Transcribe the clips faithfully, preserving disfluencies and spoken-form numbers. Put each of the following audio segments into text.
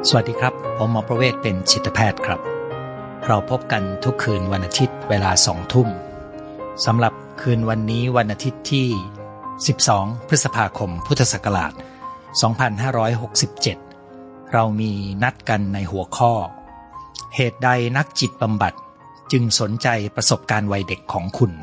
สวัสดีครับผมหมอประเวศเป็นจิตแพทย์ครับเราพบกันทุกคืนวันอาทิตย์เวลาสองทุ่มสำหรับคืนวันนี้วันอาทิตย์ที่สิบสองพฤษภาคมพุทธศักราชสองพันห้าร้อยหกสิบเจ็ดเรามีนัดกันในหัวข้อเหตุใดนักจิตบำบัดจึงสนใจประสบการณ์วัยเด็กของคุณ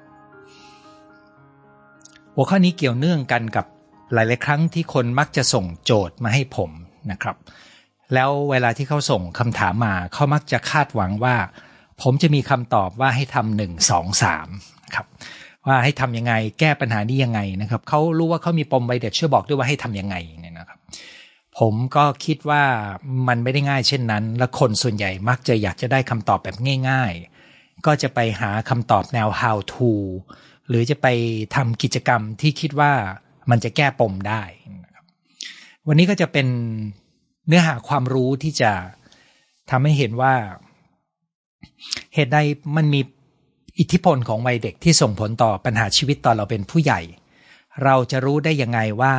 หัวข้อนี้เกี่ยวเนื่องกันกับหลายๆครั้งที่คนมักจะส่งโจทย์มาให้ผมนะครับแล้วเวลาที่เขาส่งคำถามมาเขามักจะคาดหวังว่าผมจะมีคำตอบว่าให้ทำหนึ่งสองสามนะครับว่าให้ทำยังไงแก้ปัญหานี้ยังไงนะครับเขารู้ว่าเขามีปมวัยเด็กช่วยบอกด้วยว่าให้ทำยังไงเนี่ยนะครับผมก็คิดว่ามันไม่ได้ง่ายเช่นนั้นและคนส่วนใหญ่มักจะอยากจะได้คำตอบแบบง่ายๆก็จะไปหาคำตอบแนว how to หรือจะไปทำกิจกรรมที่คิดว่ามันจะแก้ปมได้นะครับวันนี้ก็จะเป็นเนื้อหาความรู้ที่จะทำให้เห็นว่าเหตุใดมันมีอิทธิพลของวัยเด็กที่ส่งผลต่อปัญหาชีวิตตอนเราเป็นผู้ใหญ่เราจะรู้ได้ยังไงว่า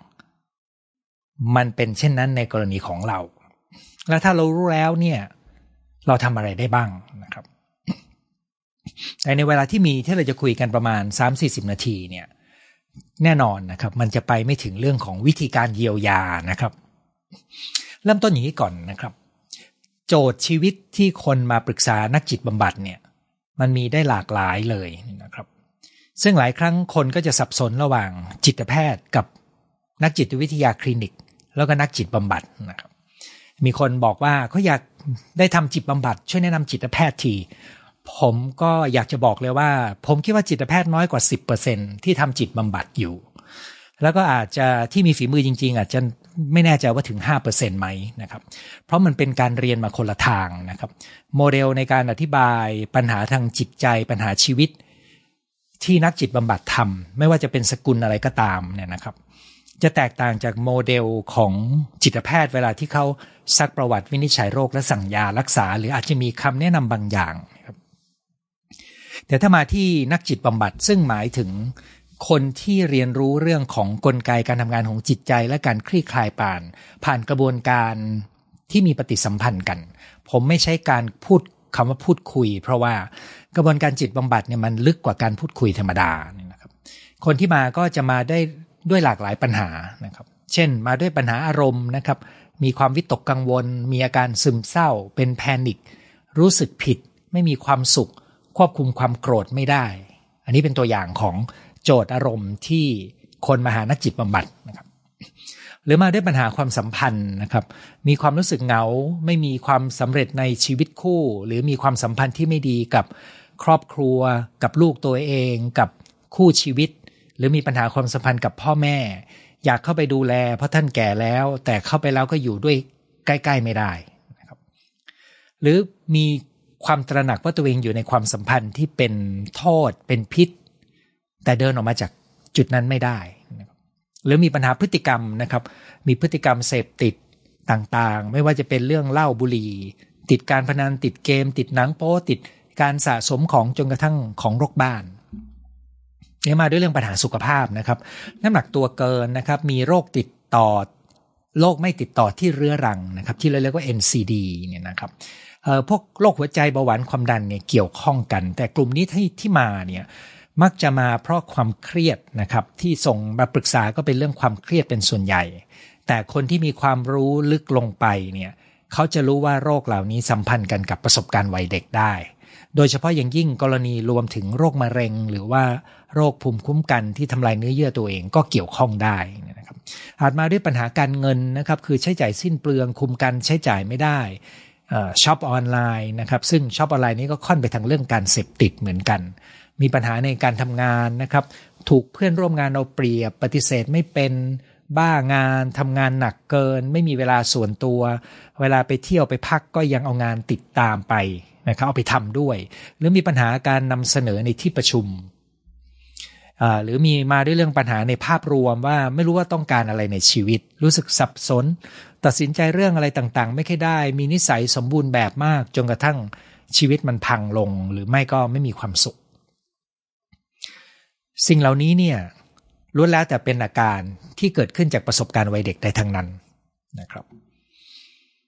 มันเป็นเช่นนั้นในกรณีของเราแล้วถ้าเรารู้แล้วเนี่ยเราทำอะไรได้บ้างนะครับแต่ในเวลาที่มีที่เราจะคุยกันประมาณ สามถึงสี่สิบ นาทีเนี่ยแน่นอนนะครับมันจะไปไม่ถึงเรื่องของวิธีการเยียวยานะครับเริ่มต้นอย่างนี้ก่อนนะครับโจทย์ชีวิตที่คนมาปรึกษานักจิตบำบัดเนี่ยมันมีได้หลากหลายเลยนะครับซึ่งหลายครั้งคนก็จะสับสนระหว่างจิตแพทย์กับนักจิตวิทยาคลินิกแล้วก็นักจิตบำบัดนะครับมีคนบอกว่าเขาอยากได้ทำจิตบำบัดช่วยแนะนำจิตแพทย์ทีผมก็อยากจะบอกเลยว่าผมคิดว่าจิตแพทย์น้อยกว่า สิบเปอร์เซ็นต์ ที่ทำจิตบำบัดอยู่แล้วก็อาจจะที่มีฝีมือจริงๆอาจจะไม่แน่ใจว่าถึง ห้าเปอร์เซ็นต์ ไหมนะครับเพราะมันเป็นการเรียนมาคนละทางนะครับโมเดลในการอธิบายปัญหาทางจิตใจปัญหาชีวิตที่นักจิตบำบัดทำไม่ว่าจะเป็นสกุลอะไรก็ตามเนี่ยนะครับจะแตกต่างจากโมเดลของจิตแพทย์เวลาที่เขาซักประวัติวินิจฉัยโรคและสั่งยารักษาหรืออาจจะมีคำแนะนำบางอย่างนะครับแต่ถ้ามาที่นักจิตบำบัดซึ่งหมายถึงคนที่เรียนรู้เรื่องของกลไกการทำงานของจิตใจและการคลี่คลายผ่านผ่านกระบวนการที่มีปฏิสัมพันธ์กันผมไม่ใช้การพูดคำว่าพูดคุยเพราะว่ากระบวนการจิตบำบัดเนี่ยมันลึกกว่าการพูดคุยธรรมดานะครับคนที่มาก็จะมาได้ด้วยหลากหลายปัญหานะครับเช่นมาด้วยปัญหาอารมณ์นะครับมีความวิตกกังวลมีอาการซึมเศร้าเป็นแพนิครู้สึกผิดไม่มีความสุขควบคุมความโกรธไม่ได้อันนี้เป็นตัวอย่างของโจทย์อารมณ์ที่คนมาหานักจิตบำบัดนะครับหรือมาด้วยปัญหาความสัมพันธ์นะครับมีความรู้สึกเหงาไม่มีความสำเร็จในชีวิตคู่หรือมีความสัมพันธ์ที่ไม่ดีกับครอบครัวกับลูกตัวเองกับคู่ชีวิตหรือมีปัญหาความสัมพันธ์กับพ่อแม่อยากเข้าไปดูแลเพราะท่านแก่แล้วแต่เข้าไปแล้วก็อยู่ด้วยใกล้ๆไม่ได้นะครับหรือมีความตระหนักว่าตัวเองอยู่ในความสัมพันธ์ที่เป็นโทษเป็นพิษแต่เดินออกมาจากจุดนั้นไม่ได้นะครับหรือมีปัญหาพฤติกรรมนะครับมีพฤติกรรมเสพติดต่างๆไม่ว่าจะเป็นเรื่องเหล้าบุหรี่ติดการพนันติดเกมติดหนังโป๊ติดการสะสมของจนกระทั่งของโรคบ้านเนี่ยมาด้วยเรื่องปัญหาสุขภาพนะครับน้ำหนักตัวเกินนะครับมีโรคติดต่อโรคไม่ติดต่อที่เรื้อรังนะครับที่เราเรียกว่า เอ็น ซี ดี เนี่ยนะครับเอ่อพวกโรคหัวใจเบาหวานความดันเนี่ยเกี่ยวข้องกันแต่กลุ่มนี้ที่ที่มาเนี่ยมักจะมาเพราะความเครียดนะครับที่ส่งมาปรึกษาก็เป็นเรื่องความเครียดเป็นส่วนใหญ่แต่คนที่มีความรู้ลึกลงไปเนี่ยเขาจะรู้ว่าโรคเหล่านี้สัมพันธ์กันกับประสบการณ์วัยเด็กได้โดยเฉพาะอย่างยิ่งกรณีรวมถึงโรคมะเร็งหรือว่าโรคภูมิคุ้มกันที่ทำลายเนื้อเยื่อตัวเองก็เกี่ยวข้องได้นะครับอาจมาด้วยปัญหาการเงินนะครับคือใช้จ่ายสิ้นเปลืองคุมการใช้จ่ายไม่ได้ช็อปออนไลน์นะครับซึ่งช็อปออนไลน์นี้ก็ค่อนไปทางเรื่องการเสพติดเหมือนกันมีปัญหาในการทำงานนะครับถูกเพื่อนร่วมงานเอาเปรียบปฏิเสธไม่เป็นบ้างานทำงานหนักเกินไม่มีเวลาส่วนตัวเวลาไปเที่ยวไปพักก็ยังเอางานติดตามไปนะครับเอาไปทำด้วยหรือมีปัญหาการนำเสนอในที่ประชุมหรือมีมาด้วยเรื่องปัญหาในภาพรวมว่าไม่รู้ว่าต้องการอะไรในชีวิตรู้สึกสับสนตัดสินใจเรื่องอะไรต่างๆไม่ค่อยได้มีนิสัยสมบูรณ์แบบมากจนกระทั่งชีวิตมันพังลงหรือไม่ก็ไม่มีความสุขสิ่งเหล่านี้เนี่ยล้วนแล้วแต่เป็นอาการที่เกิดขึ้นจากประสบการณ์วัยเด็กได้ทั้งนั้นนะครับ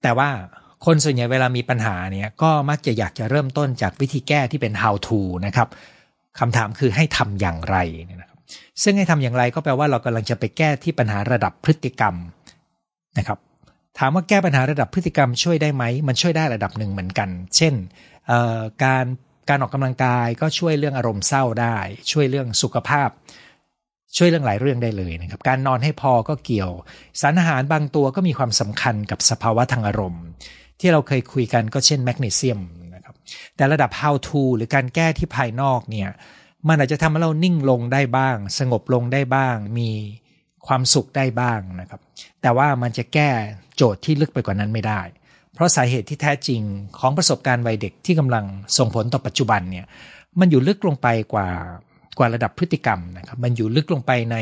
แต่ว่าคนส่วนใหญ่เวลามีปัญหาเนี่ยก็มักจะอยากจะเริ่มต้นจากวิธีแก้ที่เป็น how to นะครับคำถามคือให้ทำอย่างไรนะครับซึ่งให้ทำอย่างไรก็แปลว่าเรากำลังจะไปแก้ที่ปัญหาระดับพฤติกรรมนะครับถามว่าแก้ปัญหาระดับพฤติกรรมช่วยได้ไหมมันช่วยได้ระดับหนึ่งเหมือนกันเช่นการการออกกำลังกายก็ช่วยเรื่องอารมณ์เศร้าได้ช่วยเรื่องสุขภาพช่วยเรื่องหลายเรื่องได้เลยนะครับการนอนให้พอก็เกี่ยวสารอาหารบางตัวก็มีความสำคัญกับสภาวะทางอารมณ์ที่เราเคยคุยกันก็เช่นแมกนีเซียมนะครับแต่ระดับ how to หรือการแก้ที่ภายนอกเนี่ยมันอาจจะทำให้เรานิ่งลงได้บ้างสงบลงได้บ้างมีความสุขได้บ้างนะครับแต่ว่ามันจะแก้โจทย์ที่ลึกไปกว่านั้นไม่ได้เพราะสาเหตุที่แท้จริงของประสบการณ์วัยเด็กที่กำลังส่งผลต่อปัจจุบันเนี่ยมันอยู่ลึกลงไปกว่ากว่าระดับพฤติกรรมนะครับมันอยู่ลึกลงไปใน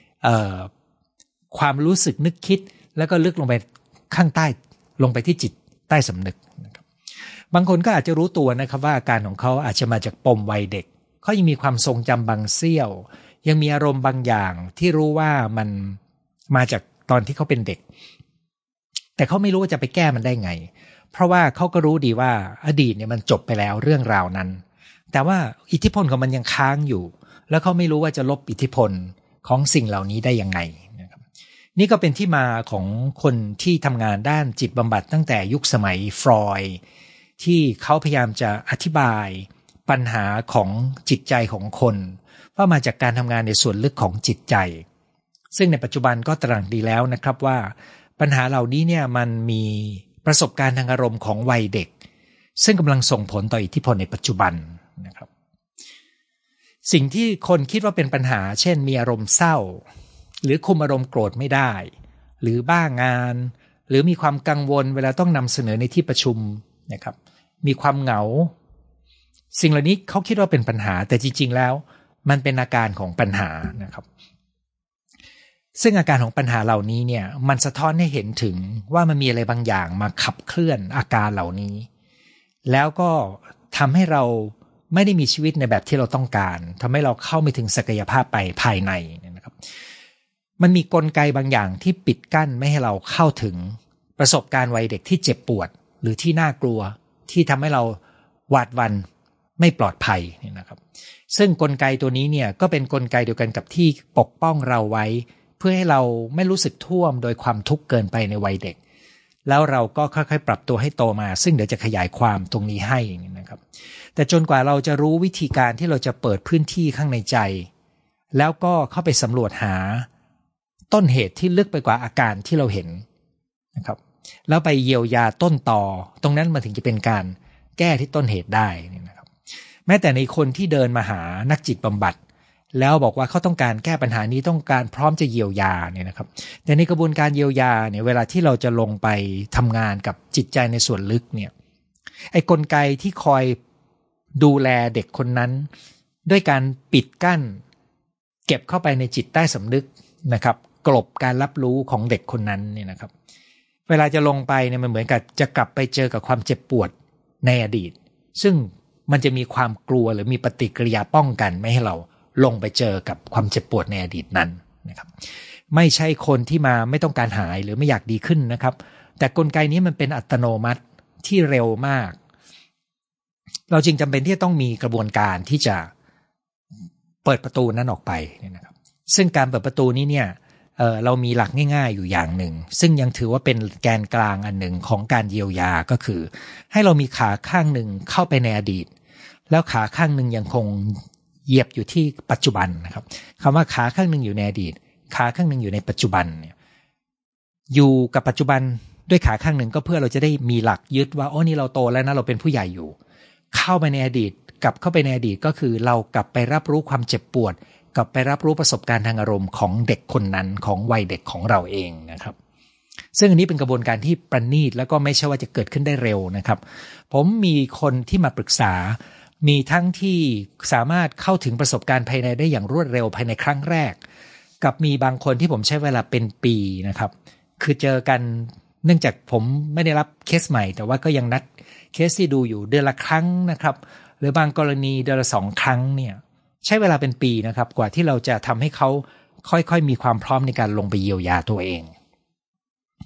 ความรู้สึกนึกคิดแล้วก็ลึกลงไปข้างใต้ลงไปที่จิตใต้สำนึกนะครับบางคนก็อาจจะรู้ตัวนะครับว่าอาการของเขาอาจจะมาจากปมวัยเด็กเขายังมีความทรงจำบางเสี้ยวยังมีอารมณ์บางอย่างที่รู้ว่ามันมาจากตอนที่เขาเป็นเด็กแต่เขาไม่รู้ว่าจะไปแก้มันได้ไงเพราะว่าเขาก็รู้ดีว่าอดีตเนี่ยมันจบไปแล้วเรื่องราวนั้นแต่ว่าอิทธิพลของมันยังค้างอยู่แล้วเขาไม่รู้ว่าจะลบอิทธิพลของสิ่งเหล่านี้ได้ยังไงนะครับนี่ก็เป็นที่มาของคนที่ทำงานด้านจิตบำบัดตั้งแต่ยุคสมัยฟรอยด์ที่เขาพยายามจะอธิบายปัญหาของจิตใจของคนว่ามาจากการทำงานในส่วนลึกของจิตใจซึ่งในปัจจุบันก็ตระหนักดีแล้วนะครับว่าปัญหาเหล่านี้เนี่ยมันมีประสบการณ์ทางอารมณ์ของวัยเด็กซึ่งกำลังส่งผลต่ออิทธิพลในปัจจุบันนะครับสิ่งที่คนคิดว่าเป็นปัญหาเช่นมีอารมณ์เศร้าหรือคุมอารมณ์โกรธไม่ได้หรือบ้างานหรือมีความกังวลเวลาต้องนำเสนอในที่ประชุมนะครับมีความเหงาสิ่งเหล่านี้เขาคิดว่าเป็นปัญหาแต่จริงๆแล้วมันเป็นอาการของปัญหานะครับซึ่งอาการของปัญหาเหล่านี้เนี่ยมันสะท้อนให้เห็นถึงว่ามันมีอะไรบางอย่างมาขับเคลื่อนอาการเหล่านี้แล้วก็ทำให้เราไม่ได้มีชีวิตในแบบที่เราต้องการทำให้เราเข้าไม่ถึงศักยภาพไปภายในนะครับมันมีกลไกบางอย่างที่ปิดกั้นไม่ให้เราเข้าถึงประสบการณ์วัยเด็กที่เจ็บปวดหรือที่น่ากลัวที่ทำให้เราหวาดหวั่นไม่ปลอดภัยนี่นะครับซึ่งกลไกตัวนี้เนี่ยก็เป็นกลไกเดียวกันกับที่ปกป้องเราไว้เพื่อให้เราไม่รู้สึกท่วมโดยความทุกข์เกินไปในวัยเด็กแล้วเราก็ค่อยๆปรับตัวให้โตมาซึ่งเดี๋ยวจะขยายความตรงนี้ให้นะครับแต่จนกว่าเราจะรู้วิธีการที่เราจะเปิดพื้นที่ข้างในใจแล้วก็เข้าไปสำรวจหาต้นเหตุที่ลึกไปกว่าอาการที่เราเห็นนะครับแล้วไปเยียวยาต้นตอตรงนั้นมันถึงจะเป็นการแก้ที่ต้นเหตุได้นะครับแม้แต่ในคนที่เดินมาหานักจิตบำบัดแล้วบอกว่าเขาต้องการแก้ปัญหานี้ต้องการพร้อมจะเยียวยาเนี่ยนะครับแต่ในกระบวนการเยียวยาเนี่ยเวลาที่เราจะลงไปทำงานกับจิตใจในส่วนลึกเนี่ยไอ้กลไกที่คอยดูแลเด็กคนนั้นด้วยการปิดกั้นเก็บเข้าไปในจิตใต้สำนึกนะครับกลบการรับรู้ของเด็กคนนั้นเนี่ยนะครับเวลาจะลงไปเนี่ยมันเหมือนกับจะกลับไปเจอกับความเจ็บปวดในอดีตซึ่งมันจะมีความกลัวหรือมีปฏิกิริยาป้องกันไม่ให้เราลงไปเจอกับความเจ็บปวดในอดีตนั้นนะครับไม่ใช่คนที่มาไม่ต้องการหายหรือไม่อยากดีขึ้นนะครับแต่กลไกนี้มันเป็นอัตโนมัติที่เร็วมากเราจึงจำเป็นที่จะต้องมีกระบวนการที่จะเปิดประตูนั้นออกไปนะครับซึ่งการเปิดประตูนี้เนี่ย เอ่อเรามีหลักง่ายๆอยู่อย่างหนึ่งซึ่งยังถือว่าเป็นแกนกลางอันหนึ่งของการเยียวยาก็คือให้เรามีขาข้างหนึ่งเข้าไปในอดีตแล้วขาข้างหนึ่งยังคงเหยียบอยู่ที่ปัจจุบันนะครับคำว่าขาข้างหนึ่งอยู่ในอดีตขาข้างหนึ่งอยู่ในปัจจุบันเนี่ยอยู่กับปัจจุบันด้วยขาข้างหนึ่งก็เพื่อเราจะได้มีหลักยึดว่าโอ้นี่เราโตแล้วนะเราเป็นผู้ใหญ่อยู่เข้าไปในอดีตกลับเข้าไปในอดีตก็คือเรากลับไปรับรู้ความเจ็บปวดกลับไปรับรู้ประสบการณ์ทางอารมณ์ของเด็กคนนั้นของวัยเด็กของเราเองนะครับซึ่งอันนี้เป็นกระบวนการที่ประณีตแล้วก็ไม่ใช่ว่าจะเกิดขึ้นได้เร็วนะครับผมมีคนที่มาปรึกษามีทั้งที่สามารถเข้าถึงประสบการณ์ภายในได้อย่างรวดเร็วภายในครั้งแรกกับมีบางคนที่ผมใช้เวลาเป็นปีนะครับคือเจอกันเนื่องจากผมไม่ได้รับเคสใหม่แต่ว่าก็ยังนัดเคสที่ดูอยู่เดือนละครั้งนะครับหรือบางกรณีเดือนละสองครั้งเนี่ยใช้เวลาเป็นปีนะครับกว่าที่เราจะทำให้เขาค่อยๆมีความพร้อมในการลงไปเยียวยาตัวเอง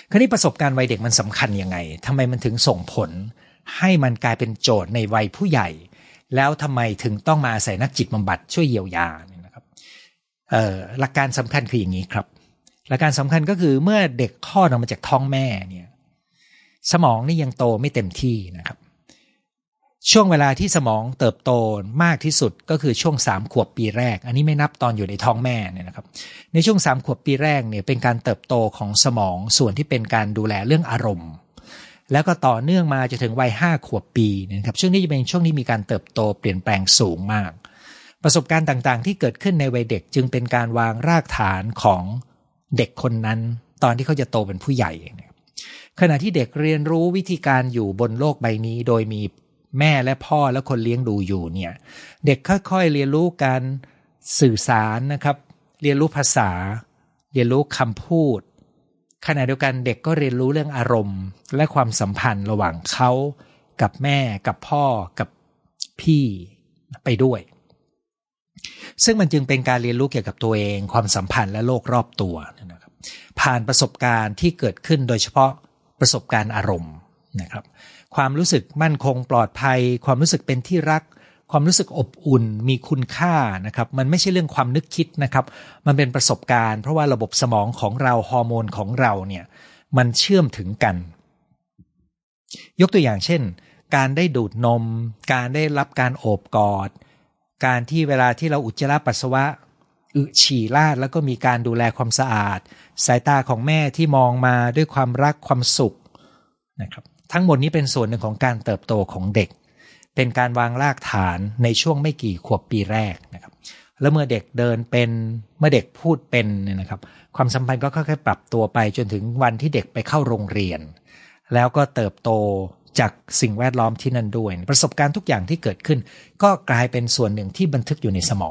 คราวนี้ประสบการณ์วัยเด็กมันสำคัญยังไงทำไมมันถึงส่งผลให้มันกลายเป็นโจทย์ในวัยผู้ใหญ่แล้วทำไมถึงต้องมาอาศัยนักจิตบำบัดช่วยเยียวยาเนี่ยนะครับเอ่อหลักการสำคัญคืออย่างนี้ครับหลักการสำคัญก็คือเมื่อเด็กคลอดออกมาจากท้องแม่เนี่ยสมองนี่ยังโตไม่เต็มที่นะครับช่วงเวลาที่สมองเติบโตมากที่สุดก็คือช่วงสามขวบปีแรกอันนี้ไม่นับตอนอยู่ในท้องแม่เนี่ยนะครับในช่วงสามขวบปีแรกเนี่ยเป็นการเติบโตของสมองส่วนที่เป็นการดูแลเรื่องอารมณ์แล้วก็ต่อเนื่องมาจนถึงวัยห้าขวบปีนะครับช่วงนี้จะเป็นช่วงที่มีการเติบโตเปลี่ยนแปลงสูงมากประสบการณ์ต่างๆที่เกิดขึ้นในวัยเด็กจึงเป็นการวางรากฐานของเด็กคนนั้นตอนที่เขาจะโตเป็นผู้ใหญ่ขณะที่เด็กเรียนรู้วิธีการอยู่บนโลกใบนี้โดยมีแม่และพ่อและคนเลี้ยงดูอยู่เนี่ยเด็กค่อยๆเรียนรู้การสื่อสารนะครับเรียนรู้ภาษาเรียนรู้คำพูดขณะเดียวกันเด็กก็เรียนรู้เรื่องอารมณ์และความสัมพันธ์ระหว่างเขากับแม่กับพ่อกับพี่ไปด้วยซึ่งมันจึงเป็นการเรียนรู้เกี่ยวกับตัวเองความสัมพันธ์และโลกรอบตัวนะครับผ่านประสบการณ์ที่เกิดขึ้นโดยเฉพาะประสบการณ์อารมณ์นะครับความรู้สึกมั่นคงปลอดภัยความรู้สึกเป็นที่รักความรู้สึกอบอุ่นมีคุณค่านะครับมันไม่ใช่เรื่องความนึกคิดนะครับมันเป็นประสบการณ์เพราะว่าระบบสมองของเราฮอร์โมนของเราเนี่ยมันเชื่อมถึงกันยกตัวอย่างเช่นการได้ดูดนมการได้รับการโอบกอดการที่เวลาที่เราอุจจาระปัสสาวะอึฉี่ราดแล้วก็มีการดูแลความสะอาดสายตาของแม่ที่มองมาด้วยความรักความสุขนะครับทั้งหมดนี้เป็นส่วนหนึ่งของการเติบโตของเด็กเป็นการวางรากฐานในช่วงไม่กี่ขวบปีแรกนะครับแล้วเมื่อเด็กเดินเป็นเมื่อเด็กพูดเป็นเนี่ยนะครับความสัมพันธ์ก็ค่อยๆปรับตัวไปจนถึงวันที่เด็กไปเข้าโรงเรียนแล้วก็เติบโตจากสิ่งแวดล้อมที่นั่นด้วยประสบการณ์ทุกอย่างที่เกิดขึ้นก็กลายเป็นส่วนหนึ่งที่บันทึกอยู่ในสมอง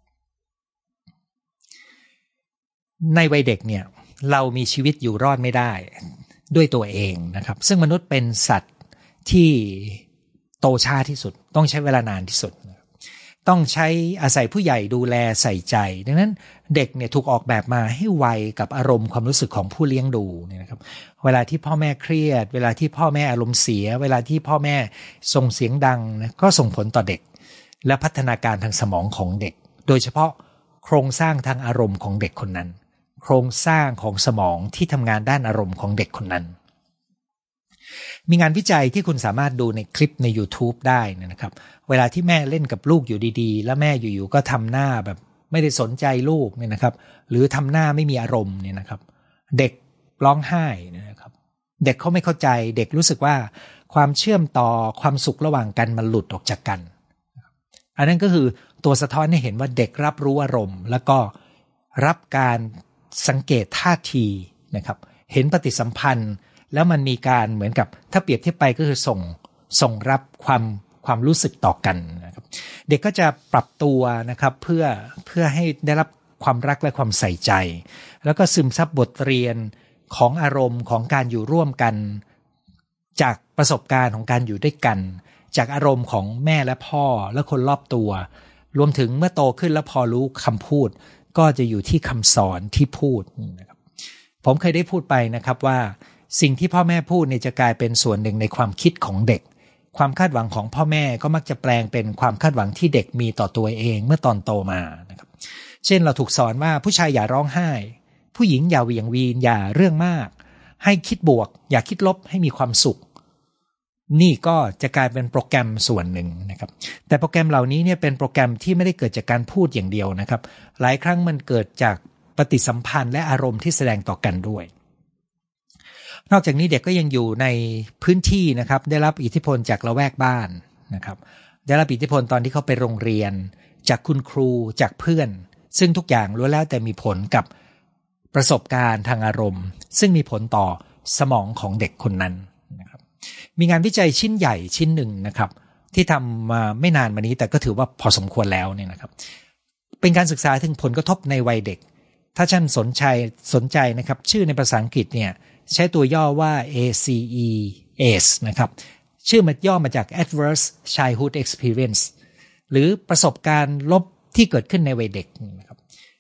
ในวัยเด็กเนี่ยเรามีชีวิตอยู่รอดไม่ได้ด้วยตัวเองนะครับซึ่งมนุษย์เป็นสัตว์ที่โตช้าที่สุดต้องใช้เวลานานที่สุดต้องใช้อาศัยผู้ใหญ่ดูแลใส่ใจดังนั้นเด็กเนี่ยถูกออกแบบมาให้ไวกับอารมณ์ความรู้สึกของผู้เลี้ยงดูเนี่ยนะครับเวลาที่พ่อแม่เครียดเวลาที่พ่อแม่อารมณ์เสียเวลาที่พ่อแม่ส่งเสียงดังนะก็ส่งผลต่อเด็กและพัฒนาการทางสมองของเด็กโดยเฉพาะโครงสร้างทางอารมณ์ของเด็กคนนั้นโครงสร้างของสมองที่ทำงานด้านอารมณ์ของเด็กคนนั้นมีงานวิจัยที่คุณสามารถดูในคลิปใน YouTube ได้นะครับเวลาที่แม่เล่นกับลูกอยู่ดีๆแล้วแม่อยู่ๆก็ทำหน้าแบบไม่ได้สนใจลูกเนี่ยนะครับหรือทำหน้าไม่มีอารมณ์เนี่ยนะครับเด็กร้องไห้นะครับเด็กเขาไม่เข้าใจเด็กรู้สึกว่าความเชื่อมต่อความสุขระหว่างกันมันหลุดออกจากกันอันนั้นก็คือตัวสะท้อนให้เห็นว่าเด็กรับรู้อารมณ์แล้วก็รับการสังเกตท่าทีนะครับเห็นปฏิสัมพันธ์แล้วมันมีการเหมือนกับถ้าเปรียบเทียบไปก็คือส่งส่งรับความความรู้สึกต่อกันนะครับเด็กก็จะปรับตัวนะครับเพื่อเพื่อให้ได้รับความรักและความใส่ใจแล้วก็ซึมซับบทเรียนของอารมณ์ของการอยู่ร่วมกันจากประสบการณ์ของการอยู่ด้วยกันจากอารมณ์ของแม่และพ่อและคนรอบตัวรวมถึงเมื่อโตขึ้นแล้วพอรู้คำพูดก็จะอยู่ที่คำสอนที่พูดนะครับผมเคยได้พูดไปนะครับว่าสิ่งที่พ่อแม่พูดเนี่ยจะกลายเป็นส่วนหนึ่งในความคิดของเด็กความคาดหวังของพ่อแม่ก็มักจะแปลงเป็นความคาดหวังที่เด็กมีต่อตัวเองเมื่อตอนโตมานะครับเช่นเราถูกสอนว่าผู้ชายอย่าร้องไห้ผู้หญิงอย่าเหวี่ยงวีนอย่าเรื่องมากให้คิดบวกอย่าคิดลบให้มีความสุขนี่ก็จะกลายเป็นโปรแกรมส่วนหนึ่งนะครับแต่โปรแกรมเหล่านี้เนี่ยเป็นโปรแกรมที่ไม่ได้เกิดจากการพูดอย่างเดียวนะครับหลายครั้งมันเกิดจากปฏิสัมพันธ์และอารมณ์ที่แสดงต่อกันด้วยนอกจากนี้เด็กก็ยังอยู่ในพื้นที่นะครับได้รับอิทธิพลจากละแวกบ้านนะครับได้รับอิทธิพลตอนที่เขาไปโรงเรียนจากคุณครูจากเพื่อนซึ่งทุกอย่างล้วนแล้วแต่มีผลกับประสบการณ์ทางอารมณ์ซึ่งมีผลต่อสมองของเด็กคนนั้นนะครับมีงานวิจัยชิ้นใหญ่ชิ้นหนึ่งนะครับที่ทำมาไม่นานมานี้แต่ก็ถือว่าพอสมควรแล้วเนี่ยนะครับเป็นการศึกษาถึงผลกระทบในวัยเด็กถ้าท่านสนใจสนใจนะครับชื่อในภาษาอังกฤษเนี่ยใช้ตัวย่อว่า เอ ซี อี เอส นะครับชื่อมันย่อมาจาก Adverse Childhood Experience หรือประสบการณ์ลบที่เกิดขึ้นในวัยเด็กนะครับ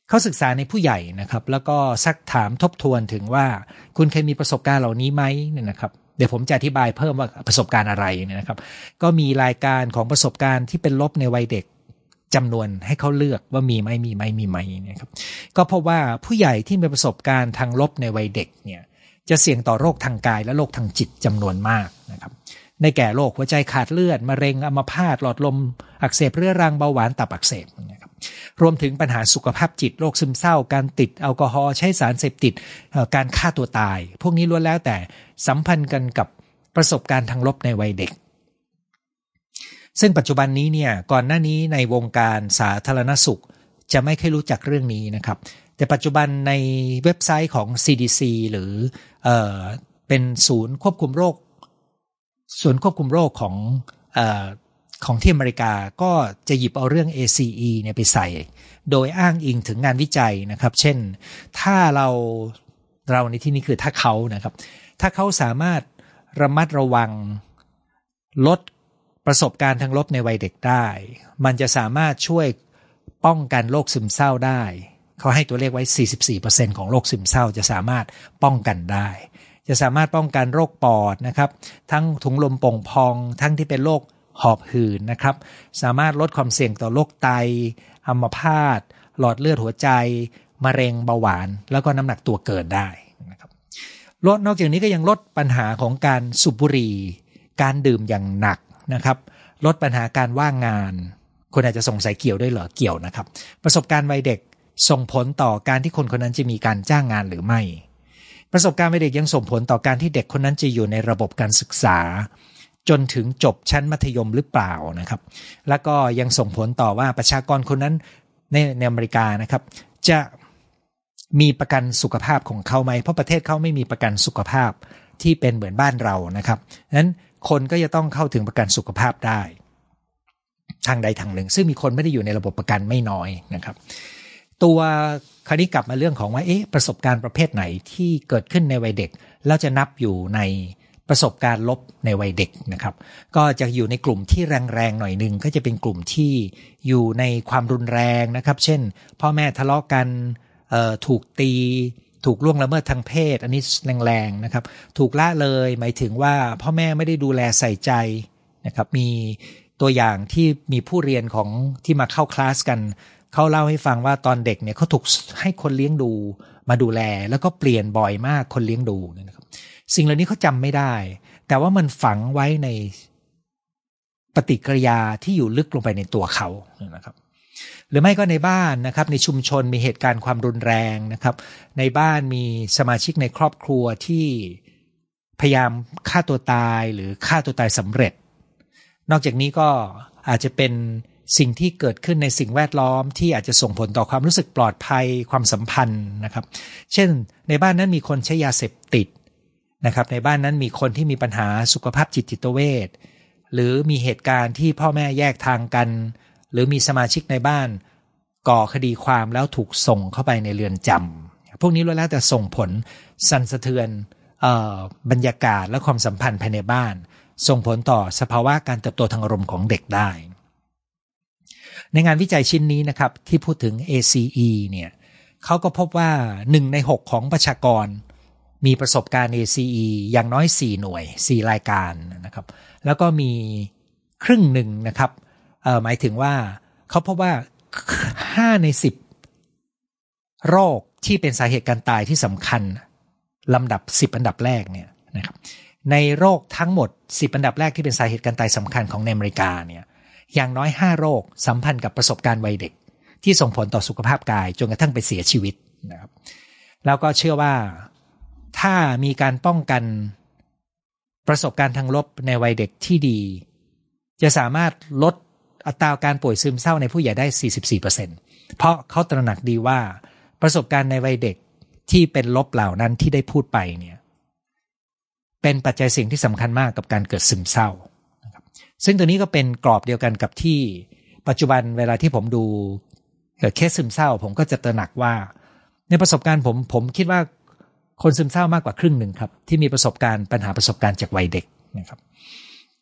เขาศึกษาในผู้ใหญ่นะครับแล้วก็ซักถามทบทวนถึงว่าคุณเคยมีประสบการณ์เหล่านี้ไหมเนี่ยนะครับเดี๋ยวผมจะอธิบายเพิ่มว่าประสบการณ์อะไรเนี่ยนะครับก็มีรายการของประสบการณ์ที่เป็นลบในวัยเด็กจำนวนให้เขาเลือกว่ามีไหมมีไหมมีไหมนะครับก็พบว่าผู้ใหญ่ที่มีประสบการณ์ทางลบในวัยเด็กเนี่ยจะเสี่ยงต่อโรคทางกายและโรคทางจิตจำนวนมากนะครับในแก่โรคหัวใจขาดเลือดมะเร็งอัมพาตหลอดลมอักเสบเรื้อรังเบาหวานตับอักเสบนะครับรวมถึงปัญหาสุขภาพจิตโรคซึมเศร้าการติดแอลกอฮอล์ใช้สารเสพติดการฆ่าตัวตายพวกนี้ล้วนแล้วแต่สัมพันธ์กันกับประสบการณ์ทางลบในวัยเด็กซึ่งปัจจุบันนี้เนี่ยก่อนหน้านี้ในวงการสาธารณสุขจะไม่ค่อยรู้จักเรื่องนี้นะครับแต่ปัจจุบันในเว็บไซต์ของ ซี ดี ซี หรือเอ่อเป็นศูนย์ควบคุมโรคศูนย์ควบคุมโรคของเอ่อของที่อเมริกาก็จะหยิบเอาเรื่อง เอ ซี อี เนี่ยไปใส่โดยอ้างอิงถึงงานวิจัยนะครับเช่นถ้าเราเราในที่นี้คือถ้าเขานะครับถ้าเขาสามารถระมัดระวังลดประสบการณ์ทางลบในวัยเด็กได้มันจะสามารถช่วยป้องกันโรคซึมเศร้าได้เขาให้ตัวเลขไว้ สี่สิบสี่เปอร์เซ็นต์ ของโรคซึมเศร้าจะสามารถป้องกันได้จะสามารถป้องกันโรคปอดนะครับทั้งถุงลมโป่งพองทั้งที่เป็นโรคหอบหืด น, นะครับสามารถลดความเสี่ยงต่อโรคไตอัมพาตหลอดเลือดหัวใจมะเร็งเบาหวานแล้วก็น้ำหนักตัวเกินได้นะครับลดนอกจากนี้ก็ยังลดปัญหาของการสูบบุหรี่การดื่มอย่างหนักนะครับลดปัญหาการว่างงานคนอาจจะสงสัยเกี่ยวด้วยเหรอเกี่ยวนะครับประสบการณ์วัยเด็กส่งผลต่อการที่คนคนนั้นจะมีการจ้างงานหรือไม่ประสบการณ์วัยเด็กยังส่งผลต่อการที่เด็กคนนั้นจะอยู่ในระบบการศึกษาจนถึงจบชั้นมัธยมหรือเปล่านะครับแล้วก็ยังส่งผลต่อว่าประชากรคนนั้นในในอเมริกานะครับจะมีประกันสุขภาพของเขาไหมเพราะประเทศเขาไม่มีประกันสุขภาพที่เป็นเหมือนบ้านเรานะครับนั้นคนก็จะต้องเข้าถึงประกันสุขภาพได้ทางใดทางหนึ่งซึ่งมีคนไม่ได้อยู่ในระบบประกันไม่น้อยนะครับตัวคราวนี้กลับมาเรื่องของว่าเอ๊ะประสบการณ์ประเภทไหนที่เกิดขึ้นในวัยเด็กแล้วจะนับอยู่ในประสบการณ์ลบในวัยเด็กนะครับก็จะอยู่ในกลุ่มที่แรงๆหน่อยนึงก็จะเป็นกลุ่มที่อยู่ในความรุนแรงนะครับเช่นพ่อแม่ทะเลาะกันเอ่อถูกตีถูกล่วงละเมิดทางเพศอันนี้แรงๆนะครับถูกละเลยหมายถึงว่าพ่อแม่ไม่ได้ดูแลใส่ใจนะครับมีตัวอย่างที่มีผู้เรียนของที่มาเข้าคลาสกันเขาเล่าให้ฟังว่าตอนเด็กเนี่ยเขาถูกให้คนเลี้ยงดูมาดูแลแล้วก็เปลี่ยนบ่อยมากคนเลี้ยงดูนะครับสิ่งเหล่านี้เขาจำไม่ได้แต่ว่ามันฝังไว้ในปฏิกิริยาที่อยู่ลึกลงไปในตัวเขานะครับหรือไม่ก็ในบ้านนะครับในชุมชนมีเหตุการณ์ความรุนแรงนะครับในบ้านมีสมาชิกในครอบครัวที่พยายามฆ่าตัวตายหรือฆ่าตัวตายสำเร็จนอกจากนี้ก็อาจจะเป็นสิ่งที่เกิดขึ้นในสิ่งแวดล้อมที่อาจจะส่งผลต่อความรู้สึกปลอดภัยความสัมพันธ์นะครับเช่นในบ้านนั้นมีคนใช้ยาเสพติดนะครับในบ้านนั้นมีคนที่มีปัญหาสุขภาพจิตจิตเวชหรือมีเหตุการณ์ที่พ่อแม่แยกทางกันหรือมีสมาชิกในบ้านก่อคดีความแล้วถูกส่งเข้าไปในเรือนจำพวกนี้ล้วนแล้วแต่ส่งผลสั่นสะเทือนเอ่อบรรยากาศและความสัมพันธ์ภายในบ้านส่งผลต่อสภาวะการเติบโตทางอารมณ์ของเด็กได้ในงานวิจัยชิ้นนี้นะครับที่พูดถึง เอ ซี อี เนี่ยเขาก็พบว่าหนึ่งในหกของประชากรมีประสบการณ์ เอ ซี อี อย่างน้อยสี่หน่วยสี่รายการนะครับแล้วก็มีครึ่งหนึ่งนะครับเอ่อหมายถึงว่าเขาพบว่าห้าในสิบโรคที่เป็นสาเหตุการตายที่สำคัญลำดับสิบอันดับแรกเนี่ยนะครับในโรคทั้งหมดสิบอันดับแรกที่เป็นสาเหตุการตายสำคัญของในอเมริกาเนี่ยอย่างน้อยห้าโรคสัมพันธ์กับประสบการณ์วัยเด็กที่ส่งผลต่อสุขภาพกายจนกระทั่งไปเสียชีวิตนะครับแล้วก็เชื่อว่าถ้ามีการป้องกันประสบการณ์ทางลบในวัยเด็กที่ดีจะสามารถลดอัตราการป่วยซึมเศร้าในผู้ใหญ่ได้ สี่สิบสี่เปอร์เซ็นต์ เพราะเขาตระหนักดีว่าประสบการณ์ในวัยเด็กที่เป็นลบเหล่านั้นที่ได้พูดไปเนี่ยเป็นปัจจัยเสี่ยงที่สำคัญมากกับการเกิดซึมเศร้านะครับซึ่งตัวนี้ก็เป็นกรอบเดียวกันกับที่ปัจจุบันเวลาที่ผมดูเคสซึมเศร้าผมก็จะตระหนักว่าในประสบการณ์ผมผมคิดว่าคนซึมเศร้ามากกว่าครึ่งหนึ่งครับที่มีประสบการณ์ปัญหาประสบการณ์จากวัยเด็กนะครับ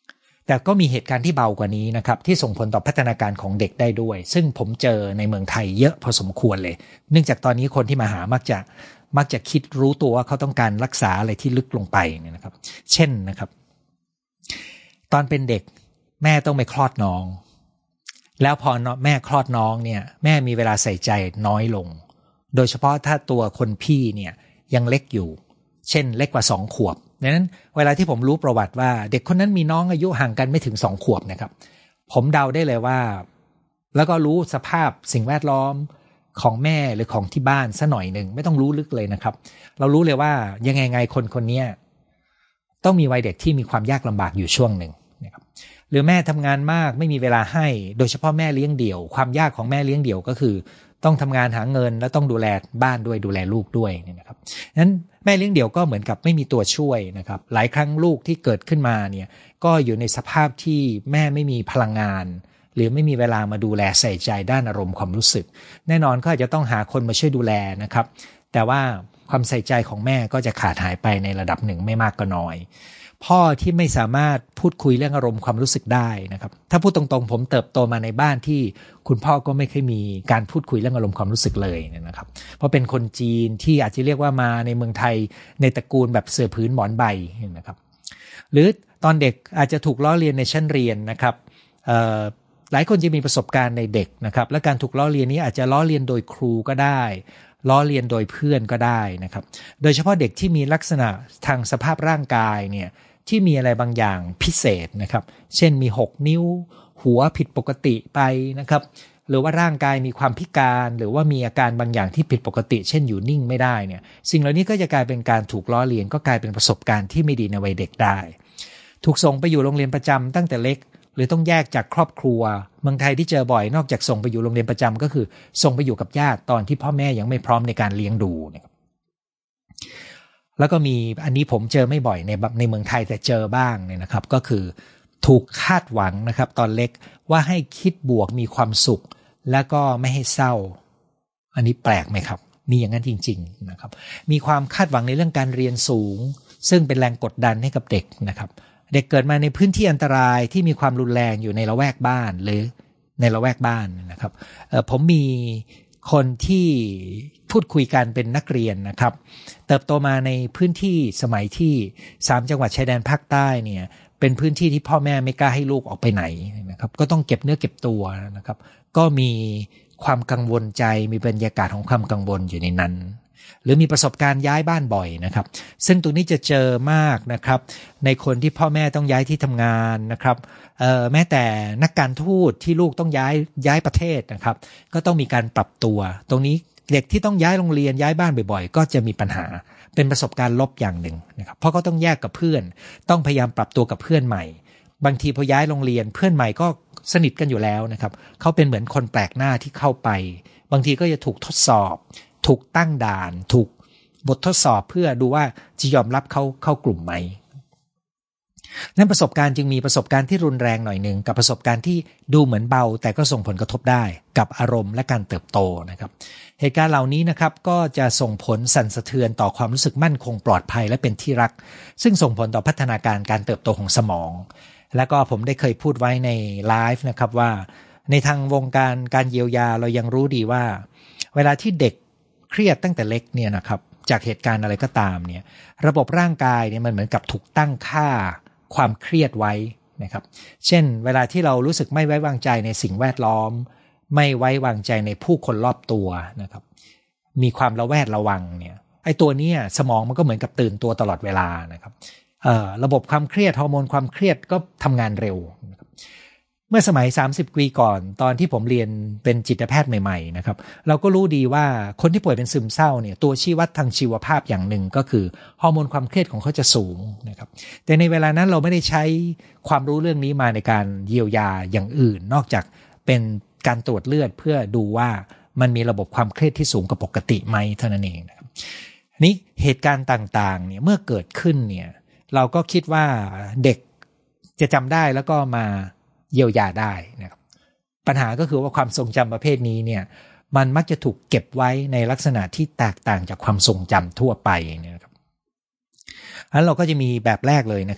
แต่ก็มีเหตุการณ์ที่เบากว่านี้นะครับที่ส่งผลต่อพัฒนาการของเด็กได้ด้วยซึ่งผมเจอในเมืองไทยเยอะพอสมควรเลยเนื่องจากตอนนี้คนที่มาหามักจะมักจะคิดรู้ตัวว่าเขาต้องการรักษาอะไรที่ลึกลงไปเนี่ยนะครับเช่นนะครับตอนเป็นเด็กแม่ต้องไปคลอดน้องแล้วพอแม่คลอดน้องเนี่ยแม่มีเวลาใส่ใจน้อยลงโดยเฉพาะถ้าตัวคนพี่เนี่ยยังเล็กอยู่เช่นเล็กกว่าสองขวบดังนั้นเวลาที่ผมรู้ประวัติว่าเด็กคนนั้นมีน้องอายุห่างกันไม่ถึงสองขวบนะครับผมเดาได้เลยว่าแล้วก็รู้สภาพสิ่งแวดล้อมของแม่หรือของที่บ้านซะหน่อยหนึ่งไม่ต้องรู้ลึกเลยนะครับเรารู้เลยว่ายังไงไงคนคนนี้ต้องมีวัยเด็กที่มีความยากลำบากอยู่ช่วงหนึ่งนะครับหรือแม่ทำงานมากไม่มีเวลาให้โดยเฉพาะแม่เลี้ยงเดี่ยวความยากของแม่เลี้ยงเดี่ยวก็คือต้องทำงานหาเงินและต้องดูแลบ้านด้วยดูแลลูกด้วยนะครับนั้นแม่เลี้ยงเดี่ยวก็เหมือนกับไม่มีตัวช่วยนะครับหลายครั้งลูกที่เกิดขึ้นมาเนี่ยก็อยู่ในสภาพที่แม่ไม่มีพลังงานหรือไม่มีเวลามาดูแลใส่ใจด้านอารมณ์ความรู้สึกแน่นอนก็อาจจะต้องหาคนมาช่วยดูแลนะครับแต่ว่าความใส่ใจของแม่ก็จะขาดหายไปในระดับหนึ่งไม่มากก็น้อยพ่อที่ไม่สามารถพูดคุยเรื่องอารมณ์ความรู้สึกได้นะครับถ้าพูดตรงๆผมเติบโตมาในบ้านที่คุณพ่อก็ไม่เคยมีการพูดคุยเรื่องอารมณ์ความรู้สึกเลยนะครับเพราะเป็นคนจีนที่อาจจะเรียกว่ามาในเมืองไทยในตระกูลแบบเสื่อพื้นหมอนใบนะครับหรือตอนเด็กอาจจะถูกล้อเลียนในชั้นเรียนนะครับหลายคนจะมีประสบการณ์ในเด็กนะครับและการถูกล้อเลียนนี้อาจจะล้อเลียนโดยครูก็ได้ล้อเลียนโดยเพื่อนก็ได้นะครับโดยเฉพาะเด็กที่มีลักษณะทางสภาพร่างกายเนี่ยที่มีอะไรบางอย่างพิเศษนะครับเช่นมีหกนิ้วหัวผิดปกติไปนะครับหรือว่าร่างกายมีความพิการหรือว่ามีอาการบางอย่างที่ผิดปกติเช่นอยู่นิ่งไม่ได้เนี่ยสิ่งเหล่านี้ก็จะกลายเป็นการถูกล้อเลียนก็กลายเป็นประสบการณ์ที่ไม่ดีในวัยเด็กได้ถูกส่งไปอยู่โรงเรียนประจำตั้งแต่เล็กหรือต้องแยกจากครอบครัวเมืองไทยที่เจอบ่อยนอกจากส่งไปอยู่โรงเรียนประจำก็คือส่งไปอยู่กับญาติตอนที่พ่อแม่ยังไม่พร้อมในการเลี้ยงดูนะครับแล้วก็มีอันนี้ผมเจอไม่บ่อยในในเมืองไทยแต่เจอบ้างเนี่ยนะครับก็คือถูกคาดหวังนะครับตอนเล็กว่าให้คิดบวกมีความสุขแล้วก็ไม่ให้เศร้าอันนี้แปลกไหมครับมีอย่างนั้นจริงๆนะครับมีความคาดหวังในเรื่องการเรียนสูงซึ่งเป็นแรงกดดันให้กับเด็กนะครับเด็กเกิดมาในพื้นที่อันตรายที่มีความรุนแรงอยู่ในละแวกบ้านหรือในละแวกบ้านนะครับผมมีคนที่พูดคุยกันเป็นนักเรียนนะครับเติบโตมาในพื้นที่สมัยที่สามจังหวัดชายแดนภาคใต้เนี่ยเป็นพื้นที่ที่พ่อแม่ไม่กล้าให้ลูกออกไปไหนนะครับก็ต้องเก็บเนื้อเก็บตัวนะครับก็มีความกังวลใจมีบรรยากาศของความกังวลอยู่ในนั้นหรือมีประสบการณ์ย้ายบ้านบ่อยนะครับซึ่งตรงนี้จะเจอมากนะครับในคนที่พ่อแม่ต้องย้ายที่ทำงานนะครับเอ่อแม้แต่นักการทูตที่ลูกต้องย้ายย้ายประเทศนะครับก็ต้องมีการปรับตัวตรงนี้เด็กที่ต้องย้ายโรงเรียนย้ายบ้านบ่อยๆก็จะมีปัญหาเป็นประสบการณ์ลบอย่างหนึ่งนะครับเพราะเขาต้องแยกกับเพื่อนต้องพยายามปรับตัวกับเพื่อนใหม่บางทีพอย้ายโรงเรียนเพื่อนใหม่ก็สนิทกันอยู่แล้วนะครับเขาเป็นเหมือนคนแปลกหน้าที่เข้าไปบางทีก็จะถูกทดสอบถูกตั้งด่านถูกบททดสอบเพื่อดูว่าจะยอมรับเขาเข้ากลุ่มไหมนั้นประสบการณ์จึงมีประสบการณ์ที่รุนแรงหน่อยหนึ่งกับประสบการณ์ที่ดูเหมือนเบาแต่ก็ส่งผลกระทบได้กับอารมณ์และการเติบโตนะครับเหตุการณ์เหล่านี้นะครับก็จะส่งผลสั่นสะเทือนต่อความรู้สึกมั่นคงปลอดภัยและเป็นที่รักซึ่งส่งผลต่อพัฒนาการการเติบโตของสมองแล้วก็ผมได้เคยพูดไว้ในไลฟ์นะครับว่าในทางวงการการเยียวยาเรายังรู้ดีว่าเวลาที่เด็กเครียดตั้งแต่เล็กเนี่ยนะครับจากเหตุการณ์อะไรก็ตามเนี่ยระบบร่างกายเนี่ยมันเหมือนกับถูกตั้งค่าความเครียดไว้นะครับเช่นเวลาที่เรารู้สึกไม่ไว้วางใจในสิ่งแวดล้อมไม่ไว้วางใจในผู้คนรอบตัวนะครับมีความระแวดระวังเนี่ยไอ้ตัวนี้สมองมันก็เหมือนกับตื่นตัวตลอดเวลานะครับเอ่อระบบความเครียดฮอร์โมนความเครียดก็ทำงานเร็วนะครับเมื่อสมัยสามสิบปีก่อนตอนที่ผมเรียนเป็นจิตแพทย์ใหม่ๆนะครับเราก็รู้ดีว่าคนที่ป่วยเป็นซึมเศร้าเนี่ยตัวชี้วัดทางชีวภาพอย่างหนึ่งก็คือฮอร์โมนความเครียดของเขาจะสูงนะครับแต่ในเวลานั้นเราไม่ได้ใช้ความรู้เรื่องนี้มาในการเยียวยาอย่างอื่นนอกจากเป็นการตรวจเลือดเพื่อดูว่ามันมีระบบความเครียดที่สูงกว่าปกติไหมเท่านั้นเองนะครับนี่เหตุการณ์ต่างๆเนี่ยเมื่อเกิดขึ้นเนี่ยเราก็คิดว่าเด็กจะจำได้แล้วก็มาเยียวยาได้นะครับปัญหาก็คือว่าความทรงจำประเภทนี้เนี่ยมันมักจะถูกเก็บไว้ในลักษณะที่แตกต่างจากความทรงจำทั่วไปเนี่ยนะครับอันเราก็จะมีแบบแรกเลยนะครับ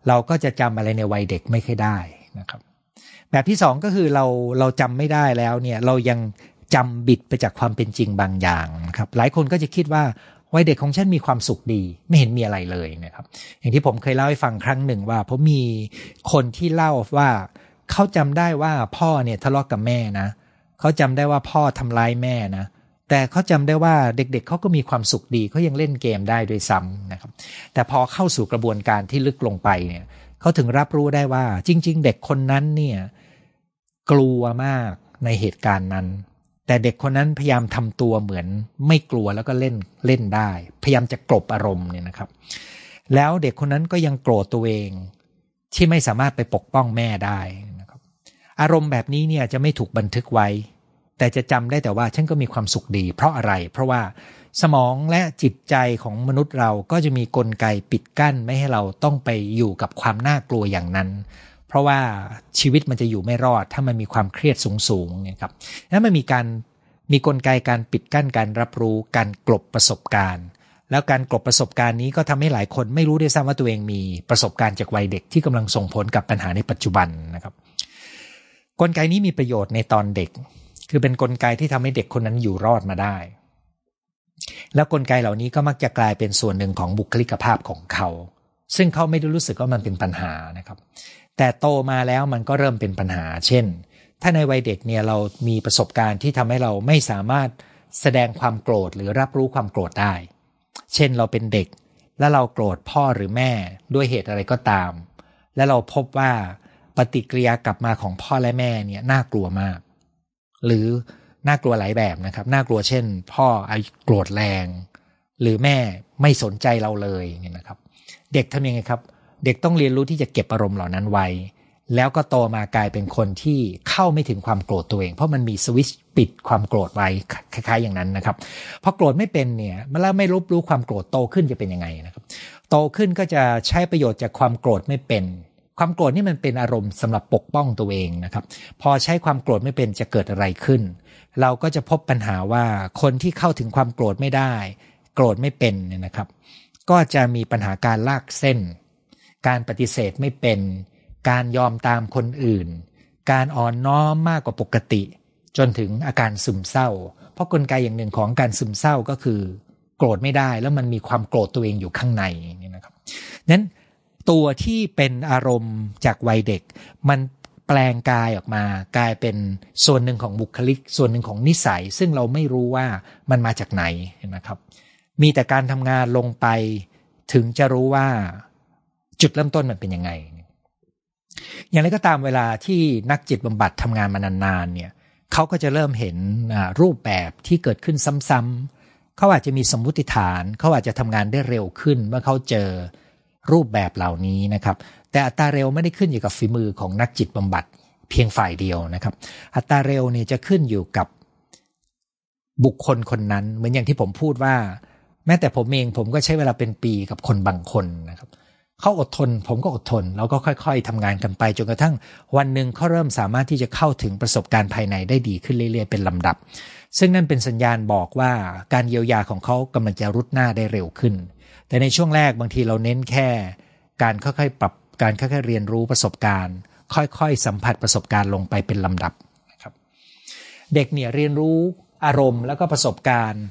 เราก็จะจำอะไรในวัยเด็กไม่ค่อยได้นะครับแบบที่สองก็คือเราเราจำไม่ได้แล้วเนี่ยเรายังจำบิดไปจากความเป็นจริงบางอย่างนะครับหลายคนก็จะคิดว่าวัยเด็กของฉันมีความสุขดีไม่เห็นมีอะไรเลยนะครับอย่างที่ผมเคยเล่าให้ฟังครั้งหนึ่งว่าผมมีคนที่เล่าว่าเขาจำได้ว่าพ่อเนี่ยทะเลาะกับแม่นะเขาจำได้ว่าพ่อทำร้ายแม่นะแต่เขาจำได้ว่าเด็กๆเขาก็มีความสุขดีเขายังเล่นเกมได้ด้วยซ้ำนะครับแต่พอเข้าสู่กระบวนการที่ลึกลงไปเนี่ยเขาถึงรับรู้ได้ว่าจริงๆเด็กคนนั้นเนี่ยกลัวมากในเหตุการณ์นั้นแต่เด็กคนนั้นพยายามทำตัวเหมือนไม่กลัวแล้วก็เล่นเล่นได้พยายามจะกลบอารมณ์เนี่ยนะครับแล้วเด็กคนนั้นก็ยังโกรธตัวเองที่ไม่สามารถไปปกป้องแม่ได้นะครับอารมณ์แบบนี้เนี่ยจะไม่ถูกบันทึกไว้แต่จะจำได้แต่ว่าฉันก็มีความสุขดีเพราะอะไรเพราะว่าสมองและจิตใจของมนุษย์เราก็จะมีกลไกปิดกั้นไม่ให้เราต้องไปอยู่กับความน่ากลัวอย่างนั้นเพราะว่าชีวิตมันจะอยู่ไม่รอดถ้ามันมีความเครียดสูงๆเนี่ยครับแล้วมันมีการมีกลไกการปิดกั้นการรับรู้การกลบประสบการณ์แล้วการกลบประสบการณ์นี้ก็ทำให้หลายคนไม่รู้ด้วยซ้ำว่าตัวเองมีประสบการณ์จากวัยเด็กที่กำลังส่งผลกับปัญหาในปัจจุบันนะครับกลไกนี้มีประโยชน์ในตอนเด็กคือเป็นกลไกที่ทำให้เด็กคนนั้นอยู่รอดมาได้แล้วกลไกเหล่านี้ก็มักจะกลายเป็นส่วนหนึ่งของบุคลิกภาพของเขาซึ่งเขาไม่ได้รู้สึกว่ามันเป็นปัญหานะครับแต่โตมาแล้วมันก็เริ่มเป็นปัญหาเช่นถ้าในวัยเด็กเนี่ยเรามีประสบการณ์ที่ทำให้เราไม่สามารถแสดงความโกรธหรือรับรู้ความโกรธได้เช่นเราเป็นเด็กแล้วเราโกรธพ่อหรือแม่ด้วยเหตุอะไรก็ตามและเราพบว่าปฏิกิริยากลับมาของพ่อและแม่เนี่ยน่ากลัวมากหรือน่ากลัวหลายแบบนะครับน่ากลัวเช่นพ่อโกรธแรงหรือแม่ไม่สนใจเราเลยเนี่ยนะครับเด็กทำยังไงครับเด็กต้องเรียนรู้ที่จะเก็บอารมณ์เหล่านั้นไว้แล้วก็โตมากลายเป็นคนที่เข้าไม่ถึงความโกรธตัวเองเพราะมันมีสวิตช์ปิดความโกรธไว้คล้ายๆอย่างนั้นนะครับพอโกรธไม่เป็นเนี่ยเมื่อไม่รู้รู้ความโกรธโตขึ้นจะเป็นยังไงนะครับโตขึ้นก็จะใช้ประโยชน์จากความโกรธไม่เป็นความโกรธนี่มันเป็นอารมณ์สำหรับปกป้องตัวเองนะครับพอใช้ความโกรธไม่เป็นจะเกิดอะไรขึ้นเราก็จะพบปัญหาว่าคนที่เข้าถึงความโกรธไม่ได้โกรธไม่เป็นเนี่ยนะครับก็จะมีปัญหาการลากเส้นการปฏิเสธไม่เป็นการยอมตามคนอื่นการอ่อนน้อมมากกว่าปกติจนถึงอาการซึมเศร้าเพราะกลไกอย่างหนึ่งของการซึมเศร้าก็คือโกรธไม่ได้แล้วมันมีความโกรธตัวเองอยู่ข้างในนี่นะครับนั้นตัวที่เป็นอารมณ์จากวัยเด็กมันแปลงกายออกมากลายเป็นส่วนหนึ่งของบุคลิกส่วนหนึ่งของนิสัยซึ่งเราไม่รู้ว่ามันมาจากไหนนะครับมีแต่การทำงานลงไปถึงจะรู้ว่าจุดเริ่มต้นมันเป็นยังไงอย่างไรก็ตามเวลาที่นักจิตบำบัดทำงานมานานๆเนี่ยเขาก็จะเริ่มเห็นรูปแบบที่เกิดขึ้นซ้ำๆเขาอาจจะมีสมมุติฐานเขาอาจจะทำงานได้เร็วขึ้นเมื่อเขาเจอรูปแบบเหล่านี้นะครับแต่อัตราเร็วไม่ได้ขึ้นอยู่กับฝีมือของนักจิตบำบัดเพียงฝ่ายเดียวนะครับอัตราเร็วเนี่ยจะขึ้นอยู่กับบุคคลคนนั้นเหมือนอย่างที่ผมพูดว่าแม้แต่ผมเองผมก็ใช้เวลาเป็นปีกับคนบางคนนะครับเขาอดทนผมก็อดทนแล้วก็ค่อยๆทำงานกันไปจนกระทั่งวันหนึ่งเขาเริ่มสามารถที่จะเข้าถึงประสบการณ์ภายในได้ดีขึ้นเรื่อยๆเป็นลำดับซึ่งนั่นเป็นสัญญาณบอกว่าการเยียวยาของเขากำลังจะรุดหน้าได้เร็วขึ้นแต่ในช่วงแรกบางทีเราเน้นแค่การค่อยๆปรับการค่อยๆเรียนรู้ประสบการณ์ค่อยๆสัมผัสประสบการณ์ลงไปเป็นลำดับนะครับเด็กเนี่ยเรียนรู้อารมณ์แล้วก็ประสบการณ์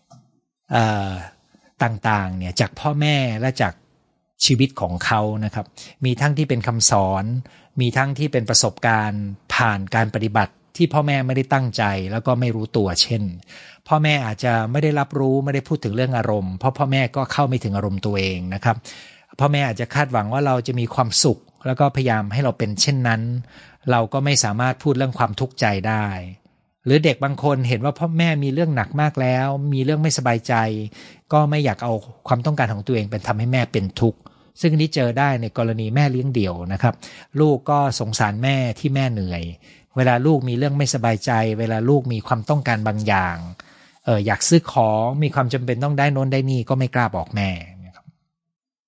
ต่างๆเนี่ยจากพ่อแม่และจากชีวิตของเขานะครับมีทั้งที่เป็นคำสอนมีทั้งที่เป็นประสบการณ์ผ่านการปฏิบัติที่พ่อแม่ไม่ได้ตั้งใจแล้วก็ไม่รู้ตัวเช่นพ่อแม่อาจจะไม่ได้รับรู้ไม่ได้พูดถึงเรื่องอารมณ์เพราะพ่อแม่ก็เข้าไม่ถึงอารมณ์ตัวเองนะครับพ่อแม่อาจจะคาดหวังว่าเราจะมีความสุขแล้วก็พยายามให้เราเป็นเช่นนั้นเราก็ไม่สามารถพูดเรื่องความทุกข์ใจได้หรือเด็กบางคนเห็นว่าพ่อแม่มีเรื่องหนักมากแล้วมีเรื่องไม่สบายใจก็ไม่อยากเอาความต้องการของตัวเองเป็นทำให้แม่เป็นทุกข์ซึ่งนี้เจอได้ในกรณีแม่เลี้ยงเดี่ยวนะครับลูกก็สงสารแม่ที่แม่เหนื่อยเวลาลูกมีเรื่องไม่สบายใจเวลาลูกมีความต้องการบางอย่างเอออยากซื้อของมีความจำเป็นต้องได้โน้นได้นี่ก็ไม่กล้าบอกแม่นะครับ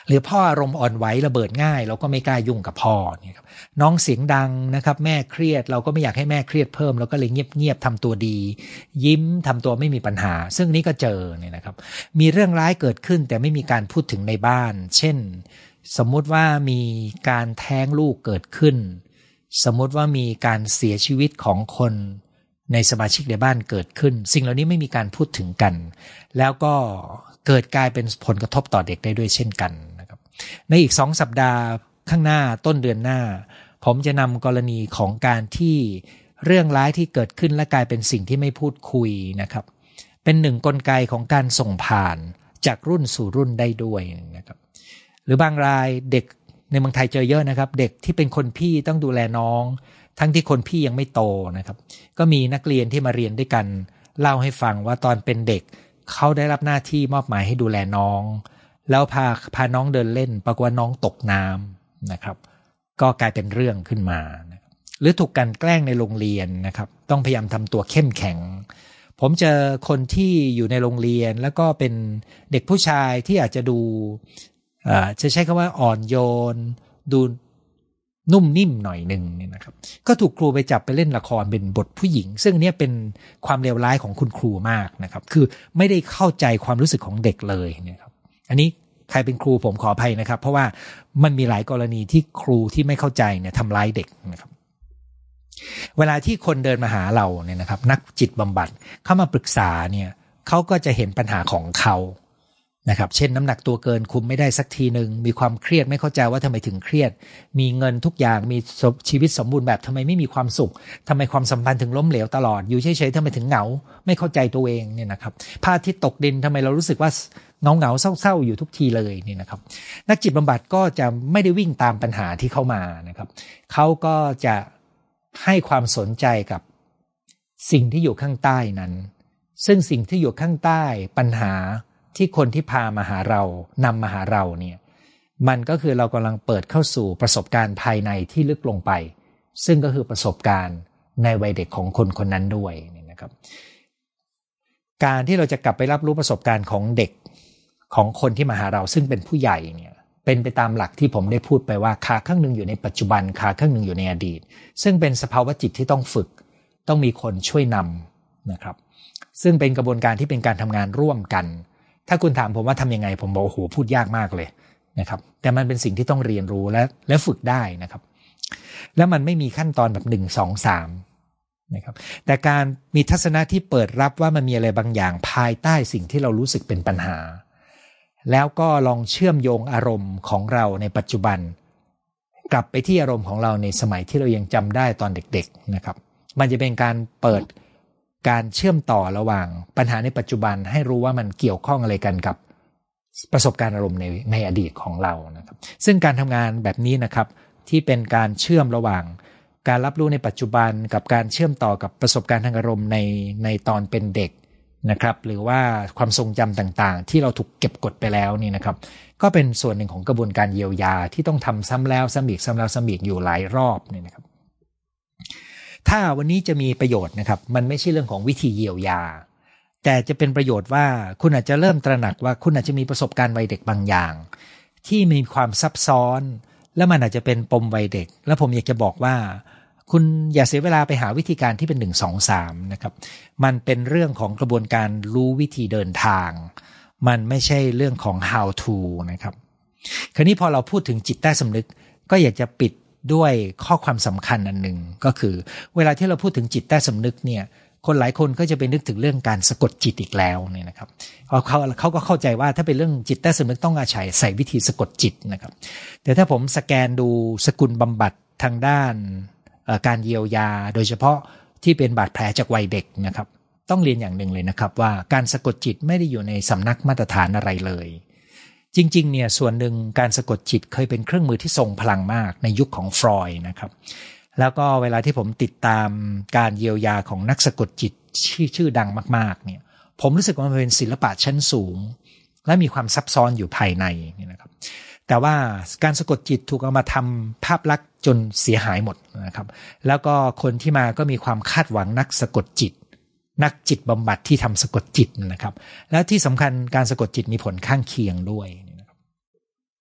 หรือพ่ออารมณ์อ่อนไหวระเบิดง่ายเราก็ไม่กล้ายุ่งกับพ่อเนี่ยครับน้องเสียงดังนะครับแม่เครียดเราก็ไม่อยากให้แม่เครียดเพิ่มเราก็เลยเงียบๆทำตัวดียิ้มทำตัวไม่มีปัญหาซึ่งนี้ก็เจอเนี่ยนะครับมีเรื่องร้ายเกิดขึ้นแต่ไม่มีการพูดถึงในบ้านเช่นสมมุติว่ามีการแท้งลูกเกิดขึ้นสมมุติว่ามีการเสียชีวิตของคนในสมาชิกในบ้านเกิดขึ้นสิ่งเหล่านี้ไม่มีการพูดถึงกันแล้วก็เกิดกลายเป็นผลกระทบต่อเด็กได้ด้วยเช่นกันนะครับในอีกสองสัปดาห์ข้างหน้าต้นเดือนหน้าผมจะนำกรณีของการที่เรื่องร้ายที่เกิดขึ้นและกลายเป็นสิ่งที่ไม่พูดคุยนะครับเป็นหนึ่งกลไกของการส่งผ่านจากรุ่นสู่รุ่นได้ด้วยนะครับหรือบางรายเด็กในเมืองไทยเจอเยอะนะครับเด็กที่เป็นคนพี่ต้องดูแลน้องทั้งที่คนพี่ยังไม่โตนะครับก็มีนักเรียนที่มาเรียนด้วยกันเล่าให้ฟังว่าตอนเป็นเด็กเขาได้รับหน้าที่มอบหมายให้ดูแลน้องแล้วพาพาน้องเดินเล่นปรากฏว่าน้องตกน้ำนะครับก็กลายเป็นเรื่องขึ้นมานะครับหรือถูกกันแกล้งในโรงเรียนนะครับต้องพยายามทำตัวเข้มแข็งผมเจอคนที่อยู่ในโรงเรียนแล้วก็เป็นเด็กผู้ชายที่อาจจะดูจะใช้คำว่าอ่อนโยนดูนุ่มนิ่มหน่อยหนึ่งเนี่ยนะครับก็ถูกครูไปจับไปเล่นละครเป็นบทผู้หญิงซึ่งเนี่ยเป็นความเลวร้ายของคุณครูมากนะครับคือไม่ได้เข้าใจความรู้สึกของเด็กเลยเนี่ยครับอันนี้ใครเป็นครูผมขออภัยนะครับเพราะว่ามันมีหลายกรณีที่ครูที่ไม่เข้าใจเนี่ยทำร้ายเด็กนะครับเวลาที่คนเดินมาหาเราเนี่ยนะครับนักจิตบำบัดเข้ามาปรึกษาเนี่ยเขาก็จะเห็นปัญหาของเขานะครับเช่นน้ำหนักตัวเกินคุมไม่ได้สักทีนึงมีความเครียดไม่เข้าใจว่าทำไมถึงเครียดมีเงินทุกอย่างมีชีวิตสมบูรณ์แบบทำไมไม่มีความสุขทำไมความสัมพันธ์ถึงล้มเหลวตลอดอยู่เฉยๆทำไมถึงเหงาไม่เข้าใจตัวเองเนี่ยนะครับพระอาทิตย์ตกดินทำไมเรารู้สึกว่าเงาเงาเศร้าๆอยู่ทุกทีเลยนี่นะครับนักจิตบำบัดก็จะไม่ได้วิ่งตามปัญหาที่เข้ามานะครับเขาก็จะให้ความสนใจกับสิ่งที่อยู่ข้างใต้นั้นซึ่งสิ่งที่อยู่ข้างใต้ปัญหาที่คนที่พามาหาเรานำมาหาเราเนี่ยมันก็คือเรากำลังเปิดเข้าสู่ประสบการณ์ภายในที่ลึกลงไปซึ่งก็คือประสบการณ์ในวัยเด็กของคนคนนั้นด้วยนะครับการที่เราจะกลับไปรับรู้ประสบการณ์ของเด็กของคนที่มาหาเราซึ่งเป็นผู้ใหญ่เนี่ยเป็นไปตามหลักที่ผมได้พูดไปว่าขาข้างหนึ่งอยู่ในปัจจุบันขาข้างหนึ่งอยู่ในอดีตซึ่งเป็นสภาวะจิตที่ต้องฝึกต้องมีคนช่วยนำนะครับซึ่งเป็นกระบวนการที่เป็นการทำงานร่วมกันถ้าคุณถามผมว่าทำยังไงผมบอกโอ้โหพูดยากมากเลยนะครับแต่มันเป็นสิ่งที่ต้องเรียนรู้และและฝึกได้นะครับแล้วมันไม่มีขั้นตอนแบบหนึ่ง สอง สามนะครับแต่การมีทัศนะที่เปิดรับว่ามันมีอะไรบางอย่างภายใต้สิ่งที่เรารู้สึกเป็นปัญหาแล้วก็ลองเชื่อมโยงอารมณ์ของเราในปัจจุบันกลับไปที่อารมณ์ของเราในสมัยที่เรายังจำได้ตอนเด็กๆนะครับมันจะเป็นการเปิดการเชื่อมต่อระหว่างปัญหาในปัจจุบันให้รู้ว่ามันเกี่ยวข้องอะไรกันกับประสบการณ์อารมณ์ในในอดีตของเรานะครับซึ่งการทำงานแบบนี้นะครับที่เป็นการเชื่อมระหว่างการรับรู้ในปัจจุบันกับการเชื่อมต่อกับประสบการณ์ทางอารมณ์ในในตอนเป็นเด็กนะครับหรือว่าความทรงจำต่างๆที่เราถูกเก็บกดไปแล้วนี่นะครับก็เป็นส่วนหนึ่งของกระบวนการเยียวยาที่ต้องทำซ้ำแล้วซ้ำอีกซ้ำแล้วซ้ำอีกอยู่หลายรอบนี่นะครับถ้าวันนี้จะมีประโยชน์นะครับมันไม่ใช่เรื่องของวิธีเยียวยาแต่จะเป็นประโยชน์ว่าคุณอาจจะเริ่มตระหนักว่าคุณอาจจะมีประสบการณ์วัยเด็กบางอย่างที่มีความซับซ้อนและมันอาจจะเป็นปมวัยเด็กและผมอยากจะบอกว่าคุณอย่าเสียเวลาไปหาวิธีการที่เป็นหนึ่ง สอง สามนะครับมันเป็นเรื่องของกระบวนการรู้วิธีเดินทางมันไม่ใช่เรื่องของ how to นะครับคราวนี้พอเราพูดถึงจิตใต้สำนึกก็อยากจะปิดด้วยข้อความสำคัญอันหนึ่งก็คือเวลาที่เราพูดถึงจิตใต้สำนึกเนี่ยคนหลายคนก็จะไปนึกถึงเรื่องการสะกดจิตอีกแล้วเนี่ยนะครับเขาเขาเขาก็เข้าใจว่าถ้าเป็นเรื่องจิตใต้สำนึกต้องอาศัยใส่วิธีสะกดจิตนะครับแต่ถ้าผมสแกนดูสกุลบำบัดทางด้านการเยียวยาโดยเฉพาะที่เป็นบาดแผลจากวัยเด็กนะครับต้องเรียนอย่างหนึ่งเลยนะครับว่าการสะกดจิตไม่ได้อยู่ในสำนักมาตรฐานอะไรเลยจริงๆเนี่ยส่วนหนึ่งการสะกดจิตเคยเป็นเครื่องมือที่ทรงพลังมากในยุคของฟรอยด์นะครับแล้วก็เวลาที่ผมติดตามการเยียวยาของนักสะกดจิตชื่อชื่อดังมากๆเนี่ยผมรู้สึกว่ามันเป็นศิลปะชั้นสูงและมีความซับซ้อนอยู่ภายในนี่นะครับแต่ว่าการสะกดจิตถูกเอามาทำภาพลักษณ์จนเสียหายหมดนะครับแล้วก็คนที่มาก็มีความคาดหวังนักสะกดจิตนักจิตบำบัดที่ทำสะกดจิตนะครับแล้วที่สำคัญการสะกดจิตมีผลข้างเคียงด้วยนะครับ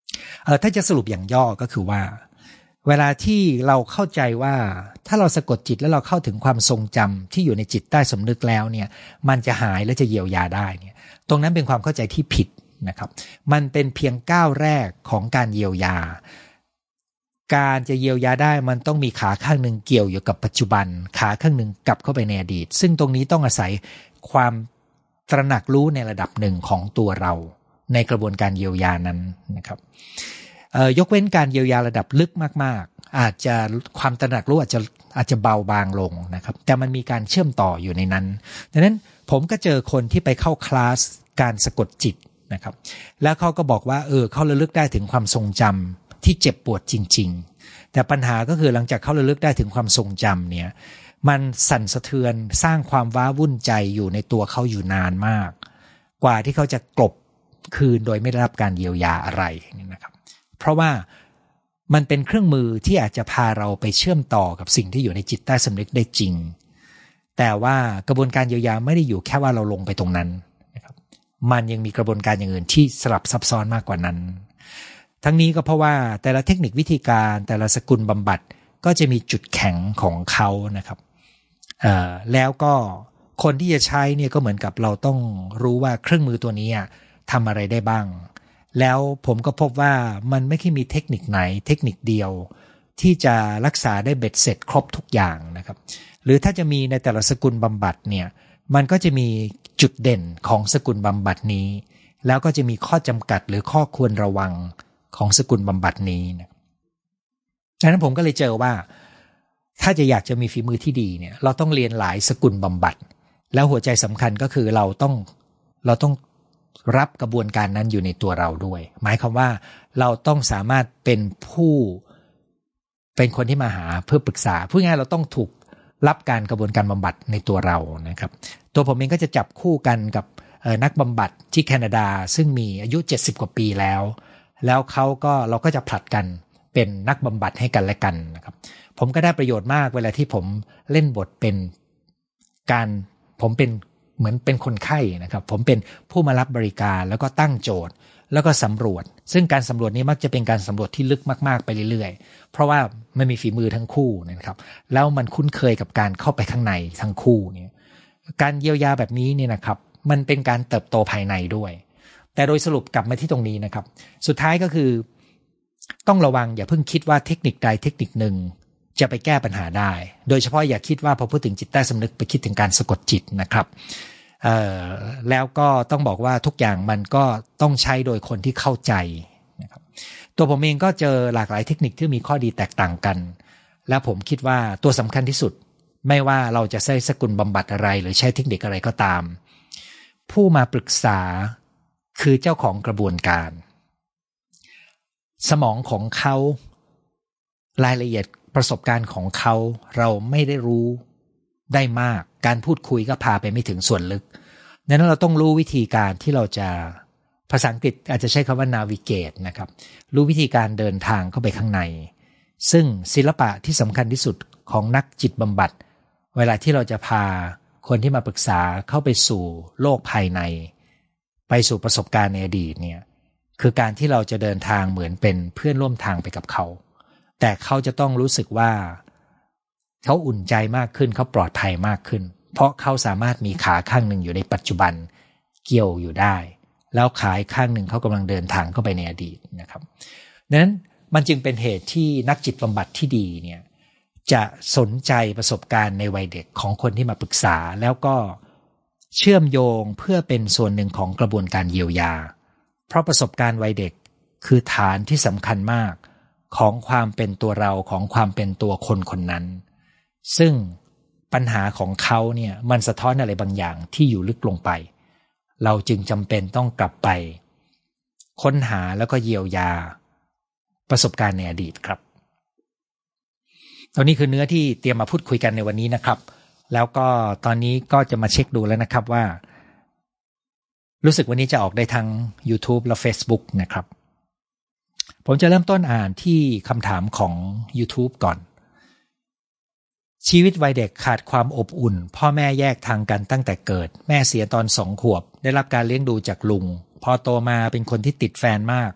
เออถ้าจะสรุปอย่างย่อก็คือว่าเวลาที่เราเข้าใจว่าถ้าเราสะกดจิตแล้วเราเข้าถึงความทรงจำที่อยู่ในจิตใต้สำนึกแล้วเนี่ยมันจะหายและจะเยียวยาได้เนี่ยตรงนั้นเป็นความเข้าใจที่ผิดนะครับมันเป็นเพียงก้าวแรกของการเยียวยาการจะเยียวยาได้มันต้องมีขาข้างหนึ่งเกี่ยวอยู่กับปัจจุบันขาข้างหนึ่งกลับเข้าไปในอดีตซึ่งตรงนี้ต้องอาศัยความตระหนักรู้ในระดับหนึ่งของตัวเราในกระบวนการเยียวยานั้นนะครับยกเว้นการเยียวยาระดับลึกมากๆอาจจะความตระหนักรู้อาจจะอาจจะเบาบางลงนะครับแต่มันมีการเชื่อมต่ออยู่ในนั้นดังนั้นผมก็เจอคนที่ไปเข้าคลาสการสะกดจิตนะครับแล้วเขาก็บอกว่าเออเขาระลึกได้ถึงความทรงจำที่เจ็บปวดจริงๆแต่ปัญหาก็คือหลังจากเขาระลึกได้ถึงความทรงจำเนี่ยมันสั่นสะเทือนสร้างความว้าวุ่นใจอยู่ในตัวเขาอยู่นานมากกว่าที่เขาจะกลบคืนโดยไม่ได้รับการเยียวยาอะไรนะครับเพราะว่ามันเป็นเครื่องมือที่อาจจะพาเราไปเชื่อมต่อกับสิ่งที่อยู่ในจิตใต้สำนึกได้จริงแต่ว่ากระบวนการเยียวยาไม่ได้อยู่แค่ว่าเราลงไปตรงนั้นนะครับมันยังมีกระบวนการอย่างอื่นที่สลับซับซ้อนมากกว่านั้นทั้งนี้ก็เพราะว่าแต่ละเทคนิควิธีการแต่ละสกุลบำบัดก็จะมีจุดแข็งของเขานะครับเอ่อแล้วก็คนที่จะใช้เนี่ยก็เหมือนกับเราต้องรู้ว่าเครื่องมือตัวนี้ทำอะไรได้บ้างแล้วผมก็พบว่ามันไม่ใช่มีเทคนิคไหนเทคนิคเดียวที่จะรักษาได้เบ็ดเสร็จครบทุกอย่างนะครับหรือถ้าจะมีในแต่ละสกุลบำบัดเนี่ยมันก็จะมีจุดเด่นของสกุลบำบัดนี้แล้วก็จะมีข้อจำกัดหรือข้อควรระวังของสกุลบำบัดนี้นะดังนั้นผมก็เลยเจอว่าถ้าจะอยากจะมีฝีมือที่ดีเนี่ยเราต้องเรียนหลายสกุลบำบัดแล้วหัวใจสำคัญก็คือเราต้องเราต้องรับกระบวนการนั้นอยู่ในตัวเราด้วยหมายความว่าเราต้องสามารถเป็นผู้เป็นคนที่มาหาเพื่อปรึกษาพูดง่ายเราต้องถูกรับการกระบวนการบำบัดในตัวเรานะครับตัวผมเองก็จะจับคู่กันกับนักบำบัดที่แคนาดาซึ่งมีอายุเจ็ดสิบกว่าปีแล้วแล้วเขาก็เราก็จะผลัดกันเป็นนักบำบัดให้กันและกันนะครับผมก็ได้ประโยชน์มากเวลาที่ผมเล่นบทเป็นการผมเป็นเหมือนเป็นคนไข้นะครับผมเป็นผู้มารับบริการแล้วก็ตั้งโจทย์แล้วก็สำรวจซึ่งการสำรวจนี้มักจะเป็นการสำรวจที่ลึกมากๆไปเรื่อยๆเพราะว่ามันมีฝีมือทั้งคู่นะครับแล้วมันคุ้นเคยกับการเข้าไปข้างในทั้งคู่เนี่ยการเยียวยาแบบนี้เนี่ยนะครับมันเป็นการเติบโตภายในด้วยแต่โดยสรุปกลับมาที่ตรงนี้นะครับสุดท้ายก็คือต้องระวังอย่าเพิ่งคิดว่าเทคนิคใดเทคนิคหนึ่งจะไปแก้ปัญหาได้โดยเฉพาะอย่าคิดว่าพอพูดถึงจิตใต้สำนึกไปคิดถึงการสะกดจิตนะครับเอ่อแล้วก็ต้องบอกว่าทุกอย่างมันก็ต้องใช้โดยคนที่เข้าใจนะครับตัวผมเองก็เจอหลากหลายเทคนิคที่มีข้อดีแตกต่างกันและผมคิดว่าตัวสำคัญที่สุดไม่ว่าเราจะใช้สกุลบำบัดอะไรหรือใช้เทคนิคอะไรก็ตามผู้มาปรึกษาคือเจ้าของกระบวนการสมองของเขารายละเอียดประสบการณ์ของเขาเราไม่ได้รู้ได้มากการพูดคุยก็พาไปไม่ถึงส่วนลึกดังนั้นเราต้องรู้วิธีการที่เราจะภาษาอังกฤษอาจจะใช้คำว่า navigate นะครับรู้วิธีการเดินทางเข้าไปข้างในซึ่งศิลปะที่สำคัญที่สุดของนักจิตบำบัดเวลาที่เราจะพาคนที่มาปรึกษาเข้าไปสู่โลกภายในไปสู่ประสบการณ์ในอดีตเนี่ยคือการที่เราจะเดินทางเหมือนเป็นเพื่อนร่วมทางไปกับเขาแต่เขาจะต้องรู้สึกว่าเขาอุ่นใจมากขึ้นเขาปลอดภัยมากขึ้นเพราะเขาสามารถมีขาข้างหนึ่งอยู่ในปัจจุบันเกี่ยวอยู่ได้แล้วขาอีกข้างหนึ่งเขากำลังเดินทางเข้าไปในอดีตนะครับดังนั้นมันจึงเป็นเหตุที่นักจิตบำบัดที่ดีเนี่ยจะสนใจประสบการณ์ในวัยเด็กของคนที่มาปรึกษาแล้วก็เชื่อมโยงเพื่อเป็นส่วนหนึ่งของกระบวนการเยียวยาเพราะประสบการณ์วัยเด็กคือฐานที่สำคัญมากของความเป็นตัวเราของความเป็นตัวคนคนนั้นซึ่งปัญหาของเขาเนี่ยมันสะท้อนอะไรบางอย่างที่อยู่ลึกลงไปเราจึงจำเป็นต้องกลับไปค้นหาแล้วก็เยียวยาประสบการณ์ในอดีตครับตอนนี้คือเนื้อที่เตรียมมาพูดคุยกันในวันนี้นะครับแล้วก็ตอนนี้ก็จะมาเช็คดูแล้วนะครับว่ารู้สึกวันนี้จะออกได้ทั้ง YouTube และ Facebook นะครับผมจะเริ่มต้นอ่านที่คำถามของ YouTube ก่อนชีวิตวัยเด็กขาดความอบอุ่นพ่อแม่แยกทางกันตั้งแต่เกิดแม่เสียตอนสองขวบได้รับการเลี้ยงดูจากลุงพอโตมาเป็นคนที่ติดแฟนมาก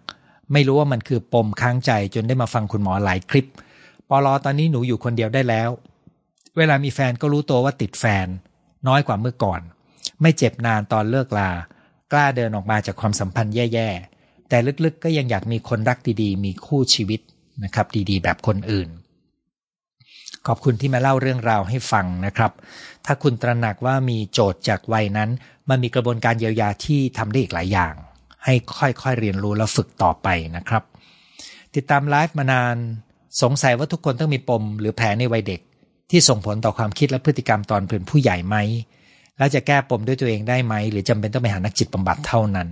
ไม่รู้ว่ามันคือปมค้างใจจนได้มาฟังคุณหมอหลายคลิปปลตอนนี้หนูอยู่คนเดียวได้แล้วเวลามีแฟนก็รู้ตัวว่าติดแฟนน้อยกว่าเมื่อก่อนไม่เจ็บนานตอนเลิกลากล้าเดินออกมาจากความสัมพันธ์แย่ๆแต่ลึกๆก็ยังอยากมีคนรักดีๆมีคู่ชีวิตนะครับดีๆแบบคนอื่นขอบคุณที่มาเล่าเรื่องราวให้ฟังนะครับถ้าคุณตระหนักว่ามีโจทย์จากวัยนั้นมันมีกระบวนการเยียวยาที่ทำได้อีกหลายอย่างให้ค่อยๆเรียนรู้แล้วฝึกต่อไปนะครับติดตามไลฟ์มานานสงสัยว่าทุกคนต้องมีปมหรือแผลในวัยเด็กที่ส่งผลต่อความคิดและพฤติกรรมตอนเป็นผู้ใหญ่ไหมแล้วจะแก้ปมด้วยตัวเองได้ไหมหรือจำเป็นต้องไปหานักจิตบำบัดเท่านั้น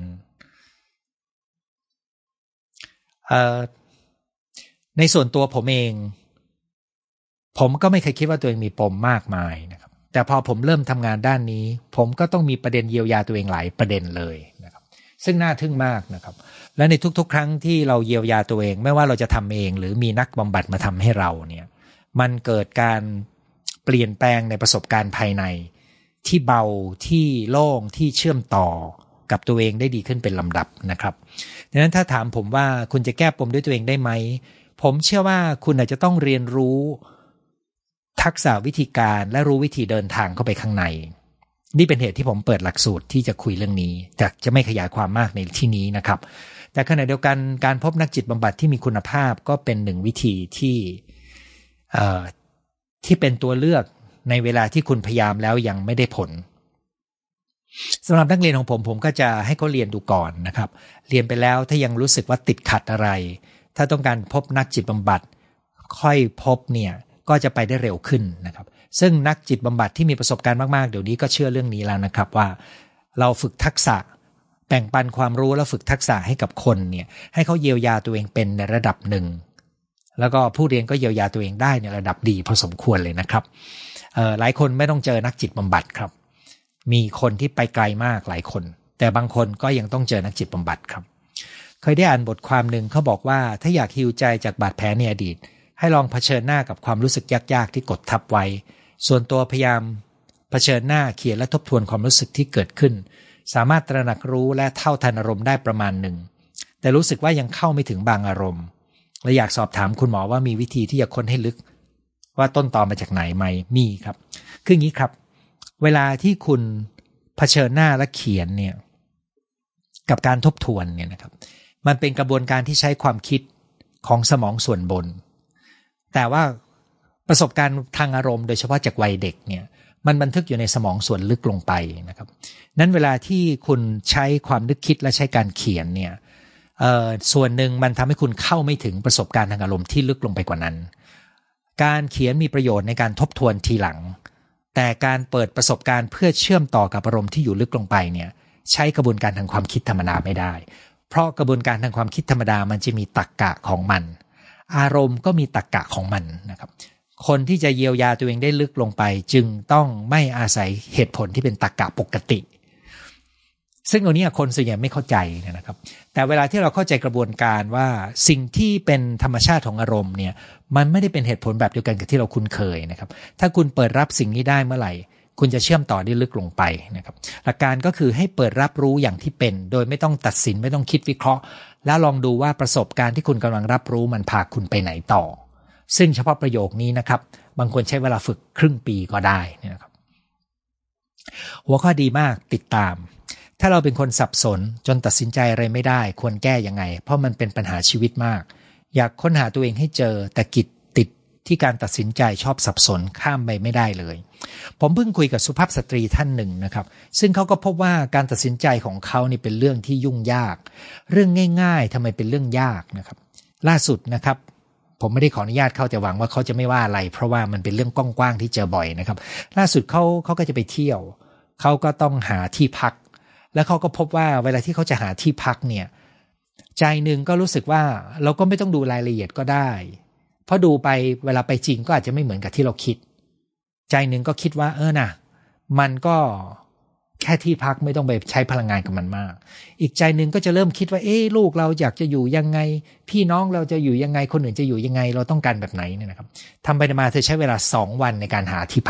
เอ่อในส่วนตัวผมเองผมก็ไม่เคยคิดว่าตัวเองมีปมมากมายนะครับแต่พอผมเริ่มทำงานด้านนี้ผมก็ต้องมีประเด็นเยียวยาตัวเองหลายประเด็นเลยนะครับซึ่งน่าทึ่งมากนะครับและในทุกๆครั้งที่เราเยียวยาตัวเองไม่ว่าเราจะทำเองหรือมีนักบำบัดมาทำให้เราเนี่ยมันเกิดการเปลี่ยนแปลงในประสบการณ์ภายในที่เบาที่โล่งที่เชื่อมต่อกับตัวเองได้ดีขึ้นเป็นลำดับนะครับดังนั้นถ้าถามผมว่าคุณจะแก้ปมด้วยตัวเองได้ไหมผมเชื่อว่าคุณอาจจะต้องเรียนรู้ทักษะวิธีการและรู้วิธีเดินทางเข้าไปข้างในนี่เป็นเหตุที่ผมเปิดหลักสูตรที่จะคุยเรื่องนี้แต่จะไม่ขยายความมากในที่นี้นะครับแต่ขณะเดียวกันการพบนักจิตบำบัดที่มีคุณภาพก็เป็นหนึ่งวิธีที่เอ่อที่เป็นตัวเลือกในเวลาที่คุณพยายามแล้วยังไม่ได้ผลสำหรับนักเรียนของผมผมก็จะให้เขาเรียนดูก่อนนะครับเรียนไปแล้วถ้ายังรู้สึกว่าติดขัดอะไรถ้าต้องการพบนักจิตบำบัดค่อยพบเนี่ยก็จะไปได้เร็วขึ้นนะครับซึ่งนักจิตบำบัดที่มีประสบการณ์มากๆเดี๋ยวนี้ก็เชื่อเรื่องนี้แล้วนะครับว่าเราฝึกทักษะแบ่งปันความรู้แล้วฝึกทักษะให้กับคนเนี่ยให้เขาเยียวยาตัวเองเป็นในระดับหนึ่งแล้วก็ผู้เรียนก็เยียวยาตัวเองได้ในระดับดีพอสมควรเลยนะครับเอ่อหลายคนไม่ต้องเจอนักจิตบำบัดครับมีคนที่ไปไกลมากหลายคนแต่บางคนก็ยังต้องเจอนักจิตบำบัดครับเคยได้อ่านบทความหนึ่งเขาบอกว่าถ้าอยากฮีลใจจากบาดแผลในอดีตให้ลองเผชิญหน้ากับความรู้สึกยากๆที่กดทับไว้ส่วนตัวพยายามเผชิญหน้าเขียนและทบทวนความรู้สึกที่เกิดขึ้นสามารถตระหนักรู้และเท่าทันอารมณ์ได้ประมาณหนึ่งแต่รู้สึกว่ายังเข้าไม่ถึงบางอารมณ์และอยากสอบถามคุณหมอว่ามีวิธีที่จะค้นให้ลึกว่าต้นตอมาจากไหนไหมมีครับคืออย่างนี้ครับเวลาที่คุณเผชิญหน้าและเขียนเนี่ยกับการทบทวนเนี่ยนะครับมันเป็นกระบวนการที่ใช้ความคิดของสมองส่วนบนแต่ว่าประสบการณ์ทางอารมณ์โดยเฉพาะจากวัยเด็กเนี่ยมันบันทึกอยู่ในสมองส่วนลึกลงไปนะครับนั้นเวลาที่คุณใช้ความนึกคิดและใช้การเขียนเนี่ยเอ่อส่วนหนึ่งมันทำให้คุณเข้าไม่ถึงประสบการณ์ทางอารมณ์ที่ลึกลงไปกว่านั้นการเขียนมีประโยชน์ในการทบทวนทีหลังแต่การเปิดประสบการณ์เพื่อเชื่อมต่อกับอารมณ์ที่อยู่ลึกลงไปเนี่ยใช้กระบวนการทางความคิดธรรมดาไม่ได้เพราะกระบวนการทางความคิดธรรมดามันจะมีตรรกะของมันอารมณ์ก็มีตรรกะของมันนะครับคนที่จะเยียวยาตัวเองได้ลึกลงไปจึงต้องไม่อาศัยเหตุผลที่เป็นตรรกะปกติซึ่งตรงนี้คนส่วนใหญ่ไม่เข้าใจนะครับแต่เวลาที่เราเข้าใจกระบวนการว่าสิ่งที่เป็นธรรมชาติของอารมณ์เนี่ยมันไม่ได้เป็นเหตุผลแบบเดียวกันกับที่เราคุ้นเคยนะครับถ้าคุณเปิดรับสิ่งนี้ได้เมื่อไหร่คุณจะเชื่อมต่อได้ลึกลงไปนะครับหลักการก็คือให้เปิดรับรู้อย่างที่เป็นโดยไม่ต้องตัดสินไม่ต้องคิดวิเคราะห์แล้วลองดูว่าประสบการณ์ที่คุณกำลังรับรู้มันพาคุณไปไหนต่อซึ่งเฉพาะประโยคนี้นะครับบางคนใช้เวลาฝึกครึ่งปีก็ได้นะครับหัวข้อดีมากติดตามถ้าเราเป็นคนสับสนจนตัดสินใจอะไรไม่ได้ควรแก้ยังไงเพราะมันเป็นปัญหาชีวิตมากอยากค้นหาตัวเองให้เจอแต่กิจติดที่การตัดสินใจชอบสับสนข้ามไปไม่ได้เลยผมเพิ่งคุยกับสุภาพสตรีท่านหนึ่งนะครับซึ่งเขาก็พบว่าการตัดสินใจของเขานี่เป็นเรื่องที่ยุ่งยากเรื่องง่ายๆทำไมเป็นเรื่องยากนะครับล่าสุดนะครับผมไม่ได้ขออนุญาตเขาแต่หวังว่าเขาจะไม่ว่าอะไรเพราะว่ามันเป็นเรื่องกว้างๆที่เจอบ่อยนะครับล่าสุดเขาเขาก็จะไปเที่ยวเขาก็ต้องหาที่พักแล้วเขาก็พบว่าเวลาที่เขาจะหาที่พักเนี่ยใจหนึ่งก็รู้สึกว่าเราก็ไม่ต้องดูรายละเอียดก็ได้เพราะดูไปเวลาไปจริงก็อาจจะไม่เหมือนกับที่เราคิดใจหนึ่งก็คิดว่าเออน่ะมันก็แค่ที่พักไม่ต้องไปใช้พลังงานกับมันมากอีกใจหนึ่งก็จะเริ่มคิดว่าเอ๊ะลูกเราอยากจะอยู่ยังไงพี่น้องเราจะอยู่ยังไงคนอื่นจะอยู่ยังไงเราต้องการแบบไหนเนี่ยนะครับทำไปมาเธอใช้เวลาสองวันในการหาที่พัก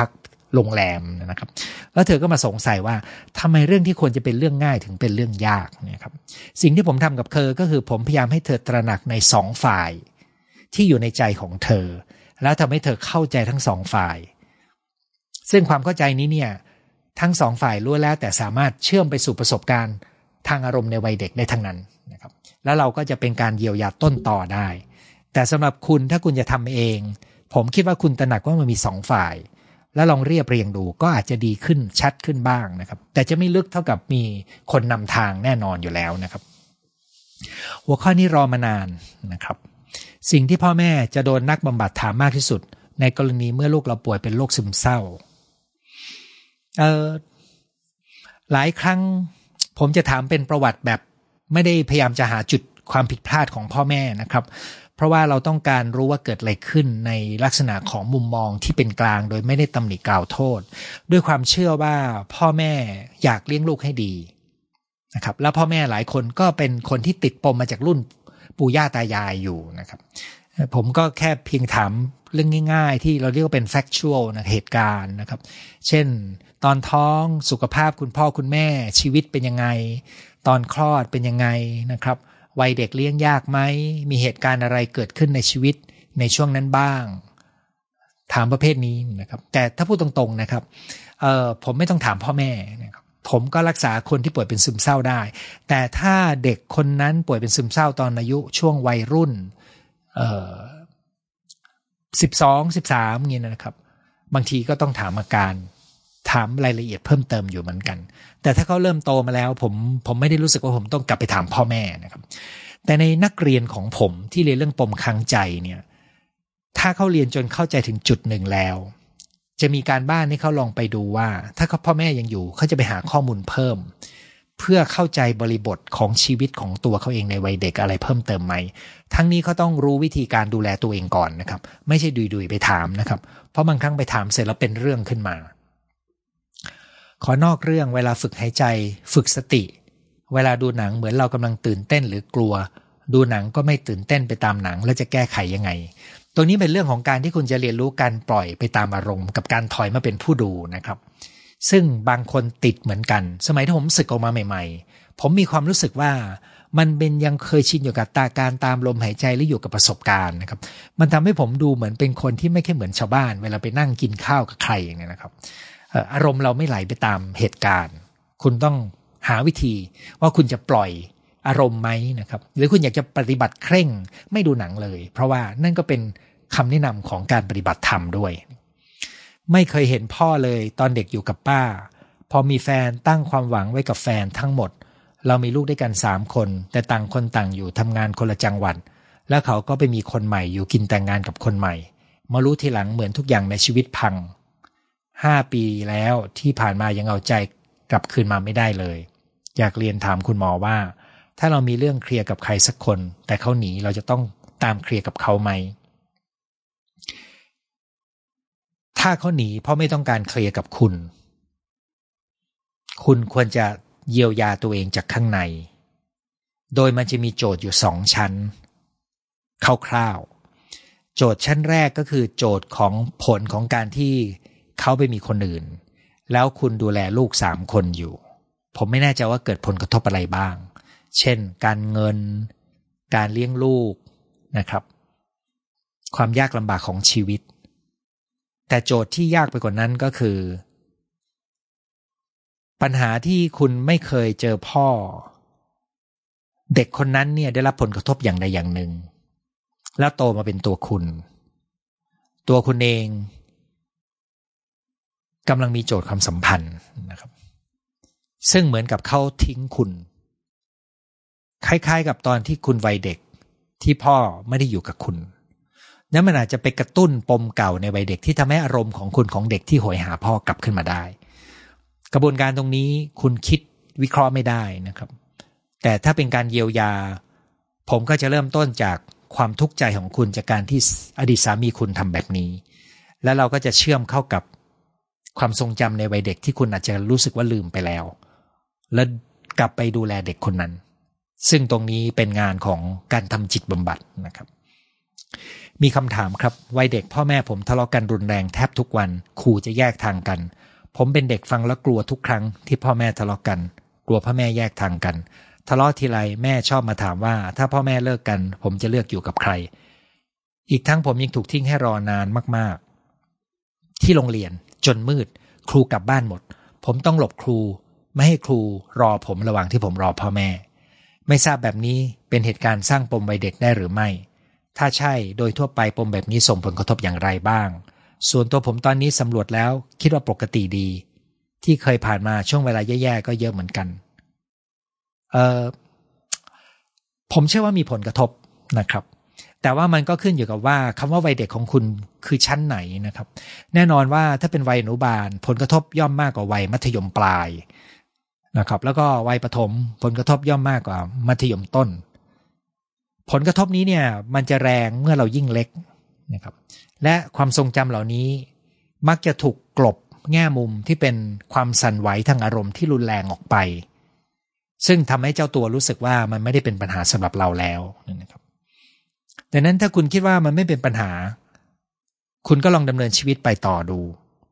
โรงแรมนะครับแล้วเธอก็มาสงสัยว่าทำไมเรื่องที่ควรจะเป็นเรื่องง่ายถึงเป็นเรื่องยากเนี่ยครับสิ่งที่ผมทำกับเธอก็คือผมพยายามให้เธอตระหนักในสองฝ่ายที่อยู่ในใจของเธอแล้วทำให้เธอเข้าใจทั้งสองฝ่ายซึ่งความเข้าใจนี้เนี่ยทั้งสองฝ่ายล้วนแล้วแต่สามารถเชื่อมไปสู่ประสบการณ์ทางอารมณ์ในวัยเด็กได้ทั้งนั้นนะครับแล้วเราก็จะเป็นการเยียวยาต้นต่อได้แต่สำหรับคุณถ้าคุณจะทำเองผมคิดว่าคุณตระหนักว่ามันมีสองฝ่ายแล้วลองเรียบเรียงดูก็อาจจะดีขึ้นชัดขึ้นบ้างนะครับแต่จะไม่ลึกเท่ากับมีคนนำทางแน่นอนอยู่แล้วนะครับหัวข้อนี้รอมานานนะครับสิ่งที่พ่อแม่จะโดนนักบำบัดถามมากที่สุดในกรณีเมื่อลูกเราป่วยเป็นโรคซึมเศร้าเอ่อหลายครั้งผมจะถามเป็นประวัติแบบไม่ได้พยายามจะหาจุดความผิดพลาดของพ่อแม่นะครับเพราะว่าเราต้องการรู้ว่าเกิดอะไรขึ้นในลักษณะของมุมมองที่เป็นกลางโดยไม่ได้ตำหนิกล่าวโทษด้วยความเชื่อว่าพ่อแม่อยากเลี้ยงลูกให้ดีนะครับแล้วพ่อแม่หลายคนก็เป็นคนที่ติดปมมาจากรุ่นปู่ย่าตายายอยู่นะครับผมก็แค่เพียงถามเรื่องง่ายๆที่เราเรียกว่าเป็น factual นะเหตุการณ์นะครับเช่นตอนท้องสุขภาพคุณพ่อคุณแม่ชีวิตเป็นยังไงตอนคลอดเป็นยังไงนะครับวัยเด็กเลี้ยงยากไหมมีเหตุการณ์อะไรเกิดขึ้นในชีวิตในช่วงนั้นบ้างถามประเภทนี้นะครับแต่ถ้าพูดตรงๆนะครับเอ่อผมไม่ต้องถามพ่อแม่นะครับผมก็รักษาคนที่ป่วยเป็นซึมเศร้าได้แต่ถ้าเด็กคนนั้นป่วยเป็นซึมเศร้าตอนอายุช่วงวัยรุ่นเอ่อสิบสอง สิบสามอย่างนี้นะครับบางทีก็ต้องถามอาการถามรายละเอียดเพิ่มเติมอยู่เหมือนกันแต่ถ้าเขาเริ่มโตมาแล้วผมผมไม่ได้รู้สึกว่าผมต้องกลับไปถามพ่อแม่นะครับแต่ในนักเรียนของผมที่เรียนเรื่องปมค้างใจเนี่ยถ้าเขาเรียนจนเข้าใจถึงจุดหนึ่งแล้วจะมีการบ้านให้เขาลองไปดูว่าถ้าเขาพ่อแม่ยังอยู่เขาจะไปหาข้อมูลเพิ่มเพื่อเข้าใจบริบทของชีวิตของตัวเขาเองในวัยเด็กอะไรเพิ่มเติมไหมทั้งนี้เขาต้องรู้วิธีการดูแลตัวเองก่อนนะครับไม่ใช่ดุยๆไปถามนะครับเพราะบางครั้งไปถามเสร็จแล้วเป็นเรื่องขึ้นมาขอนอกเรื่องเวลาฝึกหายใจฝึกสติเวลาดูหนังเหมือนเรากำลังตื่นเต้นหรือกลัวดูหนังก็ไม่ตื่นเต้นไปตามหนังแล้วจะแก้ไขยังไงตรงนี้เป็นเรื่องของการที่คุณจะเรียนรู้การปล่อยไปตามอารมณ์กับการถอยมาเป็นผู้ดูนะครับซึ่งบางคนติดเหมือนกันสมัยที่ผมสึกออกมาใหม่ๆผมมีความรู้สึกว่ามันเป็นยังเคยชินอยู่กับตาการตามลมหายใจหรืออยู่กับประสบการณ์นะครับมันทำให้ผมดูเหมือนเป็นคนที่ไม่แค่เหมือนชาวบ้านเวลาไปนั่งกินข้าวกับใครอย่างนี้นะครับอารมณ์เราไม่ไหลไปตามเหตุการณ์คุณต้องหาวิธีว่าคุณจะปล่อยอารมณ์ไหมนะครับหรือคุณอยากจะปฏิบัติเคร่งไม่ดูหนังเลยเพราะว่านั่นก็เป็นคำแนะนำของการปฏิบัติธรรมด้วยไม่เคยเห็นพ่อเลยตอนเด็กอยู่กับป้าพอมีแฟนตั้งความหวังไว้กับแฟนทั้งหมดเรามีลูกด้วยกันสามคนแต่ต่างคนต่างอยู่ทำงานคนละจังหวัดแล้วเขาก็ไปมีคนใหม่อยู่กินแต่งงานกับคนใหม่มารู้ทีหลังเหมือนทุกอย่างในชีวิตพังห้าปีแล้วที่ผ่านมายังเอาใจกลับคืนมาไม่ได้เลยอยากเรียนถามคุณหมอว่าถ้าเรามีเรื่องเคลียร์กับใครสักคนแต่เขาหนีเราจะต้องตามเคลียร์กับเขาไหมถ้าเขาหนีเพราะไม่ต้องการเคลียร์กับคุณคุณควรจะเยียวยาตัวเองจากข้างในโดยมันจะมีโจทย์อยู่สองชั้นคร่าวๆโจทย์ชั้นแรกก็คือโจทย์ของผลของการที่เขาไปมีคนอื่นแล้วคุณดูแลลูกสามคนอยู่ผมไม่แน่ใจว่าเกิดผลกระทบอะไรบ้างเช่นการเงินการเลี้ยงลูกนะครับความยากลำบากของชีวิตแต่โจทย์ที่ยากไปกว่านั้นก็คือปัญหาที่คุณไม่เคยเจอพ่อเด็กคนนั้นเนี่ยได้รับผลกระทบอย่างใดอย่างหนึ่งแล้วโตมาเป็นตัวคุณตัวคุณเองกำลังมีโจทย์ความสัมพันธ์นะครับซึ่งเหมือนกับเขาทิ้งคุณคล้ายๆกับตอนที่คุณวัยเด็กที่พ่อไม่ได้อยู่กับคุณนั่นมันอาจจะไปกระตุ้นปมเก่าในวัยเด็กที่ทำให้อารมณ์ของคุณของเด็กที่โหยหาพ่อกลับขึ้นมาได้กระบวนการตรงนี้คุณคิดวิเคราะห์ไม่ได้นะครับแต่ถ้าเป็นการเยียวยาผมก็จะเริ่มต้นจากความทุกข์ใจของคุณจากการที่อดีตสามีคุณทำแบบนี้แล้วเราก็จะเชื่อมเข้ากับความทรงจำในวัยเด็กที่คุณอาจจะรู้สึกว่าลืมไปแล้วแล้วกลับไปดูแลเด็กคนนั้นซึ่งตรงนี้เป็นงานของการทำจิตบำบัดนะครับมีคำถามครับวัยเด็กพ่อแม่ผมทะเลาะกันรุนแรงแทบทุกวันขู่จะแยกทางกันผมเป็นเด็กฟังแล้วกลัวทุกครั้งที่พ่อแม่ทะเลาะกันกลัวพ่อแม่แยกทางกันทะเลาะทีไรแม่ชอบมาถามว่าถ้าพ่อแม่เลิกกันผมจะเลือกอยู่กับใครอีกทั้งผมยังถูกทิ้งให้รอนานมากๆที่โรงเรียนจนมืดครูกลับบ้านหมดผมต้องหลบครูไม่ให้ครูรอผมระหว่างที่ผมรอพ่อแม่ไม่ทราบแบบนี้เป็นเหตุการณ์สร้างปมวัยเด็กได้หรือไม่ถ้าใช่โดยทั่วไปปมแบบนี้ส่งผลกระทบอย่างไรบ้างส่วนตัวผมตอนนี้สำรวจแล้วคิดว่าปกติดีที่เคยผ่านมาช่วงเวลาแย่ๆก็เยอะเหมือนกันเอ่อผมเชื่อว่ามีผลกระทบนะครับแต่ว่ามันก็ขึ้นอยู่กับว่าคำว่าวัยเด็กของคุณคือชั้นไหนนะครับแน่นอนว่าถ้าเป็นวัยอนุบาลผลกระทบย่อมมากกว่าวัยมัธยมปลายนะครับแล้วก็วัยประถมผลกระทบย่อมมากกว่ามัธยมต้นผลกระทบนี้เนี่ยมันจะแรงเมื่อเรายิ่งเล็กนะครับและความทรงจำเหล่านี้มักจะถูกกลบแง่มุมที่เป็นความสั่นไหวทางอารมณ์ที่รุนแรงออกไปซึ่งทำให้เจ้าตัวรู้สึกว่ามันไม่ได้เป็นปัญหาสำหรับเราแล้วนะครับดังนั้นถ้าคุณคิดว่ามันไม่เป็นปัญหาคุณก็ลองดำเนินชีวิตไปต่อดู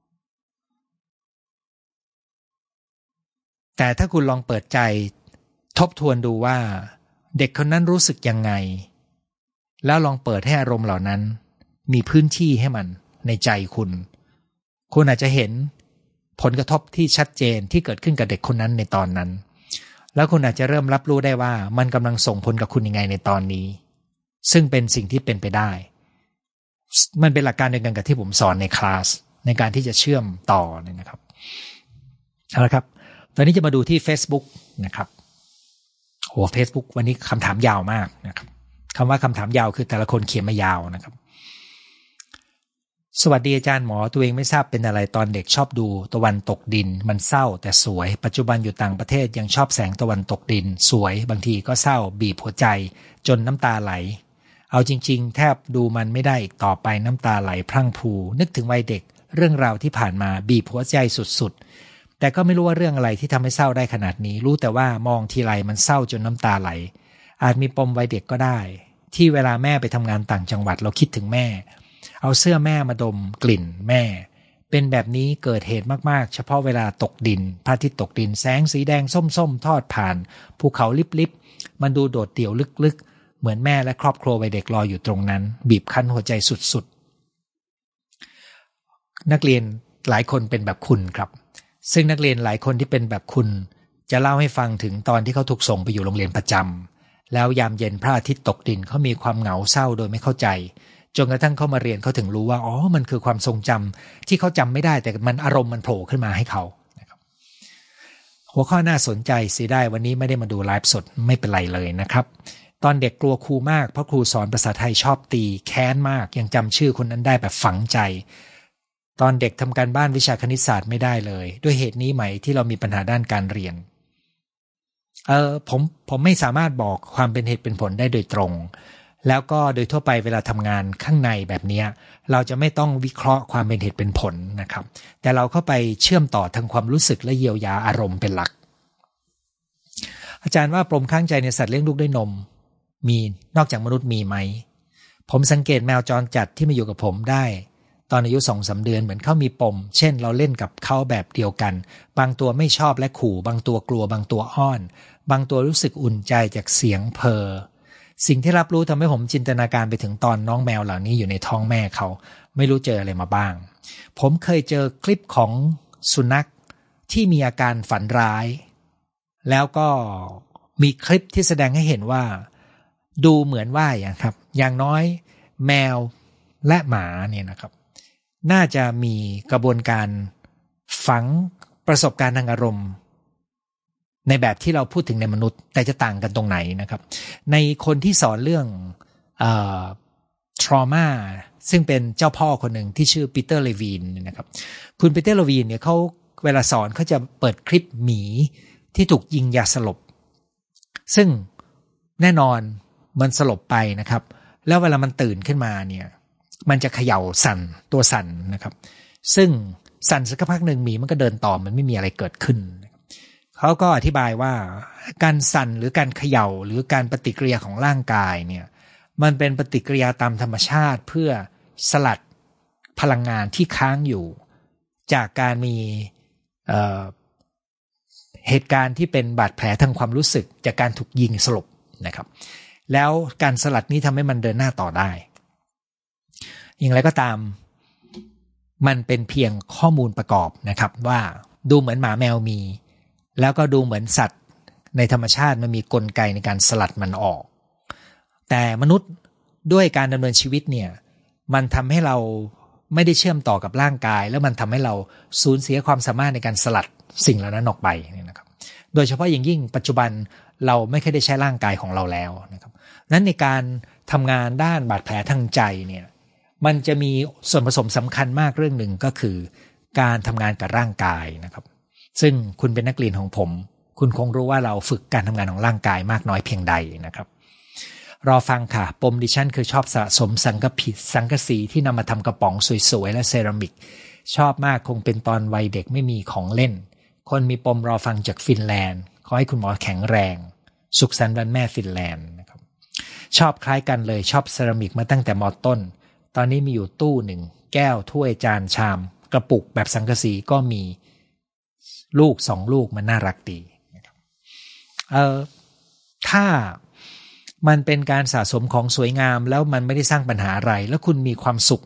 แต่ถ้าคุณลองเปิดใจทบทวนดูว่าเด็กคนนั้นรู้สึกยังไงแล้วลองเปิดให้อารมณ์เหล่านั้นมีพื้นที่ให้มันในใจคุณคุณอาจจะเห็นผลกระทบที่ชัดเจนที่เกิดขึ้นกับเด็กคนนั้นในตอนนั้นแล้วคุณอาจจะเริ่มรับรู้ได้ว่ามันกำลังส่งผลกับคุณยังไงในตอนนี้ซึ่งเป็นสิ่งที่เป็นไปได้มันเป็นหลักการเดียวกันกับที่ผมสอนในคลาสในการที่จะเชื่อมต่อนะครับเอาละครับตอนนี้จะมาดูที่ Facebook นะครับโอ้ Facebook วันนี้คำถามยาวมากนะครับคำว่าคำถามยาวคือแต่ละคนเขียนมายาวนะครับสวัสดีอาจารย์หมอตัวเองไม่ทราบเป็นอะไรตอนเด็กชอบดูตะวันตกดินมันเศร้าแต่สวยปัจจุบันอยู่ต่างประเทศยังชอบแสงตะวันตกดินสวยบางทีก็เศร้าบีบหัวใจจนน้ำตาไหลเอาจริงๆแทบดูมันไม่ได้อีกต่อไปน้ำตาไหลพรั่งพรูนึกถึงวัยเด็กเรื่องราวที่ผ่านมาบีบหัวใจสุดๆแต่ก็ไม่รู้ว่าเรื่องอะไรที่ทำให้เศร้าได้ขนาดนี้รู้แต่ว่ามองทีไรมันเศร้าจนน้ำตาไหลอาจมีปมวัยเด็กก็ได้ที่เวลาแม่ไปทำงานต่างจังหวัดเราคิดถึงแม่เอาเสื้อแม่มาดมกลิ่นแม่เป็นแบบนี้เกิดเหตุมากๆเฉพาะเวลาตกดินพระอาทิตย์ตกดินแสงสีแดงส้มๆทอดผ่านภูเขาลิบๆมันดูโดดเดี่ยวลึกๆเหมือนแม่และครอบครัววัยเด็กรออยู่ตรงนั้นบีบคั้นหัวใจสุดๆนักเรียนหลายคนเป็นแบบคุณครับซึ่งนักเรียนหลายคนที่เป็นแบบคุณจะเล่าให้ฟังถึงตอนที่เขาถูกส่งไปอยู่โรงเรียนประจำแล้วยามเย็นพระอาทิตย์ตกดินเขามีความเหงาเศร้าโดยไม่เข้าใจจนกระทั่งเข้ามาเรียนเขาถึงรู้ว่าอ๋อมันคือความทรงจำที่เขาจำไม่ได้แต่มันอารมณ์มันโผล่ขึ้นมาให้เขานะครับหัวข้อน่าสนใจเสียได้วันนี้ไม่ได้มาดูไลฟ์สดไม่เป็นไรเลยนะครับตอนเด็กกลัวครูมากเพราะครูสอนภาษาไทยชอบตีแค้นมากยังจำชื่อคนนั้นได้แบบฝังใจตอนเด็กทำการบ้านวิชาคณิตศาสตร์ไม่ได้เลยด้วยเหตุนี้ไหมที่เรามีปัญหาด้านการเรียนเออผมผมไม่สามารถบอกความเป็นเหตุเป็นผลได้โดยตรงแล้วก็โดยทั่วไปเวลาทำงานข้างในแบบนี้เราจะไม่ต้องวิเคราะห์ความเป็นเหตุเป็นผลนะครับแต่เราเข้าไปเชื่อมต่อทางความรู้สึกและเยียวยาอารมณ์เป็นหลักอาจารย์ว่าปมข้างใจในสัตว์เลี้ยงลูกด้วยนมมีนอกจากมนุษย์มีไหมผมสังเกตแมวจรจัดที่มาอยู่กับผมได้ตอนอายุ สองถึงสาม เดือนเหมือนเขามีปมเช่นเราเล่นกับเขาแบบเดียวกันบางตัวไม่ชอบและขู่บางตัวกลัวบางตัวอ้อนบางตัวรู้สึกอุ่นใจจากเสียงเพอสิ่งที่รับรู้ทำให้ผมจินตนาการไปถึงตอนน้องแมวเหล่านี้อยู่ในท้องแม่เขาไม่รู้เจออะไรมาบ้างผมเคยเจอคลิปของสุนัขที่มีอาการฝันร้ายแล้วก็มีคลิปที่แสดงให้เห็นว่าดูเหมือนว่าอย่างครับอย่างน้อยแมวและหมาเนี่ยนะครับน่าจะมีกระบวนการฝังประสบการณ์ทางอารมณ์ในแบบที่เราพูดถึงในมนุษย์แต่จะต่างกันตรงไหนนะครับในคนที่สอนเรื่องเอ่อ trauma ซึ่งเป็นเจ้าพ่อคนหนึ่งที่ชื่อปีเตอร์เลวีนนะครับคุณปีเตอร์เลวีนเนี่ยเขาเวลาสอนเขาจะเปิดคลิปหมีที่ถูกยิงยาสลบซึ่งแน่นอนมันสลบไปนะครับแล้วเวลามันตื่นขึ้นมาเนี่ยมันจะเขย่าสั่นตัวสั่นนะครับซึ่งสั่นสักพักหนึ่งหมีมันก็เดินต่อมันไม่มีอะไรเกิดขึ้นเขาก็อธิบายว่าการสั่นหรือการเขย่าหรือการปฏิกิริยาของร่างกายเนี่ยมันเป็นปฏิกิริยาตามธรรมชาติเพื่อสลัดพลังงานที่ค้างอยู่จากการมีเอ่อเหตุการณ์ที่เป็นบาดแผลทางความรู้สึกจากการถูกยิงสลบนะครับแล้วการสลัดนี้ทำให้มันเดินหน้าต่อได้อย่างไรก็ตามมันเป็นเพียงข้อมูลประกอบนะครับว่าดูเหมือนหมาแมวมีแล้วก็ดูเหมือนสัตว์ในธรรมชาติมันมีกลไกในการสลัดมันออกแต่มนุษย์ด้วยการดำเนินชีวิตเนี่ยมันทำให้เราไม่ได้เชื่อมต่อกับร่างกายแล้วมันทำให้เราสูญเสียความสามารถในการสลัดสิ่งเหล่านั้นออกไปนะครับโดยเฉพาะอย่างยิ่งปัจจุบันเราไม่เคยได้ใช้ร่างกายของเราแล้วนะครับนั้นในการทำงานด้านบาดแผลทางใจเนี่ยมันจะมีส่วนผสมสำคัญมากเรื่องหนึ่งก็คือการทำงานกับร่างกายนะครับซึ่งคุณเป็นนักเรียนของผมคุณคงรู้ว่าเราฝึกการทำงานของร่างกายมากน้อยเพียงใดนะครับรอฟังค่ะปมดิฉันคือชอบสะสมสังกะผิดสังกะสีที่นำมาทำกระป๋องสวยๆและเซรามิกชอบมากคงเป็นตอนวัยเด็กไม่มีของเล่นคนมีปมรอฟังจากฟินแลนด์ขอให้คุณหมอแข็งแรงสุขสันต์วันแม่ฟินแลนด์นะครับชอบคล้ายกันเลยชอบเซรามิกมาตั้งแต่ม.ต้นตอนนี้มีอยู่ตู้หนึ่งแก้วถ้วยจานชามกระปุกแบบสังกะสีก็มีลูกสองลูกมันน่ารักดีเอ่อถ้ามันเป็นการสะสมของสวยงามแล้วมันไม่ได้สร้างปัญหาอะไรแล้วคุณมีความสุข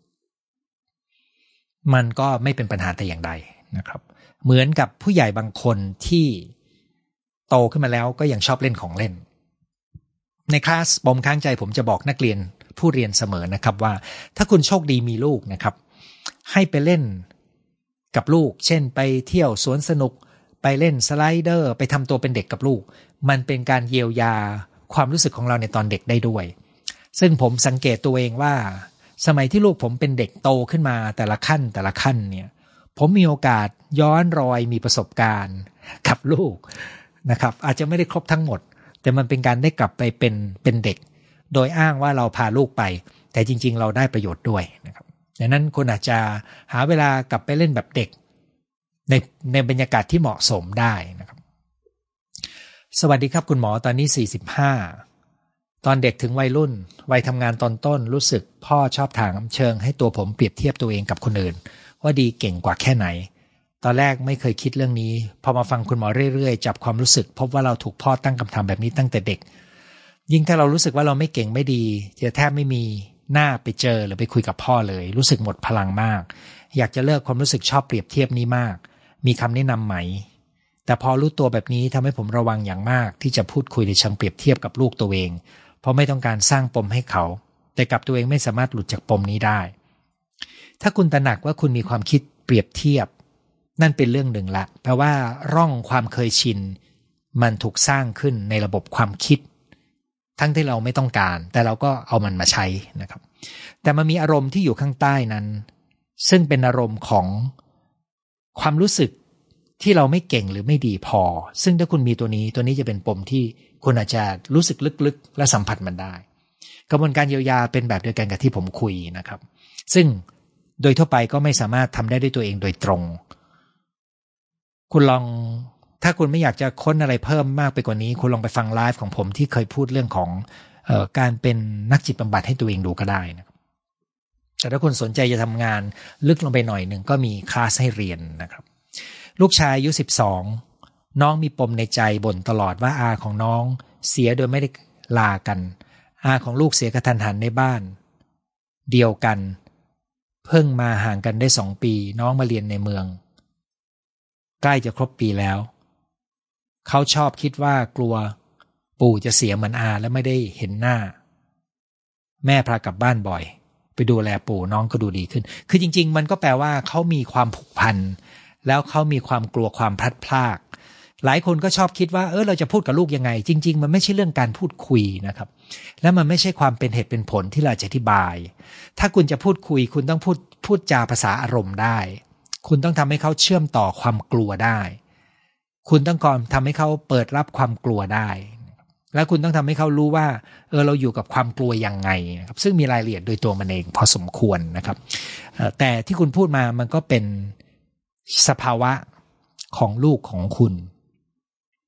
มันก็ไม่เป็นปัญหาแต่อย่างใดนะครับเหมือนกับผู้ใหญ่บางคนที่โตขึ้นมาแล้วก็ยังชอบเล่นของเล่นในคลาสปมค้างใจผมจะบอกนักเรียนผู้เรียนเสมอนะครับว่าถ้าคุณโชคดีมีลูกนะครับให้ไปเล่นกับลูกเช่นไปเที่ยวสวนสนุกไปเล่นสไลเดอร์ไปทำตัวเป็นเด็กกับลูกมันเป็นการเยียวยาความรู้สึกของเราในตอนเด็กได้ด้วยซึ่งผมสังเกตตัวเองว่าสมัยที่ลูกผมเป็นเด็กโตขึ้นมาแต่ละขั้นแต่ละขั้นเนี่ยผมมีโอกาสย้อนรอยมีประสบการณ์กับลูกนะครับอาจจะไม่ได้ครบทั้งหมดแต่มันเป็นการได้กลับไปเป็นเป็นเด็กโดยอ้างว่าเราพาลูกไปแต่จริงๆเราได้ประโยชน์ด้วยนะครับดังนั้นคุณอาจจะหาเวลากลับไปเล่นแบบเด็กในในบรรยากาศที่เหมาะสมได้นะครับสวัสดีครับคุณหมอตอนนี้สี่สิบห้าตอนเด็กถึงวัยรุ่นวัยทำงานตอนต้นรู้สึกพ่อชอบถามเชิงให้ตัวผมเปรียบเทียบตัวเองกับคนอื่นว่าดีเก่งกว่าแค่ไหนตอนแรกไม่เคยคิดเรื่องนี้พอมาฟังคุณหมอเรื่อยๆจับความรู้สึกพบว่าเราถูกพ่อตั้งคำถามแบบนี้ตั้งแต่เด็กยิ่งถ้าเรารู้สึกว่าเราไม่เก่งไม่ดีจะแทบไม่มีหน้าไปเจอหรือไปคุยกับพ่อเลยรู้สึกหมดพลังมากอยากจะเลิกความรู้สึกชอบเปรียบเทียบนี้มากมีคำแนะนำไหมแต่พอรู้ตัวแบบนี้ทำให้ผมระวังอย่างมากที่จะพูดคุยในเชิงเปรียบเทียบกับลูกตัวเองเพราะไม่ต้องการสร้างปมให้เขาแต่กับตัวเองไม่สามารถหลุดจากปมนี้ได้ถ้าคุณตระหนักว่าคุณมีความคิดเปรียบเทียบนั่นเป็นเรื่องหนึ่งละแปลว่าร่องความเคยชินมันถูกสร้างขึ้นในระบบความคิดทั้งที่เราไม่ต้องการแต่เราก็เอามันมาใช้นะครับแต่มันมีอารมณ์ที่อยู่ข้างใต้นั้นซึ่งเป็นอารมณ์ของความรู้สึกที่เราไม่เก่งหรือไม่ดีพอซึ่งถ้าคุณมีตัวนี้ตัวนี้จะเป็นปมที่คุณอาจจะรู้สึกลึกๆและสัมผัสมันได้กระบวนการเยียวยาเป็นแบบเดียวกันกับที่ผมคุยนะครับซึ่งโดยทั่วไปก็ไม่สามารถทำได้ด้วยตัวเองโดยตรงคุณลองถ้าคุณไม่อยากจะค้นอะไรเพิ่มมากไปกว่านี้คุณลองไปฟังไลฟ์ของผมที่เคยพูดเรื่องของเอ่อการเป็นนักจิตบำบัดให้ตัวเองดูก็ได้นะครับแต่ถ้าคุณสนใจจะทำงานลึกลงไปหน่อยหนึ่งก็มีคลาสให้เรียนนะครับลูกชายอายุสิบสองน้องมีปมในใจบ่นตลอดว่าอาของน้องเสียโดยไม่ได้ลากันอาของลูกเสียกระทันหันในบ้านเดียวกันเพิ่งมาห่างกันได้สองปีน้องมาเรียนในเมืองใกล้จะครบปีแล้วเขาชอบคิดว่ากลัวปู่จะเสียเหมือนอาและไม่ได้เห็นหน้าแม่พากลับบ้านบ่อยไปดูแลปู่น้องก็ดูดีขึ้นคือจริงๆมันก็แปลว่าเขามีความผูกพันแล้วเขามีความกลัวความพลัดพรากหลายคนก็ชอบคิดว่าเออเราจะพูดกับลูกยังไงจริงๆมันไม่ใช่เรื่องการพูดคุยนะครับและมันไม่ใช่ความเป็นเหตุเป็นผลที่เราจะอธิบายถ้าคุณจะพูดคุยคุณต้องพูดพูดจาภาษาอารมณ์ได้คุณต้องทำให้เขาเชื่อมต่อความกลัวได้คุณต้องก่อนทำให้เขาเปิดรับความกลัวได้และคุณต้องทำให้เขารู้ว่าเออเราอยู่กับความกลัวยังไงนะครับซึ่งมีรายละเอียดโดยตัวมันเองพอสมควรนะครับแต่ที่คุณพูดมามันก็เป็นสภาวะของลูกของคุณ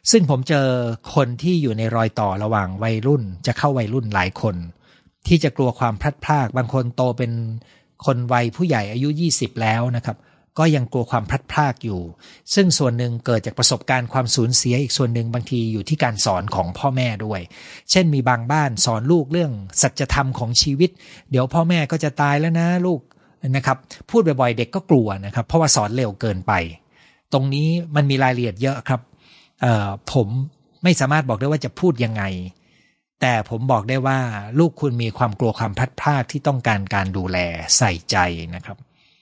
ซึ่งผมเจอคนที่อยู่ในรอยต่อระหว่างวัยรุ่นจะเข้าวัยรุ่นหลายคนที่จะกลัวความพลัดพรากบางคนโตเป็นคนวัยผู้ใหญ่อายุยี่สิบแล้วนะครับก็ยังกลัวความพลัดพรากอยู่ซึ่งส่วนหนึ่งเกิดจากประสบการณ์ความสูญเสียอีกส่วนหนึ่งบางทีอยู่ที่การสอนของพ่อแม่ด้วยเช่นมีบางบ้านสอนลูกเรื่องสัจธรรมของชีวิตเดี๋ยวพ่อแม่ก็จะตายแล้วนะลูกนะครับพูดบ่อยๆเด็กก็กลัวนะครับเพราะว่าสอนเร็วเกินไปตรงนี้มันมีรายละเอียดเยอะครับเอ่อผมไม่สามารถบอกได้ว่าจะพูดยังไงแต่ผมบอกได้ว่าลูกคุณมีความกลัวความพลัดพรากที่ต้องการการดูแลใส่ใจนะครับ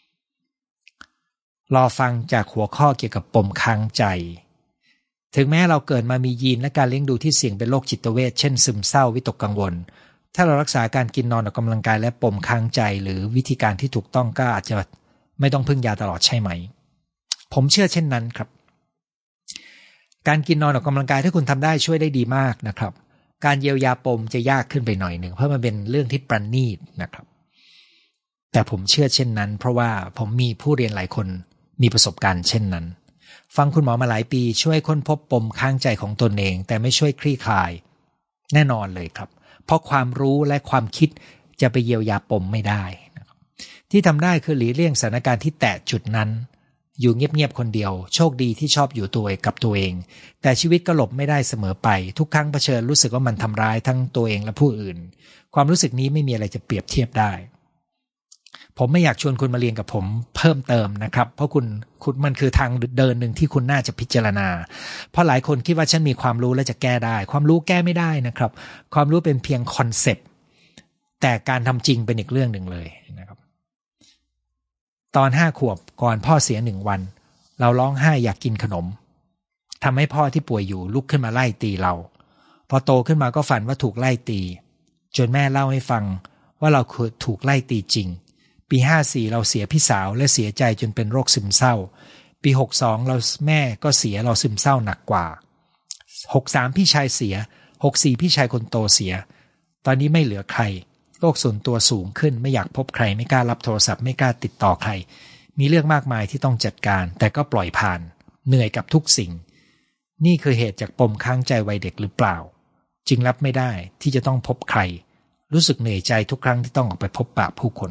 รอฟังจากหัวข้อเกี่ยวกับปมค้างใจถึงแม้เราเกิดมามียีนและการเลี้ยงดูที่เสี่ยงเป็นโรคจิตเวชเช่นซึมเศร้าวิตกกังวลถ้าเรารักษาการกินนอนออกกำลังกายและปมค้างใจหรือวิธีการที่ถูกต้องก็อาจจะไม่ต้องพึ่งยาตลอดใช่ไหมผมเชื่อเช่นนั้นครับการกินนอนออกกำลังกายถ้าคุณทำได้ช่วยได้ดีมากนะครับการเยียวยาปมจะยากขึ้นไปหน่อยหนึ่งเพราะมันเป็นเรื่องที่ประณีตนะครับแต่ผมเชื่อเช่นนั้นเพราะว่าผมมีผู้เรียนหลายคนมีประสบการณ์เช่นนั้นฟังคุณหมอมาหลายปีช่วยค้นพบปมค้างใจของตนเองแต่ไม่ช่วยคลี่คลายแน่นอนเลยครับเพราะความรู้และความคิดจะไปเยียวยาปมไม่ได้นะครับที่ทำได้คือหลีกเลี่ยงสถานการณ์ที่แตะจุดนั้นอยู่เงียบๆคนเดียวโชคดีที่ชอบอยู่ตัวเองกับตัวเองแต่ชีวิตก็หลบไม่ได้เสมอไปทุกครั้งเผชิญรู้สึกว่ามันทำร้ายทั้งตัวเองและผู้อื่นความรู้สึกนี้ไม่มีอะไรจะเปรียบเทียบได้ผมไม่อยากชวนคุณมาเรียนกับผมเพิ่มเติมนะครับเพราะคุณคุณมันคือทางเดินหนึ่งที่คุณน่าจะพิจารณาเพราะหลายคนคิดว่าฉันมีความรู้แล้วจะแก้ได้ความรู้แก้ไม่ได้นะครับความรู้เป็นเพียงคอนเซปต์แต่การทำจริงเป็นอีกเรื่องหนึ่งเลยนะครับตอนห้าขวบก่อนพ่อเสียหนึ่งวันเราร้องไห้อยากกินขนมทำให้พ่อที่ป่วยอยู่ลุกขึ้นมาไล่ตีเราพอโตขึ้นมาก็ฝันว่าถูกไล่ตีจนแม่เล่าให้ฟังว่าเราถูกไล่ตีจริงปีห้าสี่เราเสียพี่สาวและเสียใจจนเป็นโรคซึมเศร้าปีหกสองเราแม่ก็เสียเราซึมเศร้าหนักกว่าหกสามพี่ชายเสียหกสี่พี่ชายคนโตเสียตอนนี้ไม่เหลือใครโรคส่วนตัวสูงขึ้นไม่อยากพบใครไม่กล้ารับโทรศัพท์ไม่กล้าติดต่อใครมีเรื่องมากมายที่ต้องจัดการแต่ก็ปล่อยผ่านเหนื่อยกับทุกสิ่งนี่คือเหตุจากปมค้างใจวัยเด็กหรือเปล่าจึงรับไม่ได้ที่จะต้องพบใครรู้สึกเหนื่อยใจทุกครั้งที่ต้องออกไปพบปะผู้คน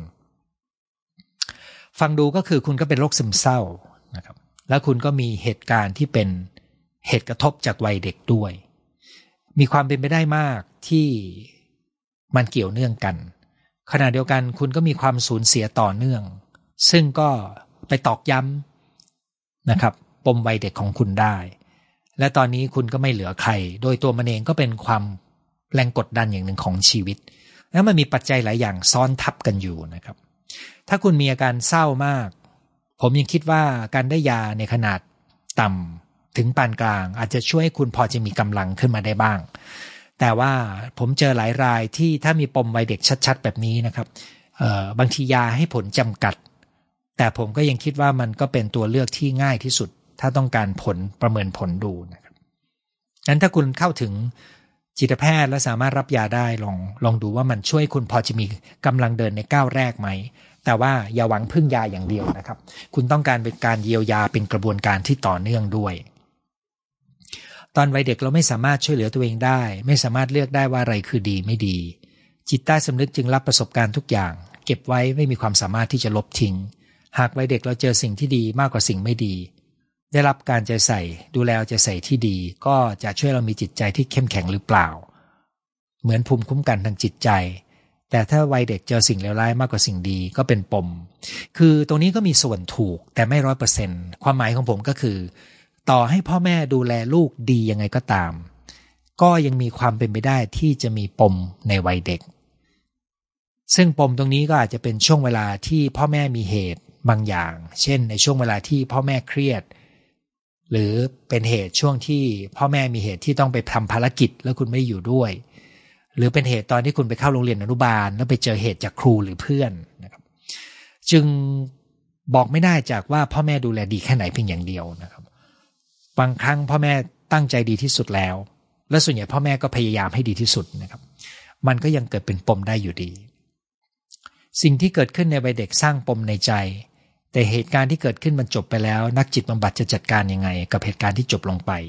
ฟังดูก็คือคุณก็เป็นโรคซึมเศร้านะครับแล้วคุณก็มีเหตุการณ์ที่เป็นเหตุกระทบจากวัยเด็กด้วยมีความเป็นไปได้มากที่มันเกี่ยวเนื่องกันขณะเดียวกันคุณก็มีความสูญเสียต่อเนื่องซึ่งก็ไปตอกย้ำนะครับปมวัยเด็กของคุณได้และตอนนี้คุณก็ไม่เหลือใครโดยตัวมันเองก็เป็นความแรงกดดันอย่างหนึ่งของชีวิตแล้วมันมีปัจจัยหลายอย่างซ้อนทับกันอยู่นะครับถ้าคุณมีอาการเศร้ามากผมยังคิดว่าการได้ยาในขนาดต่ำถึงปานกลางอาจจะช่วยให้คุณพอจะมีกำลังขึ้นมาได้บ้างแต่ว่าผมเจอหลายรายที่ถ้ามีปมวัยเด็กชัดๆแบบนี้นะครับบางทียาให้ผลจำกัดแต่ผมก็ยังคิดว่ามันก็เป็นตัวเลือกที่ง่ายที่สุดถ้าต้องการผลประเมินผลดูนะครับงั้นถ้าคุณเข้าถึงจิตแพทย์และสามารถรับยาได้ลองลองดูว่ามันช่วยคุณพอจะมีกำลังเดินในก้าวแรกไหมแต่ว่าอย่าหวังพึ่งยาอย่างเดียวนะครับคุณต้องการเป็นการเยียวยาเป็นกระบวนการที่ต่อเนื่องด้วยตอนวัยเด็กเราไม่สามารถช่วยเหลือตัวเองได้ไม่สามารถเลือกได้ว่าอะไรคือดีไม่ดีจิตใต้สำนึกจึงรับประสบการณ์ทุกอย่างเก็บไว้ไม่มีความสามารถที่จะลบทิ้งหากวัยเด็กเราเจอสิ่งที่ดีมากกว่าสิ่งไม่ดีได้รับการใจใส่ดูแลใจใส่ที่ดีก็จะช่วยเรามีจิตใจที่เข้มแข็งหรือเปล่าเหมือนภูมิคุ้มกันทางจิตใจแต่ถ้าวัยเด็กเจอสิ่งเลวร้ายมากกว่าสิ่งดีก็เป็นปมคือตรงนี้ก็มีส่วนถูกแต่ไม่ร้อยเปอร์เซ็นต์ความหมายของผมก็คือต่อให้พ่อแม่ดูแลลูกดียังไงก็ตามก็ยังมีความเป็นไปได้ที่จะมีปมในวัยเด็กซึ่งปมตรงนี้ก็อาจจะเป็นช่วงเวลาที่พ่อแม่มีเหตุบางอย่างเช่นในช่วงเวลาที่พ่อแม่เครียดหรือเป็นเหตุช่วงที่พ่อแม่มีเหตุที่ต้องไปทำภารกิจแล้วคุณไม่อยู่ด้วยหรือเป็นเหตุตอนที่คุณไปเข้าโรงเรียนอนุบาลแล้วไปเจอเหตุจากครูหรือเพื่อนนะครับจึงบอกไม่ได้จากว่าพ่อแม่ดูแลดีแค่ไหนเพียงอย่างเดียวนะครับบางครั้งพ่อแม่ตั้งใจดีที่สุดแล้วและส่วนใหญ่พ่อแม่ก็พยายามให้ดีที่สุดนะครับมันก็ยังเกิดเป็นปมได้อยู่ดีสิ่งที่เกิดขึ้นในวัยเด็กสร้างปมในใจแต่เหตุการณ์ที่เกิดขึ้นมันจบไปแล้วนักจิตบำบัดจะจัดการยังไงกับเหตุการณ์ที่จบลงไป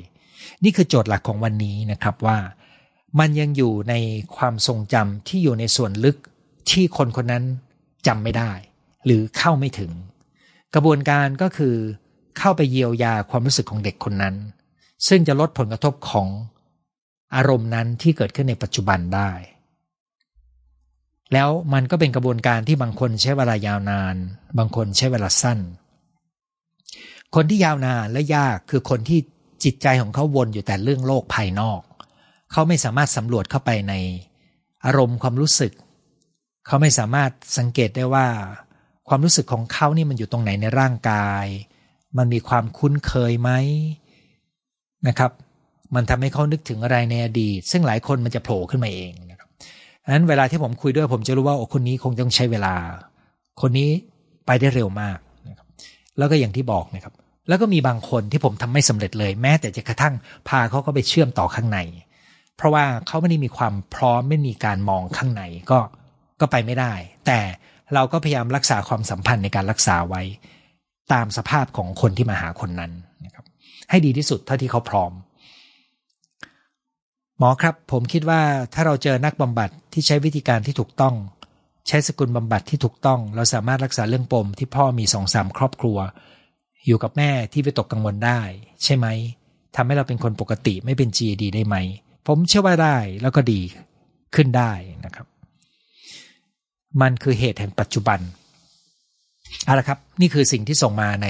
นี่คือโจทย์หลักของวันนี้นะครับว่ามันยังอยู่ในความทรงจำที่อยู่ในส่วนลึกที่คนคนนั้นจำไม่ได้หรือเข้าไม่ถึงกระบวนการก็คือเข้าไปเยียวยาความรู้สึกของเด็กคนนั้นซึ่งจะลดผลกระทบของอารมณ์นั้นที่เกิดขึ้นในปัจจุบันได้แล้วมันก็เป็นกระบวนการที่บางคนใช้เวลายาวนานบางคนใช้เวลาสั้นคนที่ยาวนานและยากคือคนที่จิตใจของเขาวนอยู่แต่เรื่องโลกภายนอกเขาไม่สามารถสำรวจเข้าไปในอารมณ์ความรู้สึกเขาไม่สามารถสังเกตได้ว่าความรู้สึกของเขานี่มันอยู่ตรงไหนในร่างกายมันมีความคุ้นเคยไหมนะครับมันทำให้เขานึกถึงอะไรในอดีตซึ่งหลายคนมันจะโผล่ขึ้นมาเองนะครับฉะนั้นเวลาที่ผมคุยด้วยผมจะรู้ว่าโอ้คนนี้คงต้องใช้เวลาคนนี้ไปได้เร็วมากนะครับแล้วก็อย่างที่บอกนะครับแล้วก็มีบางคนที่ผมทำไม่สำเร็จเลยแม้แต่จะกระทั่งพาเขาเข้าไปเชื่อมต่อข้างในเพราะว่าเขาไม่ได้มีความพร้อมไม่มีการมองข้างในก็ก็ไปไม่ได้แต่เราก็พยายามรักษาความสัมพันธ์ในการรักษาไว้ตามสภาพของคนที่มาหาคนนั้นนะครับให้ดีที่สุดเท่าที่เขาพร้อมหมอครับผมคิดว่าถ้าเราเจอนักบำบัดที่ใช้วิธีการที่ถูกต้องใช้สกุลบำบัดที่ถูกต้องเราสามารถรักษาเรื่องปมที่พ่อมี สองสาม ครอบครัวอยู่กับแม่ที่วิตกกังวลได้ใช่ไหมทำให้เราเป็นคนปกติไม่เป็น จี เอ ดี ได้ไหมผมเชื่อว่าได้แล้วก็ดีขึ้นได้นะครับมันคือเหตุแห่งปัจจุบันเอาละครับนี่คือสิ่งที่ส่งมาใน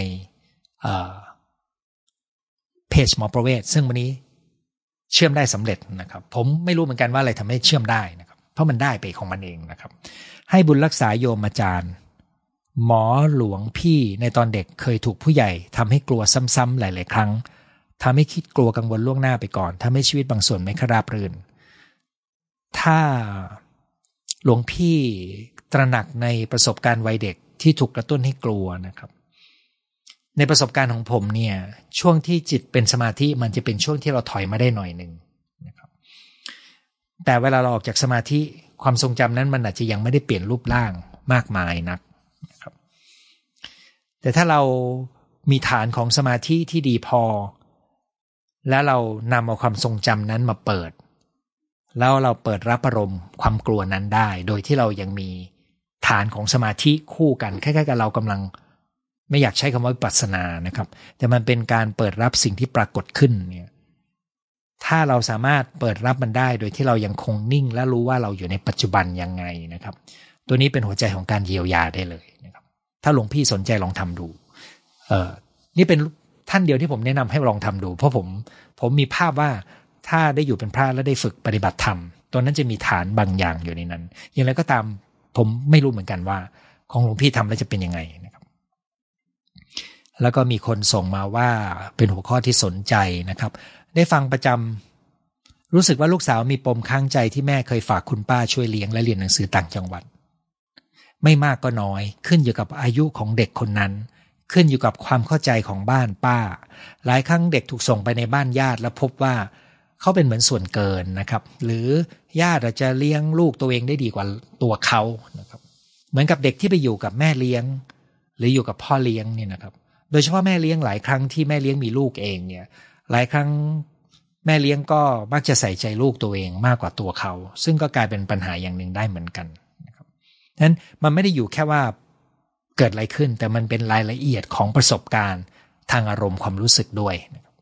เพจหมอประเวศซึ่งวันนี้เชื่อมได้สำเร็จนะครับผมไม่รู้เหมือนกันว่าอะไรทำให้เชื่อมได้นะครับเพราะมันได้ไปของมันเองนะครับให้บุญรักษาโยมอาจารย์หมอหลวงพี่ในตอนเด็กเคยถูกผู้ใหญ่ทำให้กลัวซ้ำๆหลายๆครั้งทำให้คิดกลัวกังวลล่วงหน้าไปก่อนทำให้ชีวิตบางส่วนไม่ราบรื่นถ้าหลวงพี่ตระหนักในประสบการณ์วัยเด็กที่ถูกกระตุ้นให้กลัวนะครับในประสบการณ์ของผมเนี่ยช่วงที่จิตเป็นสมาธิมันจะเป็นช่วงที่เราถอยมาได้หน่อยนึงนะครับแต่เวลาเราออกจากสมาธิความทรงจำนั้นมันอาจจะยังไม่ได้เปลี่ยนรูปร่างมากมายนักนะครับแต่ถ้าเรามีฐานของสมาธิที่ดีพอแล้วเรานำเอาความทรงจำนั้นมาเปิดแล้วเราเปิดรับอารมณ์ความกลัวนั้นได้โดยที่เรายังมีฐานของสมาธิคู่กันคล้ายๆกับเรากำลังไม่อยากใช้คำว่าวิปัสสนานะครับแต่มันเป็นการเปิดรับสิ่งที่ปรากฏขึ้นเนี่ยถ้าเราสามารถเปิดรับมันได้โดยที่เรายังคงนิ่งและรู้ว่าเราอยู่ในปัจจุบันยังไงนะครับตัวนี้เป็นหัวใจของการเยียวยาได้เลยนะครับถ้าหลวงพี่สนใจลองทำดูเอ่อนี่เป็นท่านเดียวที่ผมแนะนำให้ลองทำดูเพราะผมผมมีภาพว่าถ้าได้อยู่เป็นพระและได้ฝึกปฏิบัติธรรมตัวนั้นจะมีฐานบางอย่างอยู่ในนั้นอย่างไรก็ตามผมไม่รู้เหมือนกันว่าของหลวงพี่ทำแล้วจะเป็นยังไงนะครับแล้วก็มีคนส่งมาว่าเป็นหัวข้อที่สนใจนะครับได้ฟังประจำรู้สึกว่าลูกสาวมีปมข้างใจที่แม่เคยฝากคุณป้าช่วยเลี้ยงและเรียนหนังสือต่างจังหวัดไม่มากก็น้อยขึ้นอยู่กับอายุของเด็กคนนั้นขึ้นอยู่กับความเข้าใจของบ้านป้าหลายครั้งเด็กถูกส่งไปในบ้านญาติแล้วพบว่าเขาเป็นเหมือนส่วนเกินนะครับหรือญาติอาจจะเลี้ยงลูกตัวเองได้ดีกว่าตัวเขานะครับเหมือนกับเด็กที่ไปอยู่กับแม่เลี้ยงหรืออยู่กับพ่อเลี้ยงเนี่ยนะครับโดยเฉพาะแม่เลี้ยงหลายครั้งที่แม่เลี้ยงมีลูกเองเนี่ยหลายครั้งแม่เลี้ยงก็มักจะใส่ใจลูกตัวเองมากกว่าตัวเขาซึ่งก็กลายเป็นปัญหาอย่างหนึ่งได้เหมือนกันนะครับฉะนั้นมันไม่ได้อยู่แค่ว่าเกิดอะไรขึ้นแต่มันเป็นรายละเอียดของประสบการณ์ทางอารมณ์ความรู้สึกด้วยนะครับ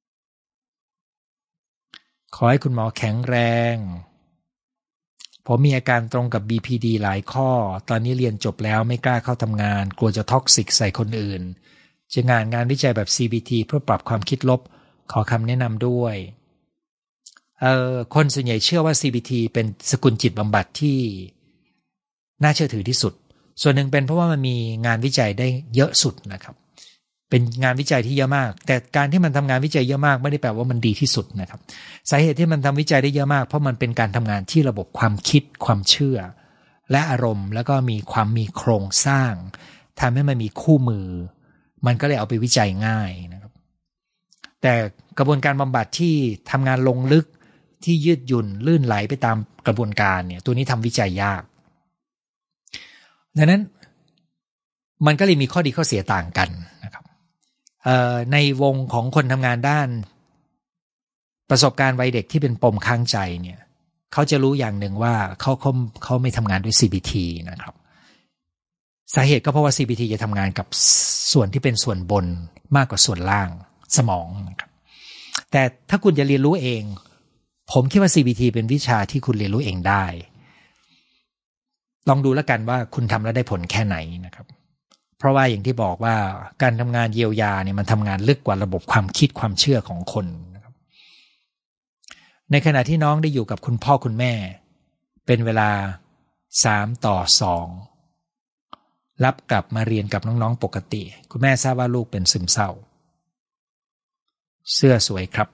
ขอให้คุณหมอแข็งแรงผมมีอาการตรงกับ บี พี ดี หลายข้อตอนนี้เรียนจบแล้วไม่กล้าเข้าทำงานกลัวจะท็อกซิกใส่คนอื่นจะงานงานวิจัยแบบ ซี บี ที เพื่อปรับความคิดลบขอคำแนะนำด้วยเอ่อคนส่วนใหญ่เชื่อว่า ซี บี ที เป็นสกุลจิตบำบัดที่น่าเชื่อถือที่สุดส่วนหนึ่งเป็นเพราะว่ามันมีงานวิจัยได้เยอะสุดนะครับเป็นงานวิจัยที่เยอะมากแต่การที่มันทำงานวิจัยเยอะมากไม่ได้แปลว่ามันดีที่สุดนะครับสาเหตุที่มันทำวิจัยได้เยอะมากเพราะมันเป็นการทำงานที่ระบบความคิดความเชื่อและอารมณ์แล้วก็มีความมีโครงสร้างทำให้มันมีคู่มือมันก็เลยเอาไปวิจัยง่ายนะครับแต่กระบวนการบำบัดที่ทำงานลงลึกที่ยืดหยุ่นลื่นไหลไปตามกระบวนการเนี่ยตัวนี้ทำวิจัยยากดังนั้นมันก็เลยมีข้อดีข้อเสียต่างกันนะครับในวงของคนทำงานด้านประสบการณ์วัยเด็กที่เป็นปมข้างใจเนี่ยเขาจะรู้อย่างหนึ่งว่าเขาเขาเขาไม่ทำงานด้วย ซี บี ที นะครับสาเหตุก็เพราะว่า ซี บี ที จะทำงานกับส่วนที่เป็นส่วนบนมากกว่าส่วนล่างสมองนะครับแต่ถ้าคุณจะเรียนรู้เองผมคิดว่า ซี บี ที เป็นวิชาที่คุณเรียนรู้เองได้ลองดูแล้วกันว่าคุณทำแล้วได้ผลแค่ไหนนะครับเพราะว่าอย่างที่บอกว่าการทำงานเยียวยาเนี่ยมันทำงานลึกกว่าระบบความคิดความเชื่อของคนนะครับในขณะที่น้องได้อยู่กับคุณพ่อคุณแม่เป็นเวลาสามต่อสองรับกลับมาเรียนกับน้องๆปกติคุณแม่ทราบว่าลูกเป็นซึมเศร้าเสื้อสวยครับ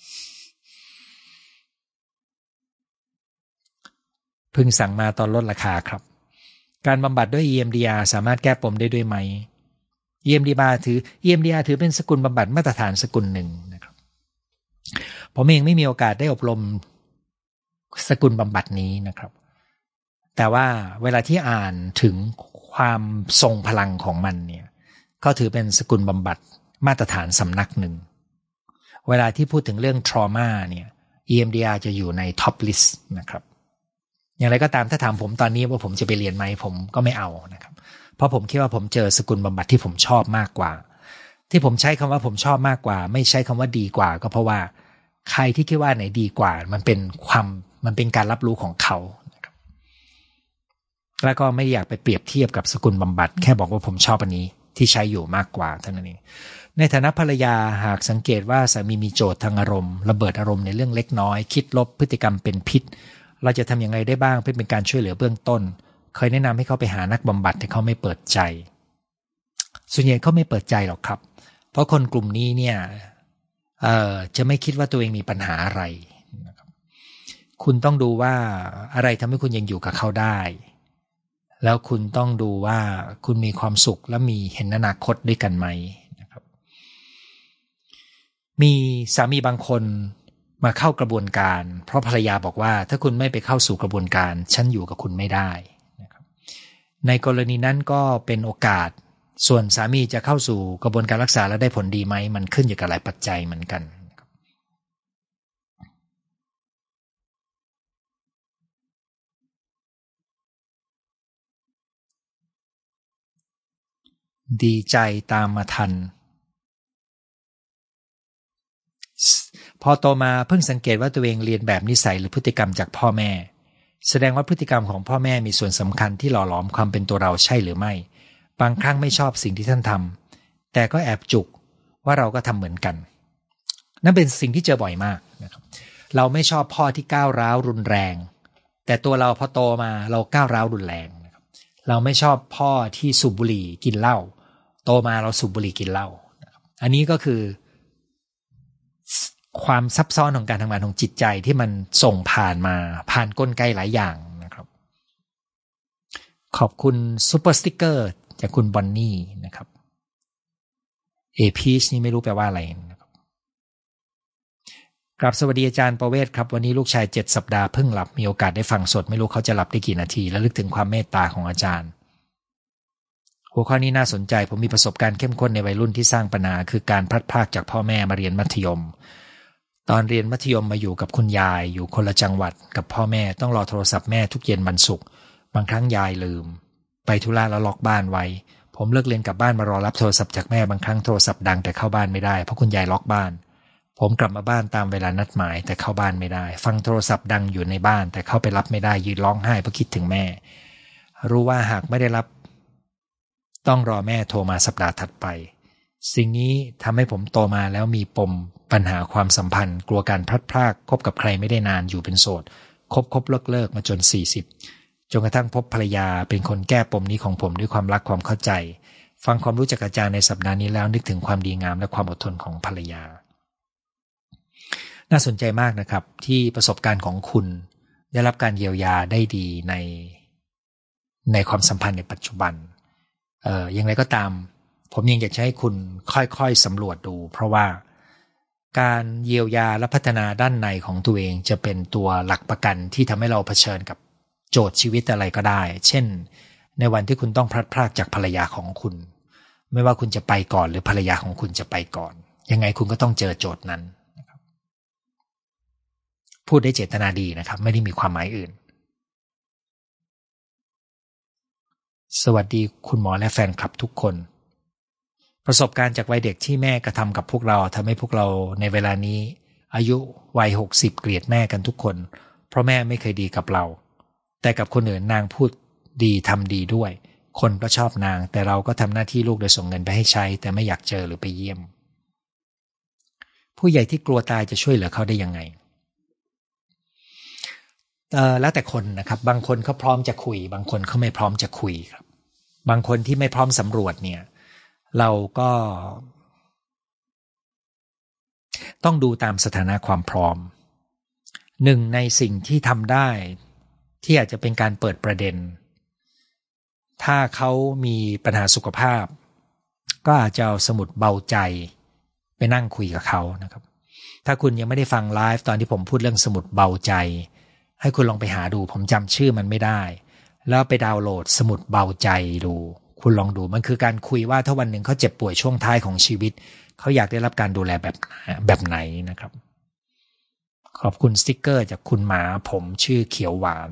เพิ่งสั่งมาตอนลดราคาครับการบำบัดด้วย อี เอ็ม ดี อาร์ สามารถแก้ปมได้ด้วยไหม อี เอ็ม ดี อาร์ ถือ อี เอ็ม ดี อาร์ ถือเป็นสกุลบำบัดมาตรฐานสกุลหนึ่งนะครับผมเองไม่มีโอกาสได้อบรมสกุลบำบัดนี้นะครับแต่ว่าเวลาที่อ่านถึงความทรงพลังของมันเนี่ยก็ถือเป็นสกุลบำบัดมาตรฐานสำนักหนึ่งเวลาที่พูดถึงเรื่อง trauma เนี่ย อี เอ็ม ดี อาร์ จะอยู่ใน top list นะครับอย่างไรก็ตามถ้าถามผมตอนนี้ว่าผมจะไปเรียนไหมผมก็ไม่เอานะครับเพราะผมคิดว่าผมเจอสกุลบำบัดที่ผมชอบมากกว่าที่ผมใช้คำว่าผมชอบมากกว่าไม่ใช้คำว่าดีกว่าก็เพราะว่าใครที่คิดว่าไหนดีกว่ามันเป็นความมันเป็นการรับรู้ของเขานะครับแล้วก็ไม่อยากไปเปรียบเทียบกับสกุลบำบัดแค่บอกว่าผมชอบอันนี้ที่ใช้อยู่มากกว่าเท่านั้นเองในฐานะภรรยาหากสังเกตว่าสามีมีโจทย์ทางอารมณ์ระเบิดอารมณ์ในเรื่องเล็กน้อยคิดลบพฤติกรรมเป็นพิษเราจะทำอย่างไรได้บ้างเพื่อเป็นการช่วยเหลือเบื้องต้นเคยแนะนำให้เขาไปหานักบำบัดแต่เขาไม่เปิดใจส่วนใหญ่เขาไม่เปิดใจหรอกครับเพราะคนกลุ่มนี้เนี่ยเอ่อจะไม่คิดว่าตัวเองมีปัญหาอะไรนะครับคุณต้องดูว่าอะไรทำให้คุณยังอยู่กับเขาได้แล้วคุณต้องดูว่าคุณมีความสุขและมีเห็นอนาคตด้วยกันไหมนะครับมีสามีบางคนมาเข้ากระบวนการเพราะภรรยาบอกว่าถ้าคุณไม่ไปเข้าสู่กระบวนการฉันอยู่กับคุณไม่ได้นะครับในกรณีนั้นก็เป็นโอกาสส่วนสามีจะเข้าสู่กระบวนการรักษาแล้วได้ผลดีไหมมันขึ้นอยู่กับหลายปัจจัยเหมือนกันดีใจตามมาทันพอโตมาเพิ่งสังเกตว่าตัวเองเรียนแบบนิสัยหรือพฤติกรรมจากพ่อแม่แสดงว่าพฤติกรรมของพ่อแม่มีส่วนสำคัญที่หล่อหลอมความเป็นตัวเราใช่หรือไม่บางครั้งไม่ชอบสิ่งที่ท่านทำแต่ก็แอบจุกว่าเราก็ทำเหมือนกันนั่นเป็นสิ่งที่เจอบ่อยมากนะครับเราไม่ชอบพ่อที่ก้าวร้าวรุนแรงแต่ตัวเราพอโตมาเราก้าวร้าวรุนแรงนะครับเราไม่ชอบพ่อที่สูบบุหรี่กินเหล้าโตมาเราสูบบุหรี่กินเหล้านะครับอันนี้ก็คือความซับซ้อนของการทำงานของจิตใจที่มันส่งผ่านมาผ่านกลไกหลายอย่างนะครับขอบคุณซุปเปอร์สติ๊กเกอร์จากคุณบอนนี่นะครับเอพีชนี่ไม่รู้แปลว่าอะไรนะครับกราบสวัสดีอาจารย์ประเวศครับวันนี้ลูกชายเจ็ดสัปดาห์เพิ่งหลับมีโอกาสได้ฟังสดไม่รู้เขาจะหลับได้กี่นาทีและลึกถึงความเมตตาของอาจารย์หัวข้อนี้น่าสนใจผมมีประสบการณ์เข้มข้นในวัยรุ่นที่สร้างปัญหาคือการพลัดพรากจากพ่อแม่มาเรียนมัธยมตอนเรียนมัธยมมาอยู่กับคุณยายอยู่คนละจังหวัดกับพ่อแม่ต้องรอโทรศัพท์แม่ทุกเย็นวันศุกร์บางครั้งยายลืมไปธุระแล้วล็อกบ้านไว้ผมเลิกเรียนกลับบ้านมารอรับโทรศัพท์จากแม่บางครั้งโทรศัพท์ดังแต่เข้าบ้านไม่ได้เพราะคุณยายล็อกบ้านผมกลับมาบ้านตามเวลานัดหมายแต่เข้าบ้านไม่ได้ฟังโทรศัพท์ดังอยู่ในบ้านแต่เข้าไปรับไม่ได้ยืนร้องไห้เพราะคิดถึงแม่รู้ว่าหากไม่ได้รับต้องรอแม่โทรมาสัปดาห์ถัดไปสิ่งนี้ทำให้ผมโตมาแล้วมีปมปัญหาความสัมพันธ์กลัวการพลัดพรากคบกับใครไม่ได้นานอยู่เป็นโสดคบคบเลิกเลิกมาจนสี่สิบจนกระทั่งพบภรรยาเป็นคนแก้ปมนี้ของผมด้วยความรักความเข้าใจฟังความรู้จากอาจารย์ในสัปดาห์นี้แล้วนึกถึงความดีงามและความอดทนของภรรยาน่าสนใจมากนะครับที่ประสบการณ์ของคุณได้รับการเยียวยาได้ดีในในความสัมพันธ์ในปัจจุบันเอ่ออย่างไรก็ตามผมยังอยากให้คุณค่อยๆสำรวจดูเพราะว่าการเยียวยาและพัฒนาด้านในของตัวเองจะเป็นตัวหลักประกันที่ทำให้เราเผชิญกับโจทย์ชีวิตอะไรก็ได้เช่นในวันที่คุณต้องพลัดพรากจากภรรยาของคุณไม่ว่าคุณจะไปก่อนหรือภรรยาของคุณจะไปก่อนยังไงคุณก็ต้องเจอโจทย์นั้นพูดได้เจตนาดีนะครับไม่ได้มีความหมายอื่นสวัสดีคุณหมอและแฟนคลับทุกคนประสบการณ์จากวัยเด็กที่แม่กระทำกับพวกเราทำให้พวกเราในเวลานี้อายุวัยหกสิบเกลียดแม่กันทุกคนเพราะแม่ไม่เคยดีกับเราแต่กับคนอื่นนางพูดดีทำดีด้วยคนก็ชอบนางแต่เราก็ทำหน้าที่ลูกโดยส่งเงินไปให้ใช้แต่ไม่อยากเจอหรือไปเยี่ยมผู้ใหญ่ที่กลัวตายจะช่วยเหลือเขาได้ยังไงเอ่อแล้วแต่คนนะครับบางคนเขาพร้อมจะคุยบางคนเขาไม่พร้อมจะคุยครับบางคนที่ไม่พร้อมสำรวจเนี่ยเราก็ต้องดูตามสถานะความพร้อมหนึ่งในสิ่งที่ทำได้ที่อาจจะเป็นการเปิดประเด็นถ้าเขามีปัญหาสุขภาพก็อาจจะเอาสมุดเบาใจไปนั่งคุยกับเขานะครับถ้าคุณยังไม่ได้ฟังไลฟ์ตอนที่ผมพูดเรื่องสมุดเบาใจให้คุณลองไปหาดูผมจำชื่อมันไม่ได้แล้วไปดาวน์โหลดสมุดเบาใจดูคุณลองดูมันคือการคุยว่าถ้าวันหนึ่งเขาเจ็บป่วยช่วงท้ายของชีวิตเขาอยากได้รับการดูแลแบบแบบไหนนะครับขอบคุณสติ๊กเกอร์จากคุณหมาผมชื่อเขียวหวาน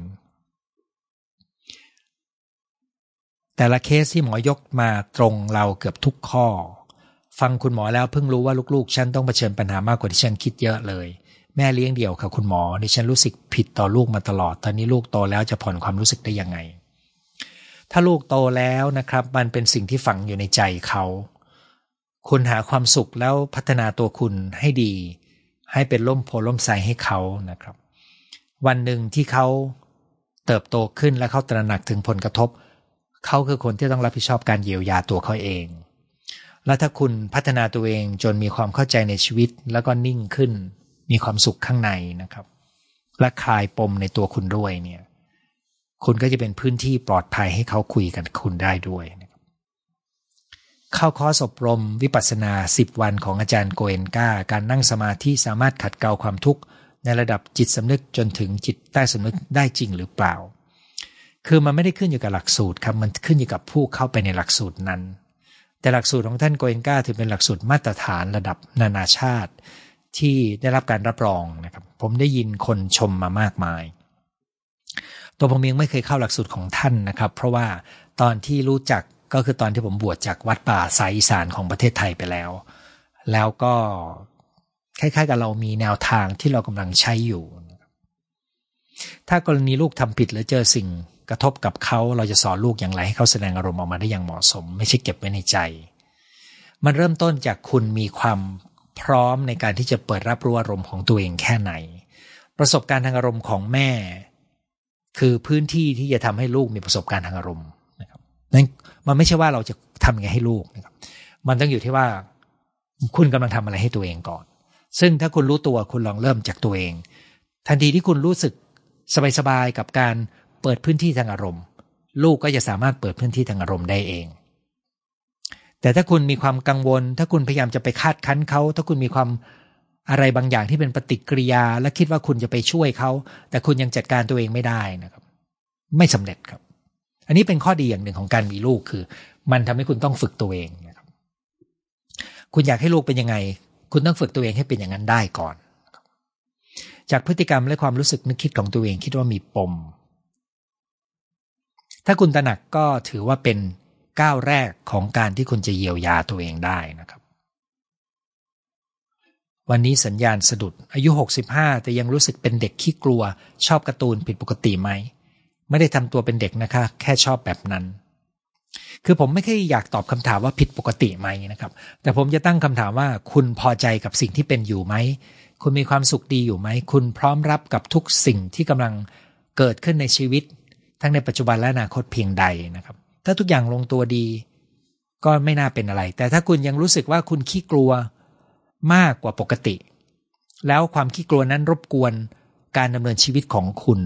แต่ละเคสที่หมอยกมาตรงเราเกือบทุกข้อฟังคุณหมอแล้วเพิ่งรู้ว่าลูกๆฉันต้องเผชิญปัญหามากกว่าที่ฉันคิดเยอะเลยแม่เลี้ยงเดี่ยวค่ะคุณหมอดิฉันรู้สึกผิดต่อลูกมาตลอดตอนนี้ลูกโตแล้วจะผ่อนความรู้สึกได้ยังไงถ้าลูกโตแล้วนะครับมันเป็นสิ่งที่ฝังอยู่ในใจเขาคุณหาความสุขแล้วพัฒนาตัวคุณให้ดีให้เป็นร่มโพล่มไทรให้เขานะครับวันหนึ่งที่เขาเติบโตขึ้นและเขาตระหนักถึงผลกระทบเขาคือคนที่ต้องรับผิดชอบการเยียวยาตัวเขาเองและถ้าคุณพัฒนาตัวเองจนมีความเข้าใจในชีวิตแล้วก็นิ่งขึ้นมีความสุขข้างในนะครับและคลายปมในตัวคุณด้วยเนี่ยคุณก็จะเป็นพื้นที่ปลอดภัยให้เขาคุยกันคุณได้ด้วยนะครับเข้าคอร์สอบรมวิปัสสนาสิบวันของอาจารย์โกเอนกาการนั่งสมาธิสามารถขัดเกลาความทุกข์ในระดับจิตสำนึกจนถึงจิตใต้สำนึกได้จริงหรือเปล่าคือมันไม่ได้ขึ้นอยู่กับหลักสูตรครับมันขึ้นอยู่กับผู้เข้าไปในหลักสูตรนั้นแต่หลักสูตรของท่านโกเอนกาถือเป็นหลักสูตรมาตรฐานระดับนานาชาติที่ได้รับการรับรองนะครับผมได้ยินคนชมมามากมายตัวผมเองไม่เคยเข้าหลักสูตรของท่านนะครับเพราะว่าตอนที่รู้จักก็คือตอนที่ผมบวชจากวัดป่าสายอีสานของประเทศไทยไปแล้วแล้วก็คล้ายๆกับเรามีแนวทางที่เรากำลังใช้อยู่ถ้ากรณีลูกทำผิดหรือเจอสิ่งกระทบกับเขาเราจะสอนลูกอย่างไรให้เขาแสดงอารมณ์ออกมาได้อย่างเหมาะสมไม่ใช่เก็บไว้ในใจมันเริ่มต้นจากคุณมีความพร้อมในการที่จะเปิดรับรู้อารมณ์ของตัวเองแค่ไหนประสบการณ์ทางอารมณ์ของแม่คือพื้นที่ที่จะทำให้ลูกมีประสบการณ์ทางอารมณ์นะครับนั่นมันไม่ใช่ว่าเราจะทำยังไงให้ลูกนะครับมันต้องอยู่ที่ว่าคุณกำลังทำอะไรให้ตัวเองก่อนซึ่งถ้าคุณรู้ตัวคุณลองเริ่มจากตัวเองทันทีที่คุณรู้สึกสบายๆกับการเปิดพื้นที่ทางอารมณ์ลูกก็จะสามารถเปิดพื้นที่ทางอารมณ์ได้เองแต่ถ้าคุณมีความกังวลถ้าคุณพยายามจะไปคาดคั้นเขาถ้าคุณมีความอะไรบางอย่างที่เป็นปฏิกิริยาและคิดว่าคุณจะไปช่วยเขาแต่คุณยังจัดการตัวเองไม่ได้นะครับไม่สำเร็จครับอันนี้เป็นข้อดีอย่างหนึ่งของการมีลูกคือมันทำให้คุณต้องฝึกตัวเองนะครับคุณอยากให้ลูกเป็นยังไงคุณต้องฝึกตัวเองให้เป็นอย่างนั้นได้ก่อนจากพฤติกรรมและความรู้สึกนึกคิดของตัวเองคิดว่ามีปมถ้าคุณตระหนักก็ถือว่าเป็นก้าวแรกของการที่คุณจะเยียวยาตัวเองได้นะครับวันนี้สัญญาณสะดุดอายุหกสิบห้าแต่ยังรู้สึกเป็นเด็กขี้กลัวชอบการ์ตูนผิดปกติไหมไม่ได้ทำตัวเป็นเด็กนะคะแค่ชอบแบบนั้นคือผมไม่เคยอยากตอบคำถามว่าผิดปกติไหมนะครับแต่ผมจะตั้งคำถามว่าคุณพอใจกับสิ่งที่เป็นอยู่ไหมคุณมีความสุขดีอยู่ไหมคุณพร้อมรับกับทุกสิ่งที่กำลังเกิดขึ้นในชีวิตทั้งในปัจจุบันและอนาคตเพียงใดนะครับถ้าทุกอย่างลงตัวดีก็ไม่น่าเป็นอะไรแต่ถ้าคุณยังรู้สึกว่าคุณขี้กลัวมากกว่าปกติแล้วความขี้กลัวนั้นรบกวนการดำเนินชีวิตของคุณ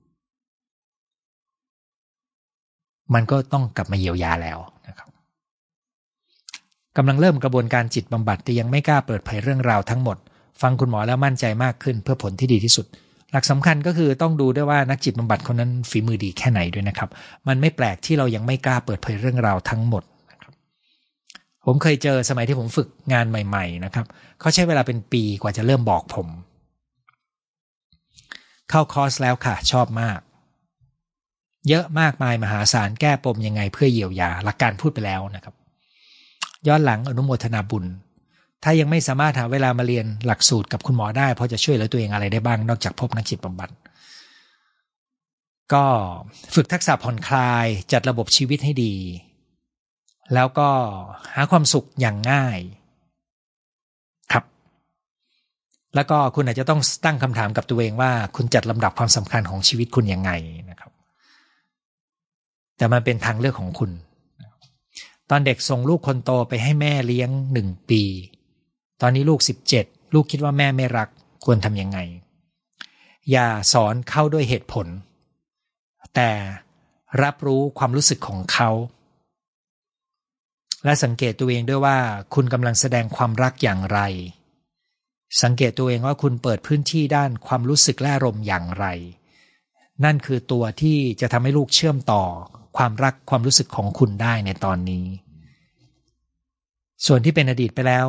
มันก็ต้องกลับมาเยียวยาแล้วนะครับกำลังเริ่มกระบวนการจิตบำบัดแต่ยังไม่กล้าเปิดเผยเรื่องราวทั้งหมดฟังคุณหมอแล้วมั่นใจมากขึ้นเพื่อผลที่ดีที่สุดหลักสำคัญก็คือต้องดูด้วยว่านักจิตบำบัดคนนั้นฝีมือดีแค่ไหนด้วยนะครับมันไม่แปลกที่เรายังไม่กล้าเปิดเผยเรื่องราวทั้งหมดนะครับผมเคยเจอสมัยที่ผมฝึกงานใหม่ๆนะครับเขาใช้เวลาเป็นปีกว่าจะเริ่มบอกผมเข้าคอร์สแล้วค่ะชอบมากเยอะมากมายมหาศาลแก้ปมยังไงเพื่อเยียวยาหลักการพูดไปแล้วนะครับย้อนหลังอนุโมทนาบุญถ้ายังไม่สามารถหาเวลามาเรียนหลักสูตรกับคุณหมอได้พอจะช่วยเหลือตัวเองอะไรได้บ้างนอกจากพบนักจิตบำบัดก็ฝึกทักษะผ่อนคลายจัดระบบชีวิตให้ดีแล้วก็หาความสุขอย่างง่ายครับแล้วก็คุณอาจจะต้องตั้งคำถามกับตัวเองว่าคุณจัดลำดับความสำคัญของชีวิตคุณยังไงนะครับแต่มันเป็นทางเลือกของคุณตอนเด็กส่งลูกคนโตไปให้แม่เลี้ยงหนึ่งปีตอนนี้ลูกสิบเจ็ดลูกคิดว่าแม่ไม่รักควรทำยังไงอย่าสอนเข้าด้วยเหตุผลแต่รับรู้ความรู้สึกของเขาและสังเกตตัวเองด้วยว่าคุณกำลังแสดงความรักอย่างไรสังเกตตัวเองว่าคุณเปิดพื้นที่ด้านความรู้สึกและอารมณ์อย่างไรนั่นคือตัวที่จะทำให้ลูกเชื่อมต่อความรักความรู้สึกของคุณได้ในตอนนี้ส่วนที่เป็นอดีตไปแล้ว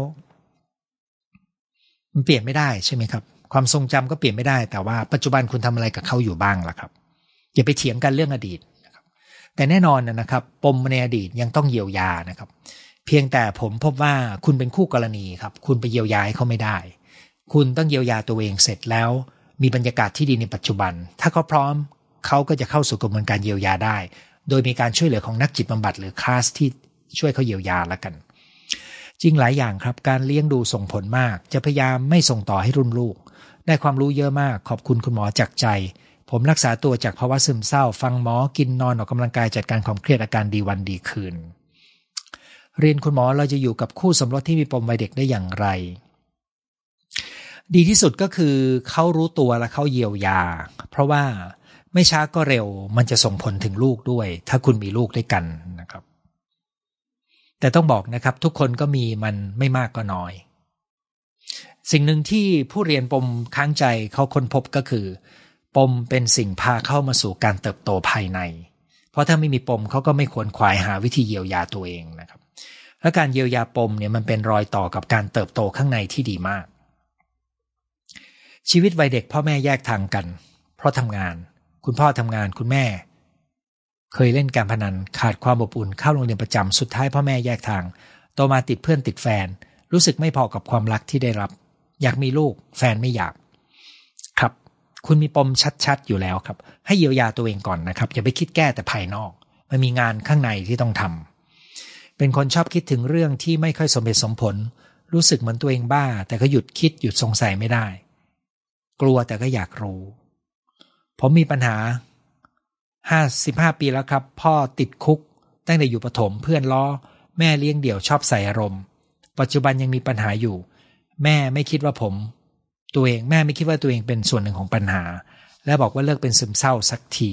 มันเปลี่ยนไม่ได้ใช่ไหมครับความทรงจำก็เปลี่ยนไม่ได้แต่ว่าปัจจุบันคุณทำอะไรกับเขาอยู่บ้างล่ะครับอย่าไปเถียงกันเรื่องอดีตนะครับแต่แน่นอนนะครับปมในอดีตยังต้องเยียวยานะครับเพียงแต่ผมพบว่าคุณเป็นคู่กรณีครับคุณไปเยียวยาให้เขาไม่ได้คุณต้องเยียวยาตัวเองเสร็จแล้วมีบรรยากาศที่ดีในปัจจุบันถ้าเขาพร้อมเขาก็จะเข้าสู่กระบวนการเยียวยาได้โดยมีการช่วยเหลือของนักจิตบำบัดหรือคลาสที่ช่วยเขาเยียวยาละกันจริงหลายอย่างครับการเลี้ยงดูส่งผลมากจะพยายามไม่ส่งต่อให้รุ่นลูกได้ความรู้เยอะมากขอบคุณคุณหมอจากใจผมรักษาตัวจากภาวะซึมเศร้าฟังหมอกินนอนออกกำลังกายจัดการความเครียดอาการดีวันดีคืนเรียนคุณหมอเราจะอยู่กับคู่สมรสที่มีปมวัยเด็กได้อย่างไรดีที่สุดก็คือเขารู้ตัวและเขาเยียวยาเพราะว่าไม่ช้าก็เร็วมันจะส่งผลถึงลูกด้วยถ้าคุณมีลูกด้วยกันนะครับแต่ต้องบอกนะครับทุกคนก็มีมันไม่มากก็น้อยสิ่งหนึ่งที่ผู้เรียนปมค้างใจเขาค้นพบก็คือปมเป็นสิ่งพาเข้ามาสู่การเติบโตภายในเพราะถ้าไม่มีปมเขาก็ไม่ควรขวายหาวิธีเยียวยาตัวเองนะครับและการเยียวยาปมเนี่ยมันเป็นรอยต่อกับการเติบโตข้างในที่ดีมากชีวิตวัยเด็กพ่อแม่แยกทางกันเพราะทำงานคุณพ่อทำงานคุณแม่เคยเล่นการพนันขาดความอบอุ่นเข้าโรงเรียนประจำสุดท้ายพ่อแม่แยกทางโตมาติดเพื่อนติดแฟนรู้สึกไม่พอกับความรักที่ได้รับอยากมีลูกแฟนไม่อยากครับคุณมีปมชัดๆอยู่แล้วครับให้เยียวยาตัวเองก่อนนะครับอย่าไปคิดแก้แต่ภายนอกมันมีงานข้างในที่ต้องทำเป็นคนชอบคิดถึงเรื่องที่ไม่ค่อยสมเหตุสมผลรู้สึกเหมือนตัวเองบ้าแต่ก็หยุดคิดหยุดสงสัยไม่ได้กลัวแต่ก็อยากรู้ผมมีปัญหาห้าสิบห้าปีแล้วครับพ่อติดคุกตั้งแต่อยู่ประถมเพื่อนล้อแม่เลี้ยงเดี่ยวชอบใส่อารมณ์ปัจจุบันยังมีปัญหาอยู่แม่ไม่คิดว่าผมตัวเองแม่ไม่คิดว่าตัวเองเป็นส่วนหนึ่งของปัญหาและบอกว่าเลิกเป็นซึมเศร้าสักที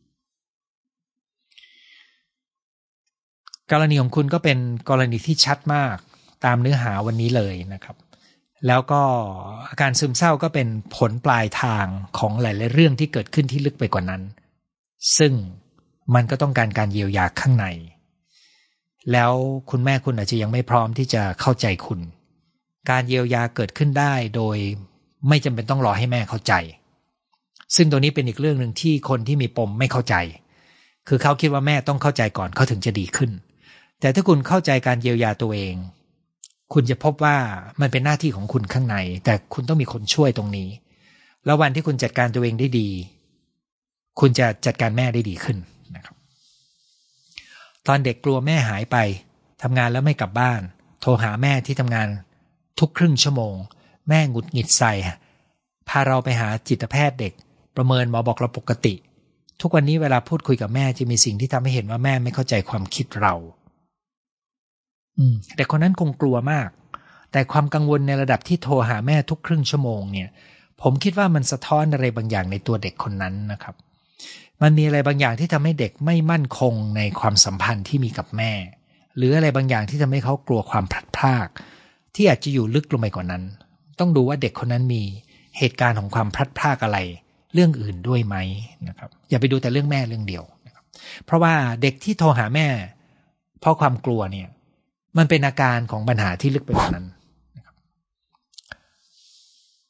กรณีของคุณก็เป็นกรณีที่ชัดมากตามเนื้อหาวันนี้เลยนะครับแล้วก็อาการซึมเศร้าก็เป็นผลปลายทางของหลายๆเรื่องที่เกิดขึ้นที่ลึกไปกว่านั้นซึ่งมันก็ต้องการการเยียวยาข้างในแล้วคุณแม่คุณอาจจะยังไม่พร้อมที่จะเข้าใจคุณการเยียวยาเกิดขึ้นได้โดยไม่จำเป็นต้องรอให้แม่เข้าใจซึ่งตัวนี้เป็นอีกเรื่องหนึ่งที่คนที่มีปมไม่เข้าใจคือเขาคิดว่าแม่ต้องเข้าใจก่อนเขาถึงจะดีขึ้นแต่ถ้าคุณเข้าใจการเยียวยาตัวเองคุณจะพบว่ามันเป็นหน้าที่ของคุณข้างในแต่คุณต้องมีคนช่วยตรงนี้แล้ววันที่คุณจัดการตัวเองได้ดีคุณจะจัดการแม่ได้ดีขึ้นนะครับตอนเด็กกลัวแม่หายไปทำงานแล้วไม่กลับบ้านโทรหาแม่ที่ทำงานทุกครึ่งชั่วโมงแม่หงุดหงิดใส่พาเราไปหาจิตแพทย์เด็กประเมินหมอบอกเราปกติทุกวันนี้เวลาพูดคุยกับแม่จะมีสิ่งที่ทำให้เห็นว่าแม่ไม่เข้าใจความคิดเราอืมแต่คนนั้นคงกลัวมากแต่ความกังวลในระดับที่โทรหาแม่ทุกครึ่งชั่วโมงเนี่ยผมคิดว่ามันสะท้อนอะไรบางอย่างในตัวเด็กคนนั้นนะครับมันมีอะไรบางอย่างที่ทำให้เด็กไม่มั่นคงในความสัมพันธ์ที่มีกับแม่หรืออะไรบางอย่างที่ทำให้เขากลัวความพลัดพรากที่อาจจะอยู่ลึกลงไปกว่านั้นต้องดูว่าเด็กคนนั้นมีเหตุการณ์ของความพลัดพรากอะไรเรื่องอื่นด้วยไหมนะครับอย่าไปดูแต่เรื่องแม่เรื่องเดียวนะครับเพราะว่าเด็กที่โทรหาแม่เพราะความกลัวเนี่ยมันเป็นอาการของปัญหาที่ลึกไปกว่านั้นนะครับ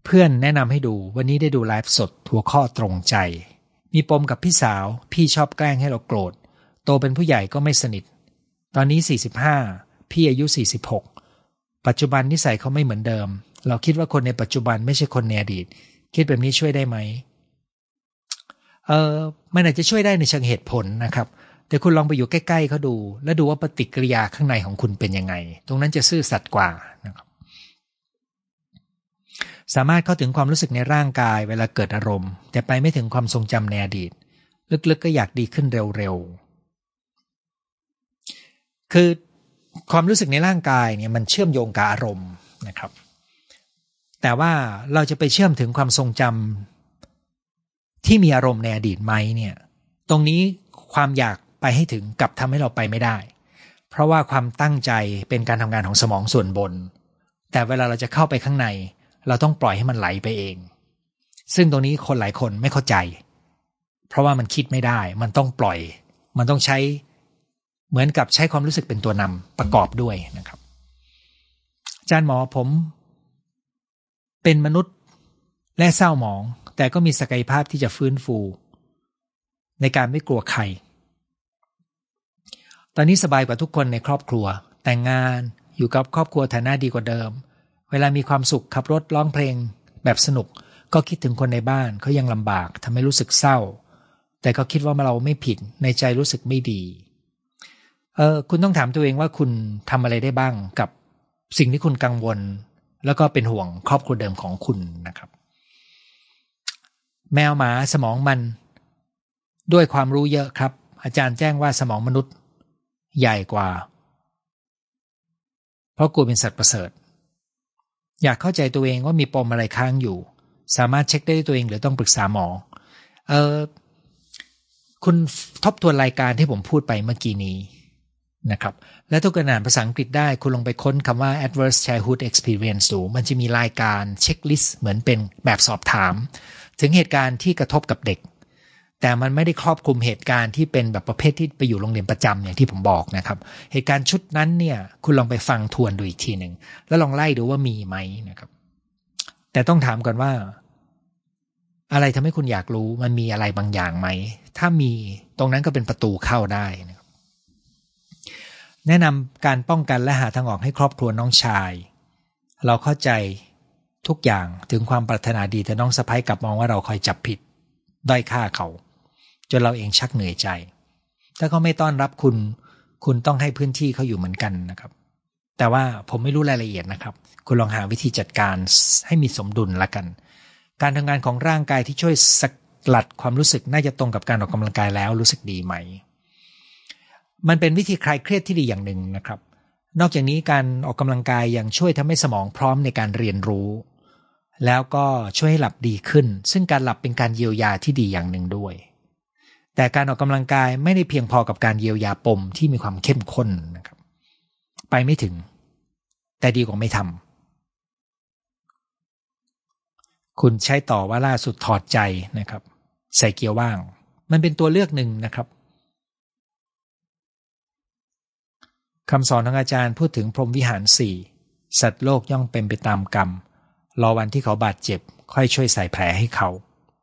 เพื่อนแนะนำให้ดูวันนี้ได้ดูไลฟ์สดหัวข้อตรงใจมีปมกับพี่สาวพี่ชอบแกล้งให้เราโกรธโตเป็นผู้ใหญ่ก็ไม่สนิทตอนนี้สี่สิบห้าพี่อายุสี่สิบหกปัจจุบันนิสัยเขาไม่เหมือนเดิมเราคิดว่าคนในปัจจุบันไม่ใช่คนในอดีตคิดแบบนี้ช่วยได้ไหมเออมันอาจจะช่วยได้ในเชิงเหตุผลนะครับแต่คุณลองไปอยู่ใกล้ๆเขาดูแล้วดูว่าปฏิกิริยาข้างในของคุณเป็นยังไงตรงนั้นจะซื่อสัตย์กว่านะครับสามารถเข้าถึงความรู้สึกในร่างกายเวลาเกิดอารมณ์แต่ไปไม่ถึงความทรงจำในอดีตลึกๆก็อยากดีขึ้นเร็วๆคือความรู้สึกในร่างกายเนี่ยมันเชื่อมโยงกับอารมณ์นะครับแต่ว่าเราจะไปเชื่อมถึงความทรงจำที่มีอารมณ์ในอดีตไหมเนี่ยตรงนี้ความอยากไปให้ถึงกลับทำให้เราไปไม่ได้เพราะว่าความตั้งใจเป็นการทำงานของสมองส่วนบนแต่เวลาเราจะเข้าไปข้างในเราต้องปล่อยให้มันไหลไปเองซึ่งตรงนี้คนหลายคนไม่เข้าใจเพราะว่ามันคิดไม่ได้มันต้องปล่อยมันต้องใช้เหมือนกับใช้ความรู้สึกเป็นตัวนำประกอบด้วยนะครับอาจารย์หมอผมเป็นมนุษย์และเศร้าหมองแต่ก็มีศักยภาพที่จะฟื้นฟูในการไม่กลัวใครตอนนี้สบายกว่าทุกคนในครอบครัวแต่งงานอยู่กับครอบครัวฐานะดีกว่าเดิมเวลามีความสุขขับรถร้องเพลงแบบสนุกก็คิดถึงคนในบ้านเขายังลำบากทำให้รู้สึกเศร้าแต่ก็คิดว่าเราไม่ผิดในใจรู้สึกไม่ดีเออคุณต้องถามตัวเองว่าคุณทำอะไรได้บ้างกับสิ่งที่คุณกังวลแล้วก็เป็นห่วงครอบครัวเดิมของคุณนะครับแมวหมาสมองมันด้วยความรู้เยอะครับอาจารย์แจ้งว่าสมองมนุษย์ใหญ่กว่าเพราะกูเป็นสัตว์ประเสริฐอยากเข้าใจตัวเองว่ามีปมอะไรค้างอยู่สามารถเช็คได้ด้วยตัวเองหรือต้องปรึกษาหมอเออคุณทบทวนรายการที่ผมพูดไปเมื่อกี้นี้นะครับและถ้าคุณอ่านภาษาอังกฤษได้คุณลงไปค้นคำว่า adverse childhood experience ดูมันจะมีรายการเช็คลิสต์เหมือนเป็นแบบสอบถามถึงเหตุการณ์ที่กระทบกับเด็กแต่มันไม่ได้ครอบคลุมเหตุการณ์ที่เป็นแบบประเภทที่ไปอยู่โรงเรียนประจำอย่างที่ผมบอกนะครับเหตุการณ์ชุดนั้นเนี่ยคุณลองไปฟังทวนดูอีกทีหนึ่งแล้วลองไล่ดูว่ามีไหมนะครับแต่ต้องถามก่อนว่าอะไรทำให้คุณอยากรู้มันมีอะไรบางอย่างไหมถ้ามีตรงนั้นก็เป็นประตูเข้าได้นะครับแนะนำการป้องกันและหาทางออกให้ครอบครัวน้องชายเราเข้าใจทุกอย่างถึงความปรารถนาดีแต่น้องสะใภ้กลับมองว่าเราคอยจับผิดด้อยค่าเขาจนเราเองชักเหนื่อยใจถ้าเขาไม่ต้อนรับคุณคุณต้องให้พื้นที่เขาอยู่เหมือนกันนะครับแต่ว่าผมไม่รู้รายละเอียดนะครับคุณลองหาวิธีจัดการให้มีสมดุลละกันการทำงานของร่างกายที่ช่วยสลัดความรู้สึกน่าจะตรงกับการออกกำลังกายแล้วรู้สึกดีไหมมันเป็นวิธีคลายเครียดที่ดีอย่างหนึ่งนะครับนอกจากนี้การออกกำลังกายยังช่วยทำให้สมองพร้อมในการเรียนรู้แล้วก็ช่วยให้หลับดีขึ้นซึ่งการหลับเป็นการเยียวยาที่ดีอย่างหนึ่งด้วยแต่การออกกำลังกายไม่ได้เพียงพอกับการเยียวยาปมที่มีความเข้มข้นนะครับไปไม่ถึงแต่ดีกว่าไม่ทำคุณใช้ต่อว่าล่าสุดถอดใจนะครับใส่เกียร์ว่างมันเป็นตัวเลือกหนึ่งนะครับคำสอนของอาจารย์พูดถึงพรหมวิหารสี่สัตว์โลกย่อมเป็นไปตามกรรมรอวันที่เขาบาดเจ็บค่อยช่วยใส่แผลให้เขา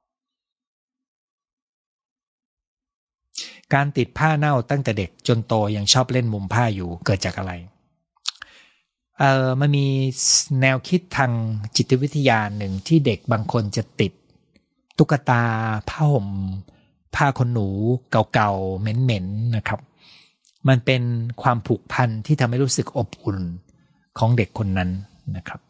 การติดผ้าเน่าตั้งแต่เด็กจนโตยังชอบเล่นมุมผ้าอยู่เกิดจากอะไรเอ่อมันมีแนวคิดทางจิตวิทยาหนึ่งที่เด็กบางคนจะติดตุ๊กตาผ้าห่มผ้าขนหนูเก่าๆเหม็นๆนะครับมันเป็นความผูกพันที่ทำให้รู้สึกอบอุ่นของเด็กคนนั้นนะครับ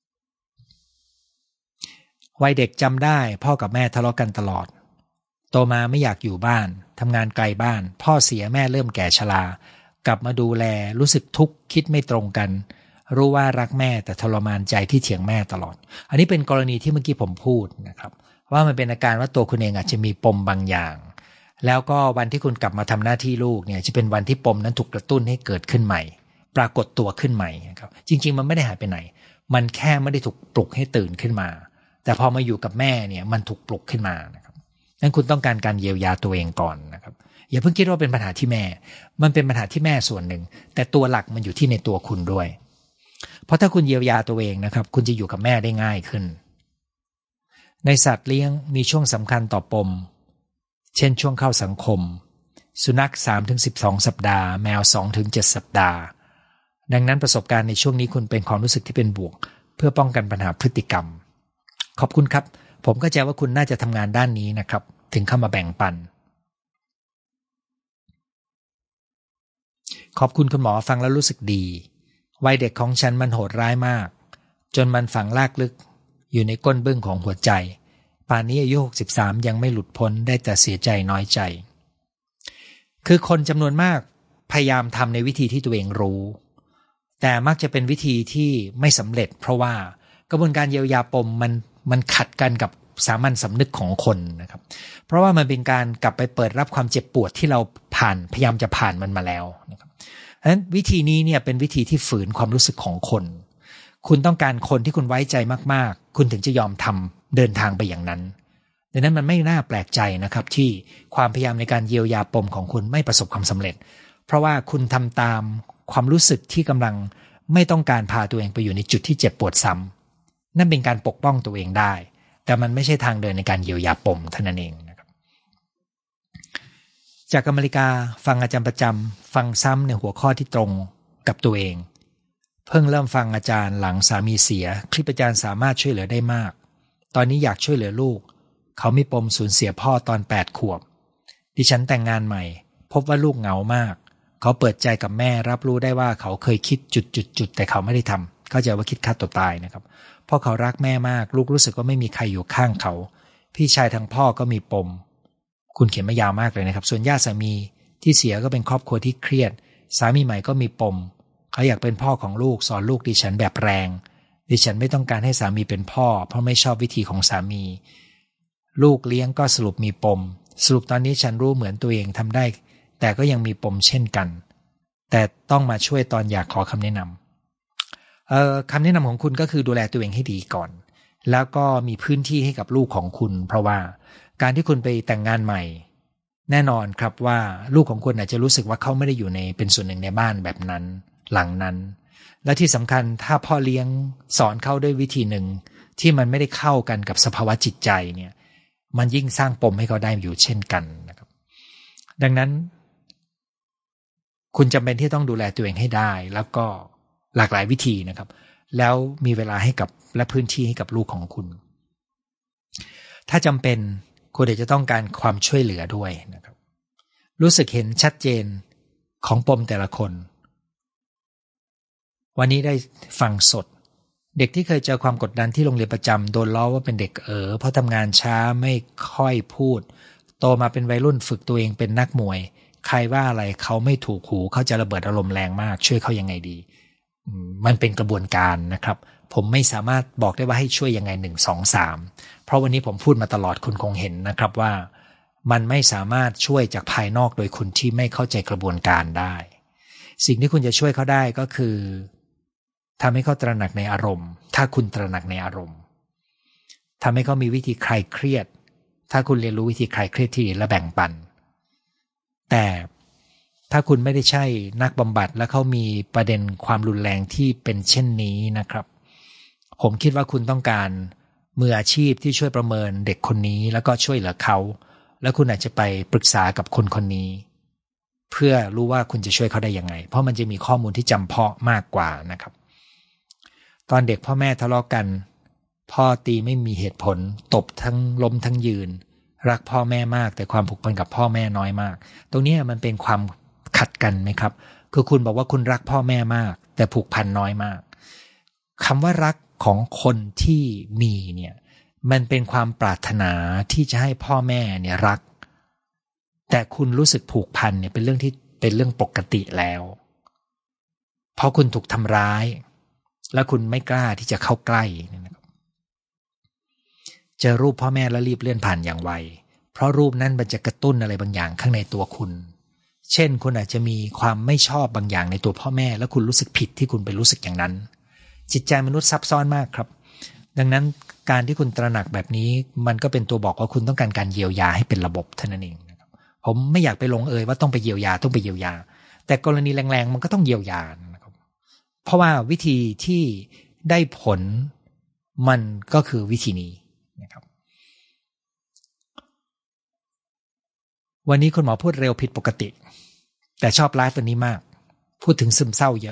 วัยเด็กจำได้พ่อกับแม่ทะเลาะกันตลอดโตมาไม่อยากอยู่บ้านทำงานไกลบ้านพ่อเสียแม่เริ่มแก่ชรากลับมาดูแลรู้สึกทุกข์คิดไม่ตรงกันรู้ว่ารักแม่แต่ทรมานใจที่เถียงแม่ตลอดอันนี้เป็นกรณีที่เมื่อกี้ผมพูดนะครับว่ามันเป็นอาการว่าตัวคุณเองอาจจะมีปมบางอย่างแล้วก็วันที่คุณกลับมาทำหน้าที่ลูกเนี่ยจะเป็นวันที่ปมนั้นถูกกระตุ้นให้เกิดขึ้นใหม่ปรากฏตัวขึ้นใหม่ครับจริงๆมันไม่ได้หายไปไหนมันแค่ไม่ได้ถูกปลุกให้ตื่นขึ้นมาแต่พอมาอยู่กับแม่เนี่ยมันถูกปลุกขึ้นมานะครับนั้นคุณต้องการการเยียวยาตัวเองก่อนนะครับอย่าเพิ่งคิดว่าเป็นปัญหาที่แม่มันเป็นปัญหาที่แม่ส่วนหนึ่งแต่ตัวหลักมันอยู่ที่ในตัวคุณด้วยเพราะถ้าคุณเยียวยาตัวเองนะครับคุณจะอยู่กับแม่ได้ง่ายขึ้นในสัตว์เลี้ยงมีช่วงสำคัญต่อปมเช่นช่วงเข้าสังคมสุนัข สามถึงสิบสอง สัปดาห์แมว สองถึงเจ็ด สัปดาห์ดังนั้นประสบการณ์ในช่วงนี้คุณเป็นความรู้สึกที่เป็นบวกเพื่อป้องกันปัญหาพฤติกรรมขอบคุณครับผมเข้าใจว่าคุณน่าจะทำงานด้านนี้นะครับถึงเข้ามาแบ่งปันขอบคุณคุณหมอฟังแล้วรู้สึกดีวัยเด็กของฉันมันโหดร้ายมากจนมันฝังลากลึกอยู่ในก้นบึ้งของหัวใจป่านนี้อายุหกสิบสามยังไม่หลุดพ้นได้แต่เสียใจน้อยใจคือคนจำนวนมากพยายามทำในวิธีที่ตัวเองรู้แต่มักจะเป็นวิธีที่ไม่สำเร็จเพราะว่ากระบวนการเยียวยาปมมันมันขัดกันกับสามัญสำนึกของคนนะครับเพราะว่ามันเป็นการกลับไปเปิดรับความเจ็บปวดที่เราผ่านพยายามจะผ่านมันมาแล้วนะครับเพราะฉะนั้นวิธีนี้เนี่ยเป็นวิธีที่ฝืนความรู้สึกของคนคุณต้องการคนที่คุณไว้ใจมากๆคุณถึงจะยอมทำเดินทางไปอย่างนั้นดังนั้นมันไม่น่าแปลกใจนะครับที่ความพยายามในการเยียวยาปมของคุณไม่ประสบความสำเร็จเพราะว่าคุณทำตามความรู้สึกที่กำลังไม่ต้องการพาตัวเองไปอยู่ในจุดที่เจ็บปวดซ้ำนั่นเป็นการปกป้องตัวเองได้แต่มันไม่ใช่ทางเดินในการเยียวยาปมเท่านั้นเองนะครับจากอเมริกาฟังอาจารย์ประจำฟังซ้ำในหัวข้อที่ตรงกับตัวเองเพิ่งเริ่มฟังอาจารย์หลังสามีเสียคลิปอาจารย์สามารถช่วยเหลือได้มากตอนนี้อยากช่วยเหลือลูกเขามีปมสูญเสียพ่อตอนแปดขวบดิฉันแต่งงานใหม่พบว่าลูกเหงามากเขาเปิดใจกับแม่รับรู้ได้ว่าเขาเคยคิดจุดๆๆแต่เขาไม่ได้ทำเข้าใจว่าคิดฆ่าตัวตายนะครับเพราะเขารักแม่มากลูกรู้สึกว่าไม่มีใครอยู่ข้างเขาพี่ชายทางพ่อก็มีปมคุณเขียนมายาวมากเลยนะครับส่วนญาติสามีที่เสียก็เป็นครอบครัวที่เครียดสามีใหม่ก็มีปมเขาอยากเป็นพ่อของลูกสอนลูกดิฉันแบบแรงดิฉันไม่ต้องการให้สามีเป็นพ่อเพราะไม่ชอบวิธีของสามีลูกเลี้ยงก็สรุปมีปมสรุปตอนนี้ฉันรู้เหมือนตัวเองทำได้แต่ก็ยังมีปมเช่นกันแต่ต้องมาช่วยตอนอยากขอคำแนะนำเอ่อคำแนะนำของคุณก็คือดูแลตัวเองให้ดีก่อนแล้วก็มีพื้นที่ให้กับลูกของคุณเพราะว่าการที่คุณไปแต่งงานใหม่แน่นอนครับว่าลูกของคุณอาจจะรู้สึกว่าเขาไม่ได้อยู่ในเป็นส่วนหนึ่งในบ้านแบบนั้นหลังนั้นและที่สำคัญถ้าพ่อเลี้ยงสอนเขาด้วยวิธีหนึ่งที่มันไม่ได้เข้ากันกับสภาวะจิตใจเนี่ยมันยิ่งสร้างปมให้เขาได้อยู่เช่นกันนะครับดังนั้นคุณจำเป็นที่ต้องดูแลตัวเองให้ได้แล้วก็หลากหลายวิธีนะครับแล้วมีเวลาให้กับและพื้นที่ให้กับลูกของคุณถ้าจำเป็นคุณอาจจะต้องการความช่วยเหลือด้วยนะครับรู้สึกเห็นชัดเจนของปมแต่ละคนวันนี้ได้ฟังสดเด็กที่เคยเจอความกดดันที่โรงเรียนประจำโดนล้อว่าเป็นเด็กเอ๋อเพราะทำงานช้าไม่ค่อยพูดโตมาเป็นวัยรุ่นฝึกตัวเองเป็นนักมวยใครว่าอะไรเขาไม่ถูกหูเขาจะระเบิดอารมณ์แรงมากช่วยเขายังไงดีมันเป็นกระบวนการนะครับผมไม่สามารถบอกได้ว่าให้ช่วยยังไงหนึ่ง สอง สามเพราะวันนี้ผมพูดมาตลอดคุณคงเห็นนะครับว่ามันไม่สามารถช่วยจากภายนอกโดยคุณที่ไม่เข้าใจกระบวนการได้สิ่งที่คุณจะช่วยเขาได้ก็คือทำให้เขาตระหนักในอารมณ์ถ้าคุณตระหนักในอารมณ์ทำให้เขามีวิธีคลายเครียดถ้าคุณเรียนรู้วิธีคลายเครียดที่ดีและแบ่งปันแต่ถ้าคุณไม่ได้ใช่นักบำบัดและเขามีประเด็นความรุนแรงที่เป็นเช่นนี้นะครับผมคิดว่าคุณต้องการมืออาชีพที่ช่วยประเมินเด็กคนนี้แล้วก็ช่วยเหลือเขาแล้วคุณอาจจะไปปรึกษากับคนคนนี้เพื่อรู้ว่าคุณจะช่วยเขาได้ยังไงเพราะมันจะมีข้อมูลที่จำเพาะมากกว่านะครับตอนเด็กพ่อแม่ทะเลาะกันพ่อตีไม่มีเหตุผลตบทั้งล้มทั้งยืนรักพ่อแม่มากแต่ความผูกพันกับพ่อแม่น้อยมากตรงนี้มันเป็นความขัดกันไหมครับคือคุณบอกว่าคุณรักพ่อแม่มากแต่ผูกพันน้อยมากคำว่ารักของคนที่มีเนี่ยมันเป็นความปรารถนาที่จะให้พ่อแม่เนี่ยรักแต่คุณรู้สึกผูกพันเนี่ยเป็นเรื่องที่เป็นเรื่องปกติแล้วเพราะคุณถูกทำร้ายและคุณไม่กล้าที่จะเข้าใกล้นะครับเจอรูปพ่อแม่แล้วรีบเลื่อนผ่านอย่างไวเพราะรูปนั้นมันจะกระตุ้นอะไรบางอย่างข้างในตัวคุณเช่นคุณอาจจะมีความไม่ชอบบางอย่างในตัวพ่อแม่แล้วคุณรู้สึกผิดที่คุณไปรู้สึกอย่างนั้นจิตใจมนุษย์ซับซ้อนมากครับดังนั้นการที่คุณตระหนักแบบนี้มันก็เป็นตัวบอกว่าคุณต้องการการเยียวยาให้เป็นระบบเท่านั้นเองนะครับผมไม่อยากไปลงเอยว่าต้องไปเยียวยาต้องไปเยียวยาแต่กรณีแรงๆมันก็ต้องเยียวยานะครับเพราะว่าวิธีที่ได้ผลมันก็คือวิธีนี้นะครับวันนี้คุณหมอพูดเร็วผิดปกติแต่ชอบไลฟ์วันนี้มากพูดถึงซึมเศร้าเยอะ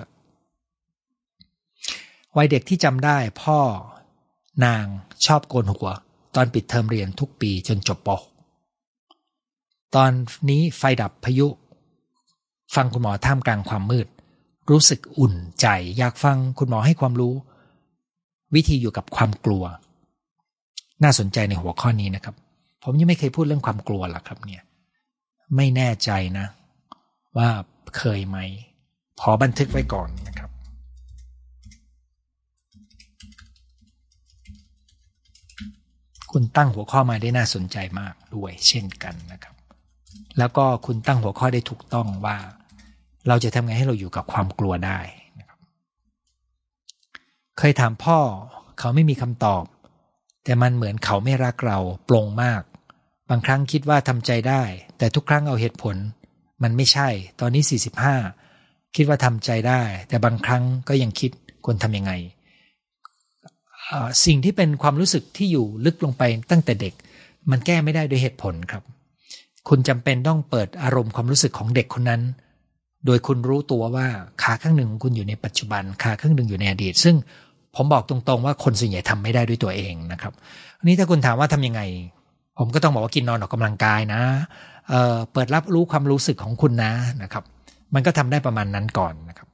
วัยเด็กที่จำได้พ่อนางชอบโกนหัวตอนปิดเทอมเรียนทุกปีจนจบป.หก ตอนนี้ไฟดับพายุฟังคุณหมอท่ามกลางความมืดรู้สึกอุ่นใจอยากฟังคุณหมอให้ความรู้วิธีอยู่กับความกลัวน่าสนใจในหัวข้อนี้นะครับผมยังไม่เคยพูดเรื่องความกลัวหรอกครับเนี่ยไม่แน่ใจนะว่าเคยไหมขอบันทึกไว้ก่อนนะครับคุณตั้งหัวข้อมาได้น่าสนใจมากด้วยเช่นกันนะครับแล้วก็คุณตั้งหัวข้อได้ถูกต้องว่าเราจะทำไงให้เราอยู่กับความกลัวได้นะครับเคยถามพ่อเขาไม่มีคำตอบแต่มันเหมือนเขาไม่รักเราปลงมากบางครั้งคิดว่าทำใจได้แต่ทุกครั้งเอาเหตุผลมันไม่ใช่ตอนนี้สี่สิบห้าคิดว่าทำใจได้แต่บางครั้งก็ยังคิดควรทำยังไงสิ่งที่เป็นความรู้สึกที่อยู่ลึกลงไปตั้งแต่เด็กมันแก้ไม่ได้ด้วยเหตุผลครับคุณจำเป็นต้องเปิดอารมณ์ความรู้สึกของเด็กคนนั้นโดยคุณรู้ตัวว่าขาข้างหนึ่งคุณอยู่ในปัจจุบันขาข้างหนึ่งอยู่ในอดีตซึ่งผมบอกตรงๆว่าคนส่วนใหญ่ทำไม่ได้ด้วยตัวเองนะครับวันนี้ถ้าคุณถามว่าทำยังไงผมก็ต้องบอกว่ากินนอนออกกำลังกายนะเอ่อเปิดรับรู้ความรู้สึกของคุณนะนะครับมันก็ทำได้ประมาณนั้นก่อนนะครับ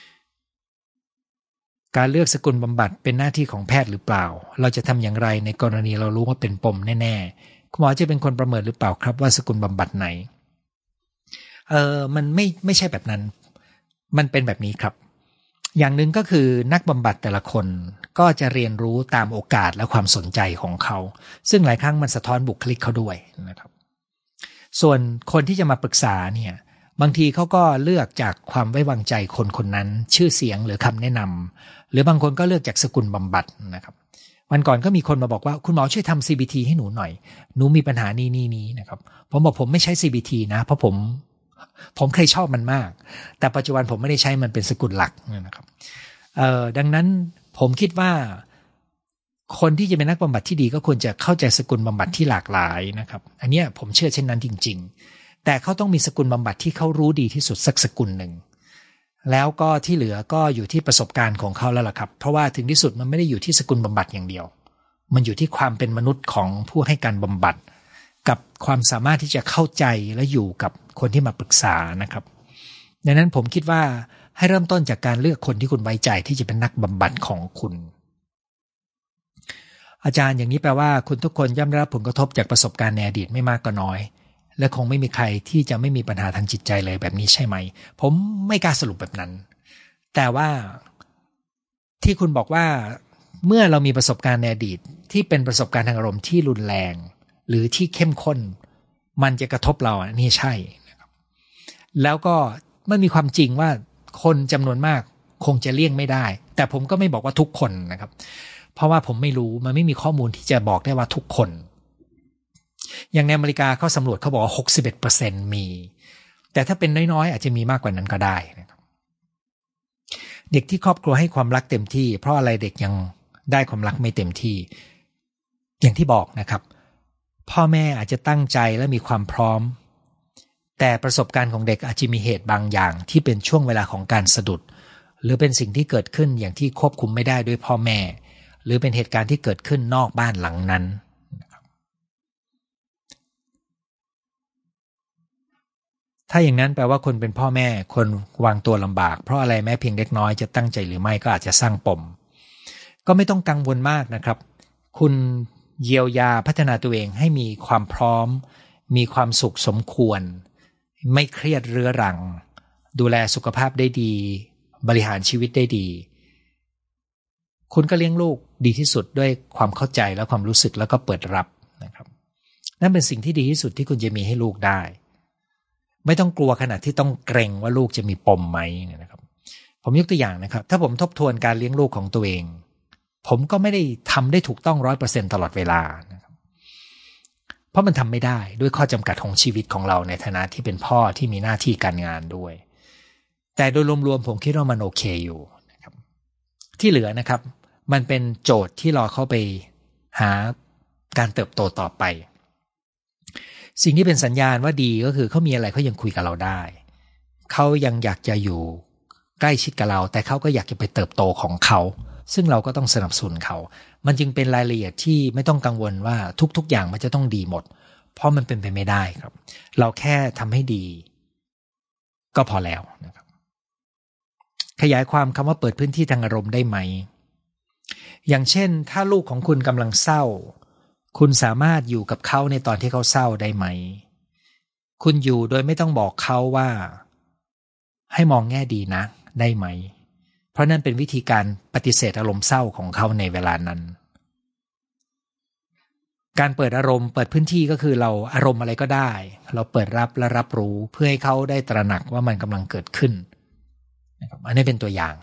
การเลือกสกุลบำบัดเป็นหน้าที่ของแพทย์หรือเปล่าเราจะทำอย่างไรในกรณีเรารู้ว่าเป็นปมแน่ๆคุณหมอจะเป็นคนประเมินหรือเปล่าครับว่าสกุลบำบัดไหนเออมันไม่ไม่ใช่แบบนั้นมันเป็นแบบนี้ครับอย่างหนึ่งก็คือนักบำบัดแต่ละคนก็จะเรียนรู้ตามโอกาสและความสนใจของเขาซึ่งหลายครั้งมันสะท้อนบุคลิกเขาด้วยนะครับส่วนคนที่จะมาปรึกษาเนี่ยบางทีเขาก็เลือกจากความไว้วางใจคนคนนั้นชื่อเสียงหรือคำแนะนำหรือบางคนก็เลือกจากสกุลบำบัดนะครับวันก่อนก็มีคนมาบอกว่าคุณหมอช่วยทำ ซี บี ที ให้หนูหน่อยหนูมีปัญหานี้นี้นี้นะครับผมบอกผมไม่ใช้ ซี บี ที นะเพราะผมผมเคยชอบมันมากแต่ปัจจุบันผมไม่ได้ใช้มันเป็นสกุลหลักนะครับเอ่อดังนั้นผมคิดว่าคนที่จะเป็นนักบำบัดที่ดีก็ควรจะเข้าใจสกุลบำบัดที่หลากหลายนะครับอันนี้ผมเชื่อเช่นนั้นจริงๆแต่เขาต้องมีสกุลบำบัดที่เขารู้ดีที่สุดสักสกุลหนึ่งแล้วก็ที่เหลือก็อยู่ที่ประสบการณ์ของเขาแล้วล่ะครับเพราะว่าถึงที่สุดมันไม่ได้อยู่ที่สกุลบำบัดอย่างเดียวมันอยู่ที่ความเป็นมนุษย์ของผู้ให้การบำบัดกับความสามารถที่จะเข้าใจและอยู่กับคนที่มาปรึกษานะครับดังนั้นผมคิดว่าให้เริ่มต้นจากการเลือกคนที่คุณไว้ใจที่จะเป็นนักบำบัดของคุณอาจารย์อย่างนี้แปลว่าคุณทุกคนย่อมได้รับผลกระทบจากประสบการณ์ในอดีตไม่มากก็น้อยและคงไม่มีใครที่จะไม่มีปัญหาทางจิตใจเลยแบบนี้ใช่ไหมผมไม่กล้าสรุปแบบนั้นแต่ว่าที่คุณบอกว่าเมื่อเรามีประสบการณ์ในอดีตที่เป็นประสบการณ์ทางอารมณ์ที่รุนแรงหรือที่เข้มข้นมันจะกระทบเราอันนี้ใช่นะครับแล้วก็มันมีความจริงว่าคนจำนวนมากคงจะเลี่ยงไม่ได้แต่ผมก็ไม่บอกว่าทุกคนนะครับเพราะว่าผมไม่รู้มันไม่มีข้อมูลที่จะบอกได้ว่าทุกคนอย่างในอเมริกาเขาสำรวจเขาบอกว่า หกสิบเอ็ดเปอร์เซ็นต์ มีแต่ถ้าเป็นน้อยๆอาจจะมีมากกว่านั้นก็ได้นะครับเด็กที่ครอบครัวให้ความรักเต็มที่เพราะอะไรเด็กยังได้ความรักไม่เต็มที่อย่างที่บอกนะครับพ่อแม่อาจจะตั้งใจและมีความพร้อมแต่ประสบการณ์ของเด็กอาจจะมีเหตุบางอย่างที่เป็นช่วงเวลาของการสะดุดหรือเป็นสิ่งที่เกิดขึ้นอย่างที่ควบคุมไม่ได้ด้วยพ่อแม่หรือเป็นเหตุการณ์ที่เกิดขึ้นนอกบ้านหลังนั้นถ้าอย่างนั้นแปลว่าคนเป็นพ่อแม่คนวางตัวลำบากเพราะอะไรแม้เพียงเล็กน้อยจะตั้งใจหรือไม่ก็อาจจะสร้างปมก็ไม่ต้องกังวลมากนะครับคุณเยียวยาพัฒนาตัวเองให้มีความพร้อมมีความสุขสมควรไม่เครียดเรื้อรังดูแลสุขภาพได้ดีบริหารชีวิตได้ดีคุณก็เลี้ยงลูกดีที่สุดด้วยความเข้าใจและความรู้สึกแล้วก็เปิดรับนะครับนั่นเป็นสิ่งที่ดีที่สุดที่คุณจะมีให้ลูกได้ไม่ต้องกลัวขนาดที่ต้องเกรงว่าลูกจะมีปมไหมนะครับผมยกตัวอย่างนะครับถ้าผมทบทวนการเลี้ยงลูกของตัวเองผมก็ไม่ได้ทำได้ถูกต้อง ร้อยเปอร์เซ็นต์ ตลอดเวลานะครับเพราะมันทำไม่ได้ด้วยข้อจำกัดของชีวิตของเราในฐานะที่เป็นพ่อที่มีหน้าที่การงานด้วยแต่โดยรวมๆผมคิดว่ามันโอเคอยู่นะครับที่เหลือนะครับมันเป็นโจทย์ที่รอเข้าไปหาการเติบโตต่อไปสิ่งที่เป็นสัญญาณว่าดีก็คือเขามีอะไรเขายังคุยกับเราได้เขายังอยากจะอยู่ใกล้ชิดกับเราแต่เขาก็อยากจะไปเติบโตของเขาซึ่งเราก็ต้องสนับสนุนเขามันจึงเป็นรายละเอียดที่ไม่ต้องกังวลว่าทุกๆอย่างมันจะต้องดีหมดเพราะมันเป็นไปไม่ได้ครับเราแค่ทำให้ดีก็พอแล้วนะครับขยายความคำว่าเปิดพื้นที่ทางอารมณ์ได้ไหมอย่างเช่นถ้าลูกของคุณกำลังเศร้าคุณสามารถอยู่กับเขาในตอนที่เขาเศร้าได้ไหมคุณอยู่โดยไม่ต้องบอกเขาว่าให้มองแง่ดีนะได้ไหมเพราะนั่นเป็นวิธีการปฏิเสธอารมณ์เศร้าของเขาในเวลานั้นการเปิดอารมณ์เปิดพื้นที่ก็คือเราอารมณ์อะไรก็ได้เราเปิดรับและรับรู้เพื่อให้เขาได้ตระหนักว่ามันกำลังเกิดขึ้นนะครับอันนี้เป็นตัวอย่าง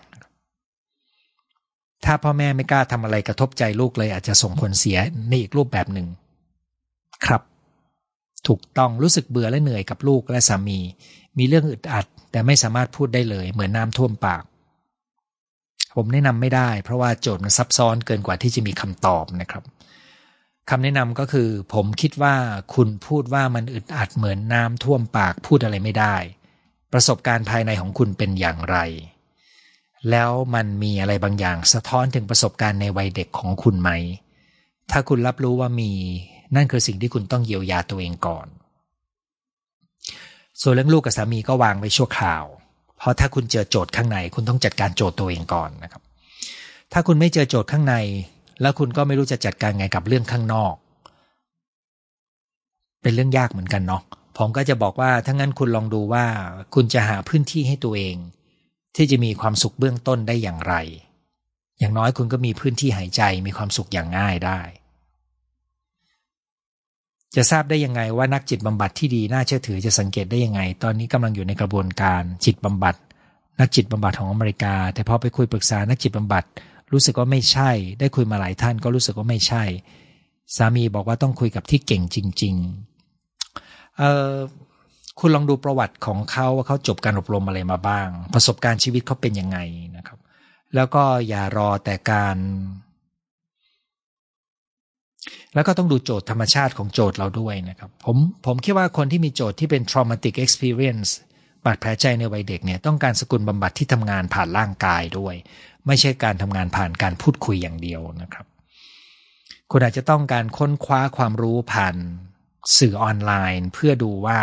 ถ้าพ่อแม่ไม่กล้าทำอะไรกระทบใจลูกเลยอาจจะส่งผลเสียในอีกรูปแบบหนึ่งครับถูกต้องรู้สึกเบื่อและเหนื่อยกับลูกและสามีมีเรื่องอึดอัดแต่ไม่สามารถพูดได้เลยเหมือนน้ำท่วมปากผมแนะนำไม่ได้เพราะว่าโจทย์มันซับซ้อนเกินกว่าที่จะมีคำตอบนะครับคำแนะนำก็คือผมคิดว่าคุณพูดว่ามันอึดอัดเหมือนน้ำท่วมปากพูดอะไรไม่ได้ประสบการณ์ภายในของคุณเป็นอย่างไรแล้วมันมีอะไรบางอย่างสะท้อนถึงประสบการณ์ในวัยเด็กของคุณไหมถ้าคุณรับรู้ว่ามีนั่นคือสิ่งที่คุณต้องเยียวยาตัวเองก่อนส่วนเรื่องลูกกับสามีก็วางไว้ชั่วคราวเพราะถ้าคุณเจอโจทย์ข้างในคุณต้องจัดการโจทย์ตัวเองก่อนนะครับถ้าคุณไม่เจอโจทย์ข้างในแล้วคุณก็ไม่รู้จะจัดการไงกับเรื่องข้างนอกเป็นเรื่องยากเหมือนกันเนาะผมก็จะบอกว่าถ้างั้นคุณลองดูว่าคุณจะหาพื้นที่ให้ตัวเองที่จะมีความสุขเบื้องต้นได้อย่างไรอย่างน้อยคุณก็มีพื้นที่หายใจมีความสุขอย่างง่ายได้จะทราบได้ยังไงว่านักจิตบำบัดที่ดีน่าเชื่อถือจะสังเกตได้ยังไงตอนนี้กำลังอยู่ในกระบวนการจิตบำบัดนักจิตบำบัดของอเมริกาแต่พอไปคุยปรึกษานักจิตบำบัดรู้สึกว่าไม่ใช่ได้คุยมาหลายท่านก็รู้สึกว่าไม่ใช่สามีบอกว่าต้องคุยกับที่เก่งจริงๆเอ่อคุณลองดูประวัติของเขาว่าเขาจบการอบรมอะไรมาบ้างประสบการณ์ชีวิตเขาเป็นยังไงนะครับแล้วก็อย่ารอแต่การแล้วก็ต้องดูโจทย์ธรรมชาติของโจทย์เราด้วยนะครับผมผมคิดว่าคนที่มีโจทย์ที่เป็น traumatic experience บาดแผลใจในวัยเด็กเนี่ยต้องการสกุลบำบัดที่ทำงานผ่านร่างกายด้วยไม่ใช่การทำงานผ่านการพูดคุยอย่างเดียวนะครับคุณอาจจะต้องการค้นคว้าความรู้ผ่านสื่อออนไลน์เพื่อดูว่า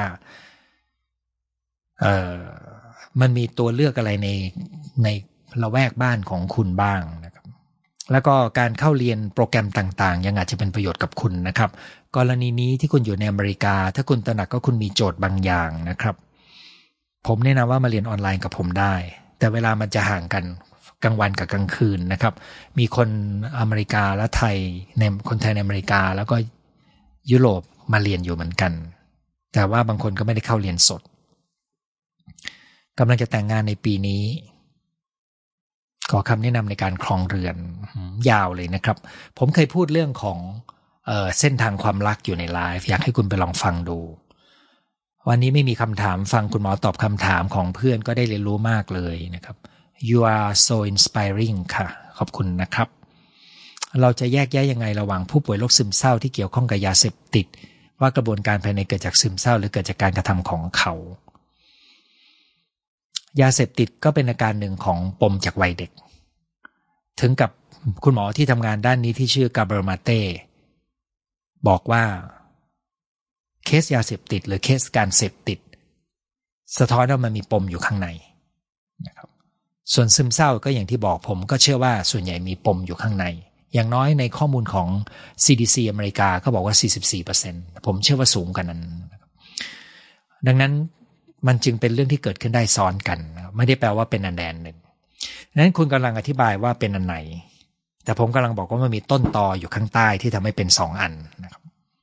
เอ่อมันมีตัวเลือกอะไรในในละแวกบ้านของคุณบ้างนะครับแล้วก็การเข้าเรียนโปรแกรมต่างๆยังอาจจะเป็นประโยชน์กับคุณนะครับกรณีนี้ที่คุณอยู่ในอเมริกาถ้าคุณตระหนักก็คุณมีโจทย์บางอย่างนะครับผมแนะนำว่ามาเรียนออนไลน์กับผมได้แต่เวลามันจะห่างกันกลางวันกับกลางคืนนะครับมีคนอเมริกาและไทยในคนไทยในอเมริกาแล้วก็ยุโรปมาเรียนอยู่เหมือนกันแต่ว่าบางคนก็ไม่ได้เข้าเรียนสดกำลังจะแต่งงานในปีนี้ขอคำแนะนำในการครองเรือนยาวเลยนะครับผมเคยพูดเรื่องของเอ่อเส้นทางความรักอยู่ในไลฟ์อยากให้คุณไปลองฟังดูวันนี้ไม่มีคำถามฟังคุณหมอตอบคำถามของเพื่อนก็ได้เรียนรู้มากเลยนะครับ You are so inspiring ค่ะขอบคุณนะครับเราจะแยกแยะยังไงระหว่างผู้ป่วยโรคซึมเศร้าที่เกี่ยวข้องกับยาเสพติดว่ากระบวนการภายในเกิดจากซึมเศร้าหรือเกิดจากการกระทำของเขายาเสพติดก็เป็นอาการหนึ่งของปมจากวัยเด็กถึงกับคุณหมอที่ทำงานด้านนี้ที่ชื่อกาเบรมาเต้บอกว่าเคสยาเสพติดหรือเคสการเสพติดสะท้อนว่ามันมีปมอยู่ข้างในนะครับส่วนซึมเศร้าก็อย่างที่บอกผมก็เชื่อว่าส่วนใหญ่มีปมอยู่ข้างในอย่างน้อยในข้อมูลของ ซี ดี ซี อเมริกาก็บอกว่า สี่สิบสี่เปอร์เซ็นต์ ผมเชื่อว่าสูงกว่านั้นดังนั้นมันจึงเป็นเรื่องที่เกิดขึ้นได้ซ้อนกันไม่ได้แปลว่าเป็นอันใดอันหนึ่งนั้นคุณกำลังอธิบายว่าเป็นอันไหนแต่ผมกำลังบอกว่ามันมีต้นตออยู่ข้างใต้ที่ทำให้เป็นสองอันนะครับ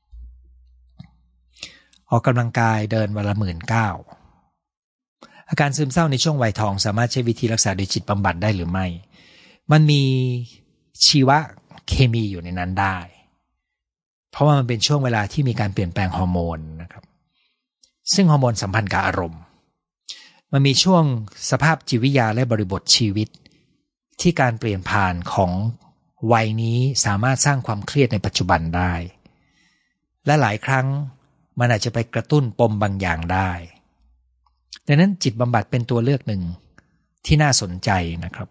ออกกำลังกายเดินวันละหมื่นเก้าอาการซึมเศร้าในช่วงวัยทองสามารถใช้วิธีรักษาโดยจิตบำบัดได้หรือไม่มันมีชีวเคมีอยู่ในนั้นได้เพราะว่ามันเป็นช่วงเวลาที่มีการเปลี่ยนแปลงฮอร์โมนนะครับซึ่งฮอร์โมนสัมพันธ์กับอารมณ์มันมีช่วงสภาพจิตวิทยาและบริบทชีวิตที่การเปลี่ยนผ่านของวัยนี้สามารถสร้างความเครียดในปัจจุบันได้และหลายครั้งมันอาจจะไปกระตุ้นปมบางอย่างได้ดังนั้นจิตบำบัดเป็นตัวเลือกหนึ่งที่น่าสนใจนะครับ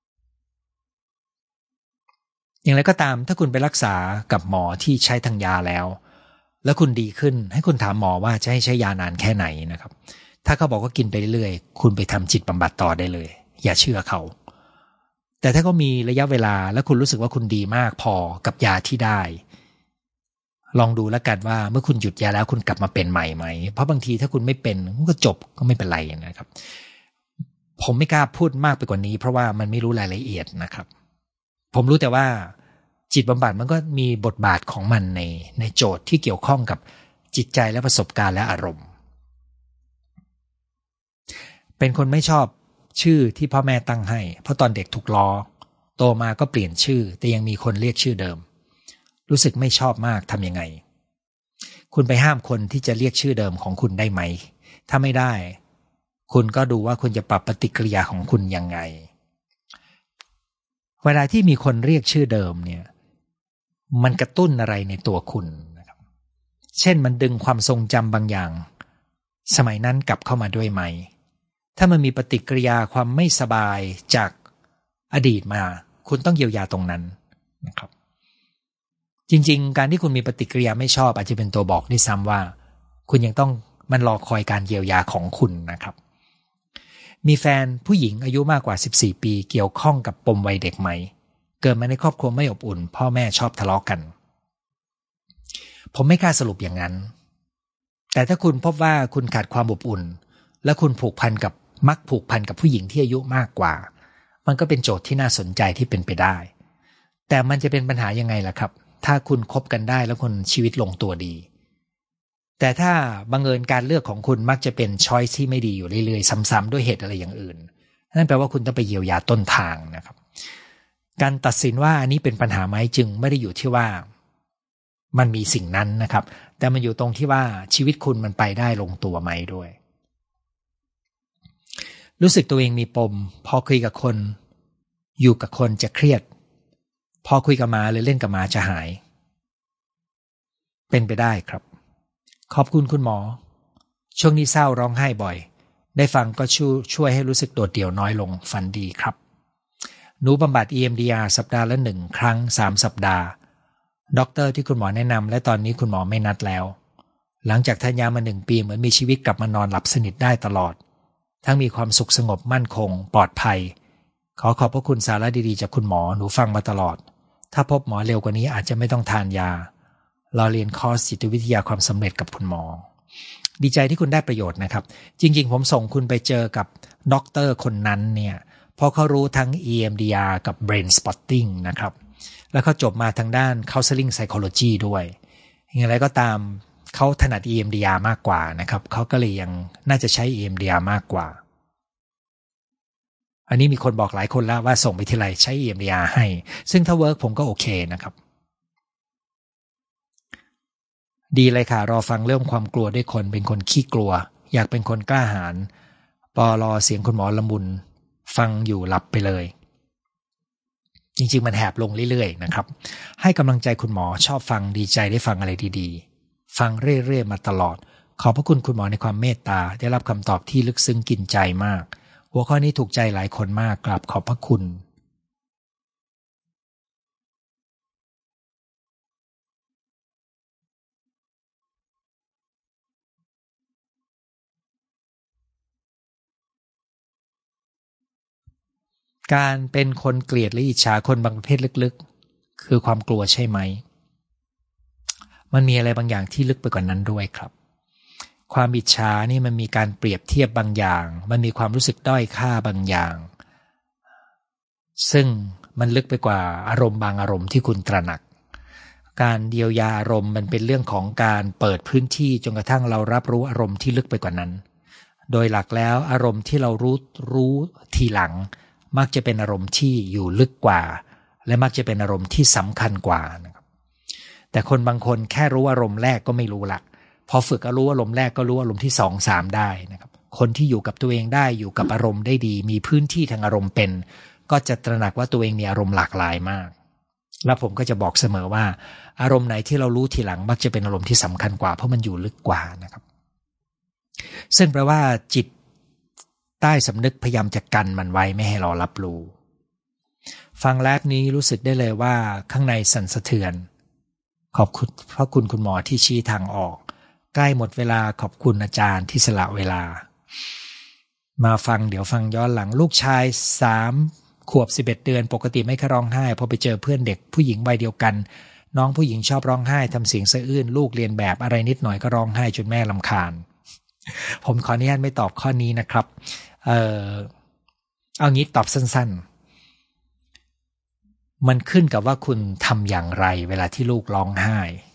อย่างไรก็ตามถ้าคุณไปรักษากับหมอที่ใช้ทางยาแล้วแล้วคุณดีขึ้นให้คุณถามหมอว่าจะให้ใช้ยานานแค่ไหนนะครับถ้าเขาบอกว่ากินไปเรื่อยๆคุณไปทำจิตบำบัดต่อได้เลยอย่าเชื่อเขาแต่ถ้าเขามีระยะเวลาแล้วคุณรู้สึกว่าคุณดีมากพอกับยาที่ได้ลองดูแล้วกันว่าเมื่อคุณหยุดยาแล้วคุณกลับมาเป็นใหม่ไหมเพราะบางทีถ้าคุณไม่เป็นก็จบก็ไม่เป็นไรนะครับผมไม่กล้าพูดมากไปกว่านี้เพราะว่ามันไม่รู้รายละเอียดนะครับผมรู้แต่ว่าจิตบำบัดมันก็มีบทบาทของมันในในโจทย์ที่เกี่ยวข้องกับจิตใจและประสบการณ์และอารมณ์เป็นคนไม่ชอบชื่อที่พ่อแม่ตั้งให้เพราะตอนเด็กถูกล้อโตมาก็เปลี่ยนชื่อแต่ยังมีคนเรียกชื่อเดิมรู้สึกไม่ชอบมากทำยังไงคุณไปห้ามคนที่จะเรียกชื่อเดิมของคุณได้ไหมถ้าไม่ได้คุณก็ดูว่าคุณจะปรับปฏิกิริยาของคุณยังไงเวลาที่มีคนเรียกชื่อเดิมเนี่ยมันกระตุ้นอะไรในตัวคุณนะครับเช่นมันดึงความทรงจำบางอย่างสมัยนั้นกลับเข้ามาด้วยไหมถ้ามันมีปฏิกิริยาความไม่สบายจากอดีตมาคุณต้องเยียวยาตรงนั้นนะครับจริงๆการที่คุณมีปฏิกิริยาไม่ชอบอาจจะเป็นตัวบอกด้วยซ้ำว่าคุณยังต้องมันรอคอยการเยียวยาของคุณนะครับมีแฟนผู้หญิงอายุมากกว่าสิบสี่ปีเกี่ยวข้องกับปมวัยเด็กไหมเกิดมาในครอบครัวไม่อบอุ่นพ่อแม่ชอบทะเลาะกันผมไม่กล้าสรุปอย่างนั้นแต่ถ้าคุณพบว่าคุณขาดความอบอุ่นและคุณผูกพันกับมักผูกพันกับผู้หญิงที่อายุมากกว่ามันก็เป็นโจทย์ที่น่าสนใจที่เป็นไปได้แต่มันจะเป็นปัญหายังไงล่ะครับถ้าคุณคบกันได้แล้วคุณชีวิตลงตัวดีแต่ถ้าบังเอิญการเลือกของคุณมักจะเป็นช้อยส์ที่ไม่ดีอยู่เรื่อยๆซ้ำๆด้วยเหตุอะไรอย่างอื่นนั่นแปลว่าคุณต้องไปเยียวยาต้นทางนะครับการตัดสินว่าอันนี้เป็นปัญหาไหมจึงไม่ได้อยู่ที่ว่ามันมีสิ่งนั้นนะครับแต่มันอยู่ตรงที่ว่าชีวิตคุณมันไปได้ลงตัวไหมด้วยรู้สึกตัวเองมีปมพอคุยกับคนอยู่กับคนจะเครียดพอคุยกับหมาหรือเล่นกับหมาจะหายเป็นไปได้ครับขอบคุณคุณหมอช่วงนี้เศร้าร้องไห้บ่อยได้ฟังก็ช่วยช่วยให้รู้สึกโดดเดี่ยวน้อยลงฝันดีครับหนูบำบัด อี เอ็ม ดี อาร์ สัปดาห์ละหนึ่งครั้งสามสัปดาห์ด็อกเตอร์ที่คุณหมอแนะนำและตอนนี้คุณหมอไม่นัดแล้วหลังจากทานยามาหนึ่งปีเหมือนมีชีวิตกลับมานอนหลับสนิทได้ตลอดทั้งมีความสุขสงบมั่นคงปลอดภัยขอขอบพระคุณสาระดีๆจากคุณหมอหนูฟังมาตลอดถ้าพบหมอเร็วกว่านี้อาจจะไม่ต้องทานยารอเรียนคอร์สจิตวิทยาความสำเร็จกับคุณหมอดีใจที่คุณได้ประโยชน์นะครับจริงๆผมส่งคุณไปเจอกับด็อกเตอร์คนนั้นเนี่ยเพราะเขารู้ทั้ง อี เอ็ม ดี อาร์ กับ Brain Spotting นะครับแล้วเขาจบมาทางด้าน Counseling Psychology ด้วยอย่างไรก็ตามเขาถนัด อี เอ็ม ดี อาร์ มากกว่านะครับเขาก็เลยยังน่าจะใช้ อี เอ็ม ดี อาร์ มากกว่าอันนี้มีคนบอกหลายคนแล้วว่าส่งไปที่ไรใช้ อี เอ็ม ดี อาร์ ให้ซึ่งถ้าเวิร์กผมก็โอเคนะครับดีเลยค่ะรอฟังเรื่องความกลัวด้วยคนเป็นคนขี้กลัวอยากเป็นคนกล้าหาญปอรอเสียงคุณหมอละมุนฟังอยู่หลับไปเลยจริงๆมันแหบลงเรื่อยๆนะครับให้กำลังใจคุณหมอชอบฟังดีใจได้ฟังอะไรดีๆฟังเรื่อยๆมาตลอดขอบพระคุณคุณหมอในความเมตตาได้รับคำตอบที่ลึกซึ้งกินใจมากหัวข้อนี้ถูกใจหลายคนมากกราบขอบพระคุณการเป็นคนเกลียดและอิจฉาคนบางประเภทลึกๆคือความกลัวใช่ไหมมันมีอะไรบางอย่างที่ลึกไปกว่านั้นด้วยครับความอิจฉานี่มันมีการเปรียบเทียบบางอย่างมันมีความรู้สึกด้อยค่าบางอย่างซึ่งมันลึกไปกว่าอารมณ์บางอารมณ์ที่คุณตระหนักการเยียวยาอารมณ์มันเป็นเรื่องของการเปิดพื้นที่จนกระทั่งเรารับรู้อารมณ์ที่ลึกไปกว่านั้นโดยหลักแล้วอารมณ์ที่เรารู้รู้ทีหลังมักจะเป็นอารมณ์ที่อยู่ลึกกว่าและมักจะเป็นอารมณ์ที่สำคัญกว่านะครับแต่คนบางคนแค่รู้อารมณ์แรกก็ไม่รู้ละพอฝึกรู้อารมณ์แรกก็รู้อารมณ์ที่สองสามได้นะครับคนที่อยู่กับตัวเองได้อยู่กับอารมณ์ได้ดีมีพื้นที่ทางอารมณ์เป็นก็จะตระหนักว่าตัวเองมีอารมณ์หลากหลายมากแล้วผมก็จะบอกเสมอว่าอารมณ์ไหนที่เรารู้ทีหลังมักจะเป็นอารมณ์ที่สำคัญกว่าเพราะมันอยู่ลึกกว่านะครับซึ่งแปลว่าจิตใต้สำนึกพยายามจะกันมันไว้ไม่ให้เรารับรู้ฟังแรกนี้รู้สึกได้เลยว่าข้างในสั่นสะเทือนขอบคุณพระคุณคุณหมอที่ชี้ทางออกใกล้หมดเวลาขอบคุณอาจารย์ที่สละเวลามาฟังเดี๋ยวฟังย้อนหลังลูกชายสามขวบสิบเอ็ดเดือนปกติไม่เคยร้องไห้พอไปเจอเพื่อนเด็กผู้หญิงวัยเดียวกันน้องผู้หญิงชอบร้องไห้ทำเสียงสะอื้นลูกเรียนแบบอะไรนิดหน่อยก็ร้องไห้จนแม่รำคาญผมขออนุญาตไม่ตอบข้อนี้นะครับเออเอางี้ตอบสั้นๆมันขึ้นกับว่าคุณทำอย่างไรเวลาที่ลูกร้องไห้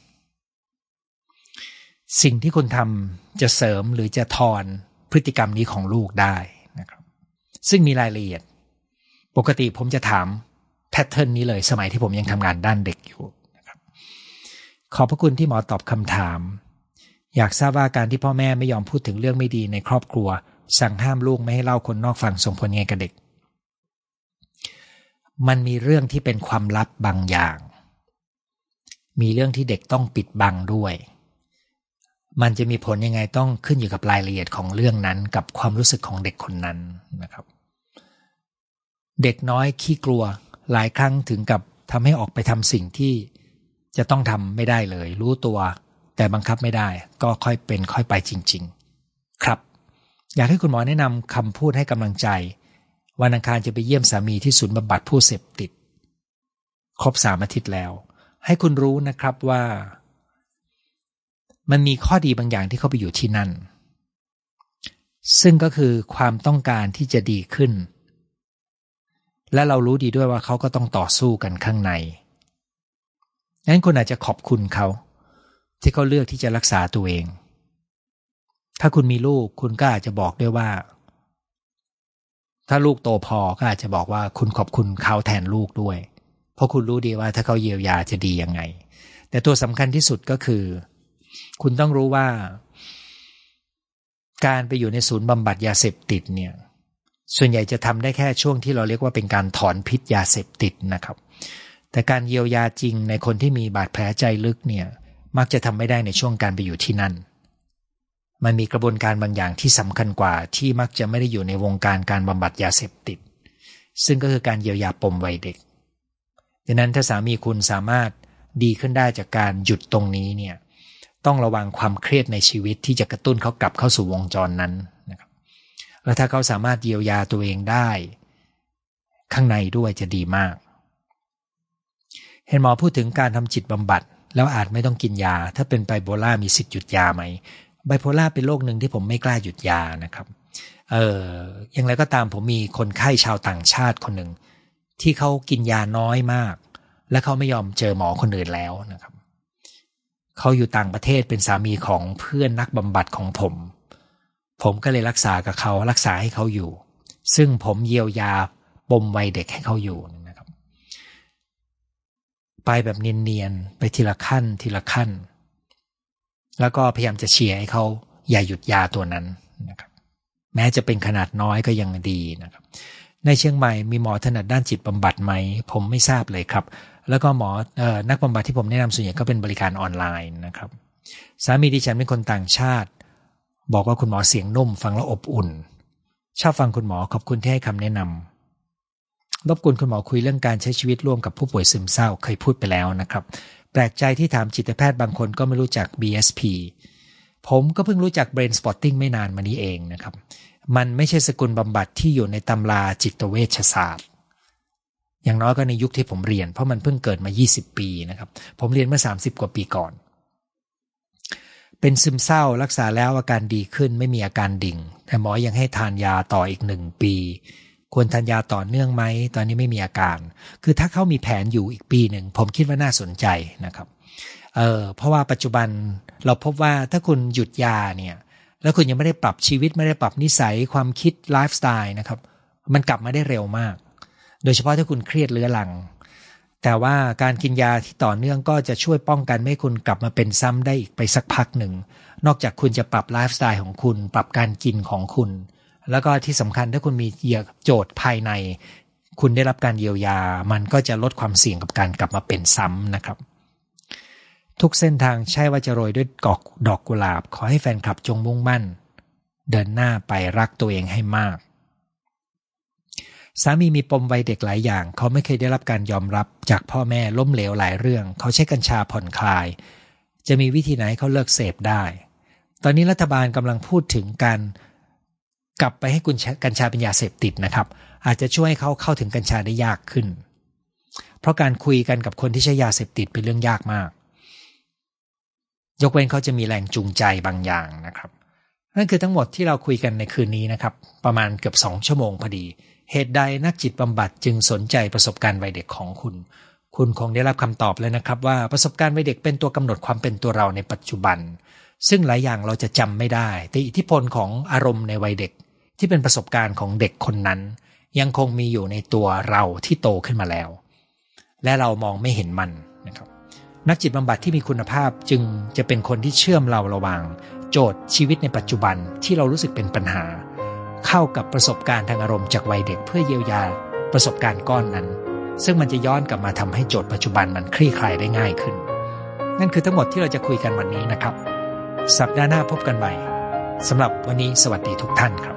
สิ่งที่คุณทำจะเสริมหรือจะทอนพฤติกรรมนี้ของลูกได้นะครับซึ่งมีรายละเอียดปกติผมจะถามแพทเทิร์นนี้เลยสมัยที่ผมยังทำงานด้านเด็กอยู่นะครับขอบพระคุณที่หมอตอบคำถามอยากทราบว่าการที่พ่อแม่ไม่ยอมพูดถึงเรื่องไม่ดีในครอบครัวสั่งห้ามลูกไม่ให้เล่าคนนอกฟังส่งผลยังไงกับเด็กมันมีเรื่องที่เป็นความลับบางอย่างมีเรื่องที่เด็กต้องปิดบังด้วยมันจะมีผลยังไงต้องขึ้นอยู่กับรายละเอียดของเรื่องนั้นกับความรู้สึกของเด็กคนนั้นนะครับเด็กน้อยขี้กลัวหลายครั้งถึงกับทำให้ออกไปทำสิ่งที่จะต้องทำไม่ได้เลยรู้ตัวแต่บังคับไม่ได้ก็ค่อยเป็นค่อยไปจริงๆครับอยากให้คุณหมอแนะนำคำพูดให้กำลังใจวันอังคารจะไปเยี่ยมสามีที่ศูนย์บำบัดผู้เสพติดครบสามอาทิตย์แล้วให้คุณรู้นะครับว่ามันมีข้อดีบางอย่างที่เขาไปอยู่ที่นั่นซึ่งก็คือความต้องการที่จะดีขึ้นและเรารู้ดีด้วยว่าเขาก็ต้องต่อสู้กันข้างในงั้นคุณอาจจะขอบคุณเขาที่เขาเลือกที่จะรักษาตัวเองถ้าคุณมีลูกคุณก็อาจจะบอกด้วยว่าถ้าลูกโตพอก็อาจจะบอกว่าคุณขอบคุณเขาแทนลูกด้วยเพราะคุณรู้ดีว่าถ้าเขาเยียวยาจะดียังไงแต่ตัวสำคัญที่สุดก็คือคุณต้องรู้ว่าการไปอยู่ในศูนย์บำบัดยาเสพติดเนี่ยส่วนใหญ่จะทำได้แค่ช่วงที่เราเรียกว่าเป็นการถอนพิษยาเสพติดนะครับแต่การเยียวยาจริงในคนที่มีบาดแผลใจลึกเนี่ยมักจะทำไม่ได้ในช่วงการไปอยู่ที่นั่นมันมีกระบวนการบางอย่างที่สำคัญกว่าที่มักจะไม่ได้อยู่ในวงการการบำบัดยาเสพติดซึ่งก็คือการเยียวยาปมวัยเด็กดังนั้นถ้าสามีคุณสามารถดีขึ้นได้จากการหยุดตรงนี้เนี่ยต้องระวังความเครียดในชีวิตที่จะกระตุ้นเขากลับเข้าสู่วงจรนั้นนะครับแล้วถ้าเขาสามารถเยียวยาตัวเองได้ข้างในด้วยจะดีมากเห็นหมอพูดถึงการทำจิตบำบัดแล้วอาจไม่ต้องกินยาถ้าเป็นไบโพล่ามีสิทธิ์หยุดยาไหมไบโพล่าเป็นโรคหนึ่งที่ผมไม่กล้าหยุดยานะครับเอออย่างไรก็ตามผมมีคนไข้ชาวต่างชาติคนหนึ่งที่เขากินยาน้อยมากและเขาไม่ยอมเจอหมอคนอื่นแล้วนะครับเขาอยู่ต่างประเทศเป็นสามีของเพื่อนนักบำบัดของผมผมก็เลยรักษากับเขารักษาให้เขาอยู่ซึ่งผมเยียวยาปมวัยเด็กให้เขาอยู่นะครับไปแบบเนียนๆไปทีละขั้นทีละขั้นแล้วก็พยายามจะเชียร์ให้เขาอย่าหยุดยาตัวนั้นนะครับแม้จะเป็นขนาดน้อยก็ยังดีนะครับในเชียงใหม่มีหมอถนัดด้านจิตบำบัดไหมผมไม่ทราบเลยครับแล้วก็หมอเอ่อนักบำบัดที่ผมแนะนำส่วนใหญ่ก็เป็นบริการออนไลน์นะครับสามีดิฉันเป็นคนต่างชาติบอกว่าคุณหมอเสียงนุ่มฟังแล้วอบอุ่นชอบฟังคุณหมอขอบคุณที่ให้คำแนะนำรบกวนคุณหมอคุยเรื่องการใช้ชีวิตร่วมกับผู้ป่วยซึมเศร้าเคยพูดไปแล้วนะครับแปลกใจที่ถามจิตแพทย์บางคนก็ไม่รู้จัก บี เอส พี ผมก็เพิ่งรู้จัก Brain Spotting ไม่นานมานี้เองนะครับมันไม่ใช่สกุลบำบัดที่อยู่ในตำราจิตเวชศาสตร์อย่างน้อยก็ในยุคที่ผมเรียนเพราะมันเพิ่งเกิดมายี่สิบปีนะครับผมเรียนเมื่อสามสิบกว่าปีก่อนเป็นซึมเศร้ารักษาแล้วอาการดีขึ้นไม่มีอาการดิ่งแต่หมอยังให้ทานยาต่ออีกหนึ่งปีควรทานยาต่อเนื่องไหมตอนนี้ไม่มีอาการคือถ้าเขามีแผนอยู่อีกปีหนึ่งผมคิดว่าน่าสนใจนะครับเออเพราะว่าปัจจุบันเราพบว่าถ้าคุณหยุดยาเนี่ยแล้วคุณยังไม่ได้ปรับชีวิตไม่ได้ปรับนิสัยความคิดไลฟ์สไตล์นะครับมันกลับมาได้เร็วมากโดยเฉพาะถ้าคุณเครียดเรื้อรังแต่ว่าการกินยาที่ต่อเนื่องก็จะช่วยป้องกันไม่ให้คุณกลับมาเป็นซ้ำได้อีกไปสักพักหนึ่งนอกจากคุณจะปรับไลฟ์สไตล์ของคุณปรับการกินของคุณแล้วก็ที่สำคัญถ้าคุณมีโจทย์ภายในคุณได้รับการเยียวยามันก็จะลดความเสี่ยงกับการกลับมาเป็นซ้ำนะครับทุกเส้นทางใช่ว่าจะโรยด้วยดอกดอกกุหลาบขอให้แฟนคลับจงมุ่งมั่นเดินหน้าไปรักตัวเองให้มากสามีมีปมวัยเด็กหลายอย่างเขาไม่เคยได้รับการยอมรับจากพ่อแม่ล้มเหลวหลายเรื่องเขาใช้กัญชาผ่อนคลายจะมีวิธีไหนเขาเลิกเสพได้ตอนนี้รัฐบาลกำลังพูดถึงการกลับไปให้กัญชาเป็นยาเสพติดนะครับอาจจะช่วยให้เขาเข้าถึงกัญชาได้ยากขึ้นเพราะการคุยกันกับคนที่ใช้ยาเสพติดเป็นเรื่องยากมากยกเว้นเขาจะมีแรงจูงใจบางอย่างนะครับนั่นคือทั้งหมดที่เราคุยกันในคืนนี้นะครับประมาณเกือบสองชั่วโมงพอดีเหตุใดนักจิตบำบัดจึงสนใจประสบการณ์วัยเด็กของคุณคุณคงได้รับคำตอบแล้วนะครับว่าประสบการณ์วัยเด็กเป็นตัวกำหนดความเป็นตัวเราในปัจจุบันซึ่งหลายอย่างเราจะจำไม่ได้แต่อิทธิพลของอารมณ์ในวัยเด็กที่เป็นประสบการณ์ของเด็กคนนั้นยังคงมีอยู่ในตัวเราที่โตขึ้นมาแล้วและเรามองไม่เห็นมันนะครับนักจิตบำบัดที่มีคุณภาพจึงจะเป็นคนที่เชื่อมเราระหว่างโจทย์ชีวิตในปัจจุบันที่เรารู้สึกเป็นปัญหาเข้ากับประสบการณ์ทางอารมณ์จากวัยเด็กเพื่อเยียวยาประสบการณ์ก้อนนั้นซึ่งมันจะย้อนกลับมาทำให้โจทย์ปัจจุบันมันคลี่คลายได้ง่ายขึ้นนั่นคือทั้งหมดที่เราจะคุยกันวันนี้นะครับสัปดาห์หน้าพบกันใหม่สำหรับวันนี้สวัสดีทุกท่านครับ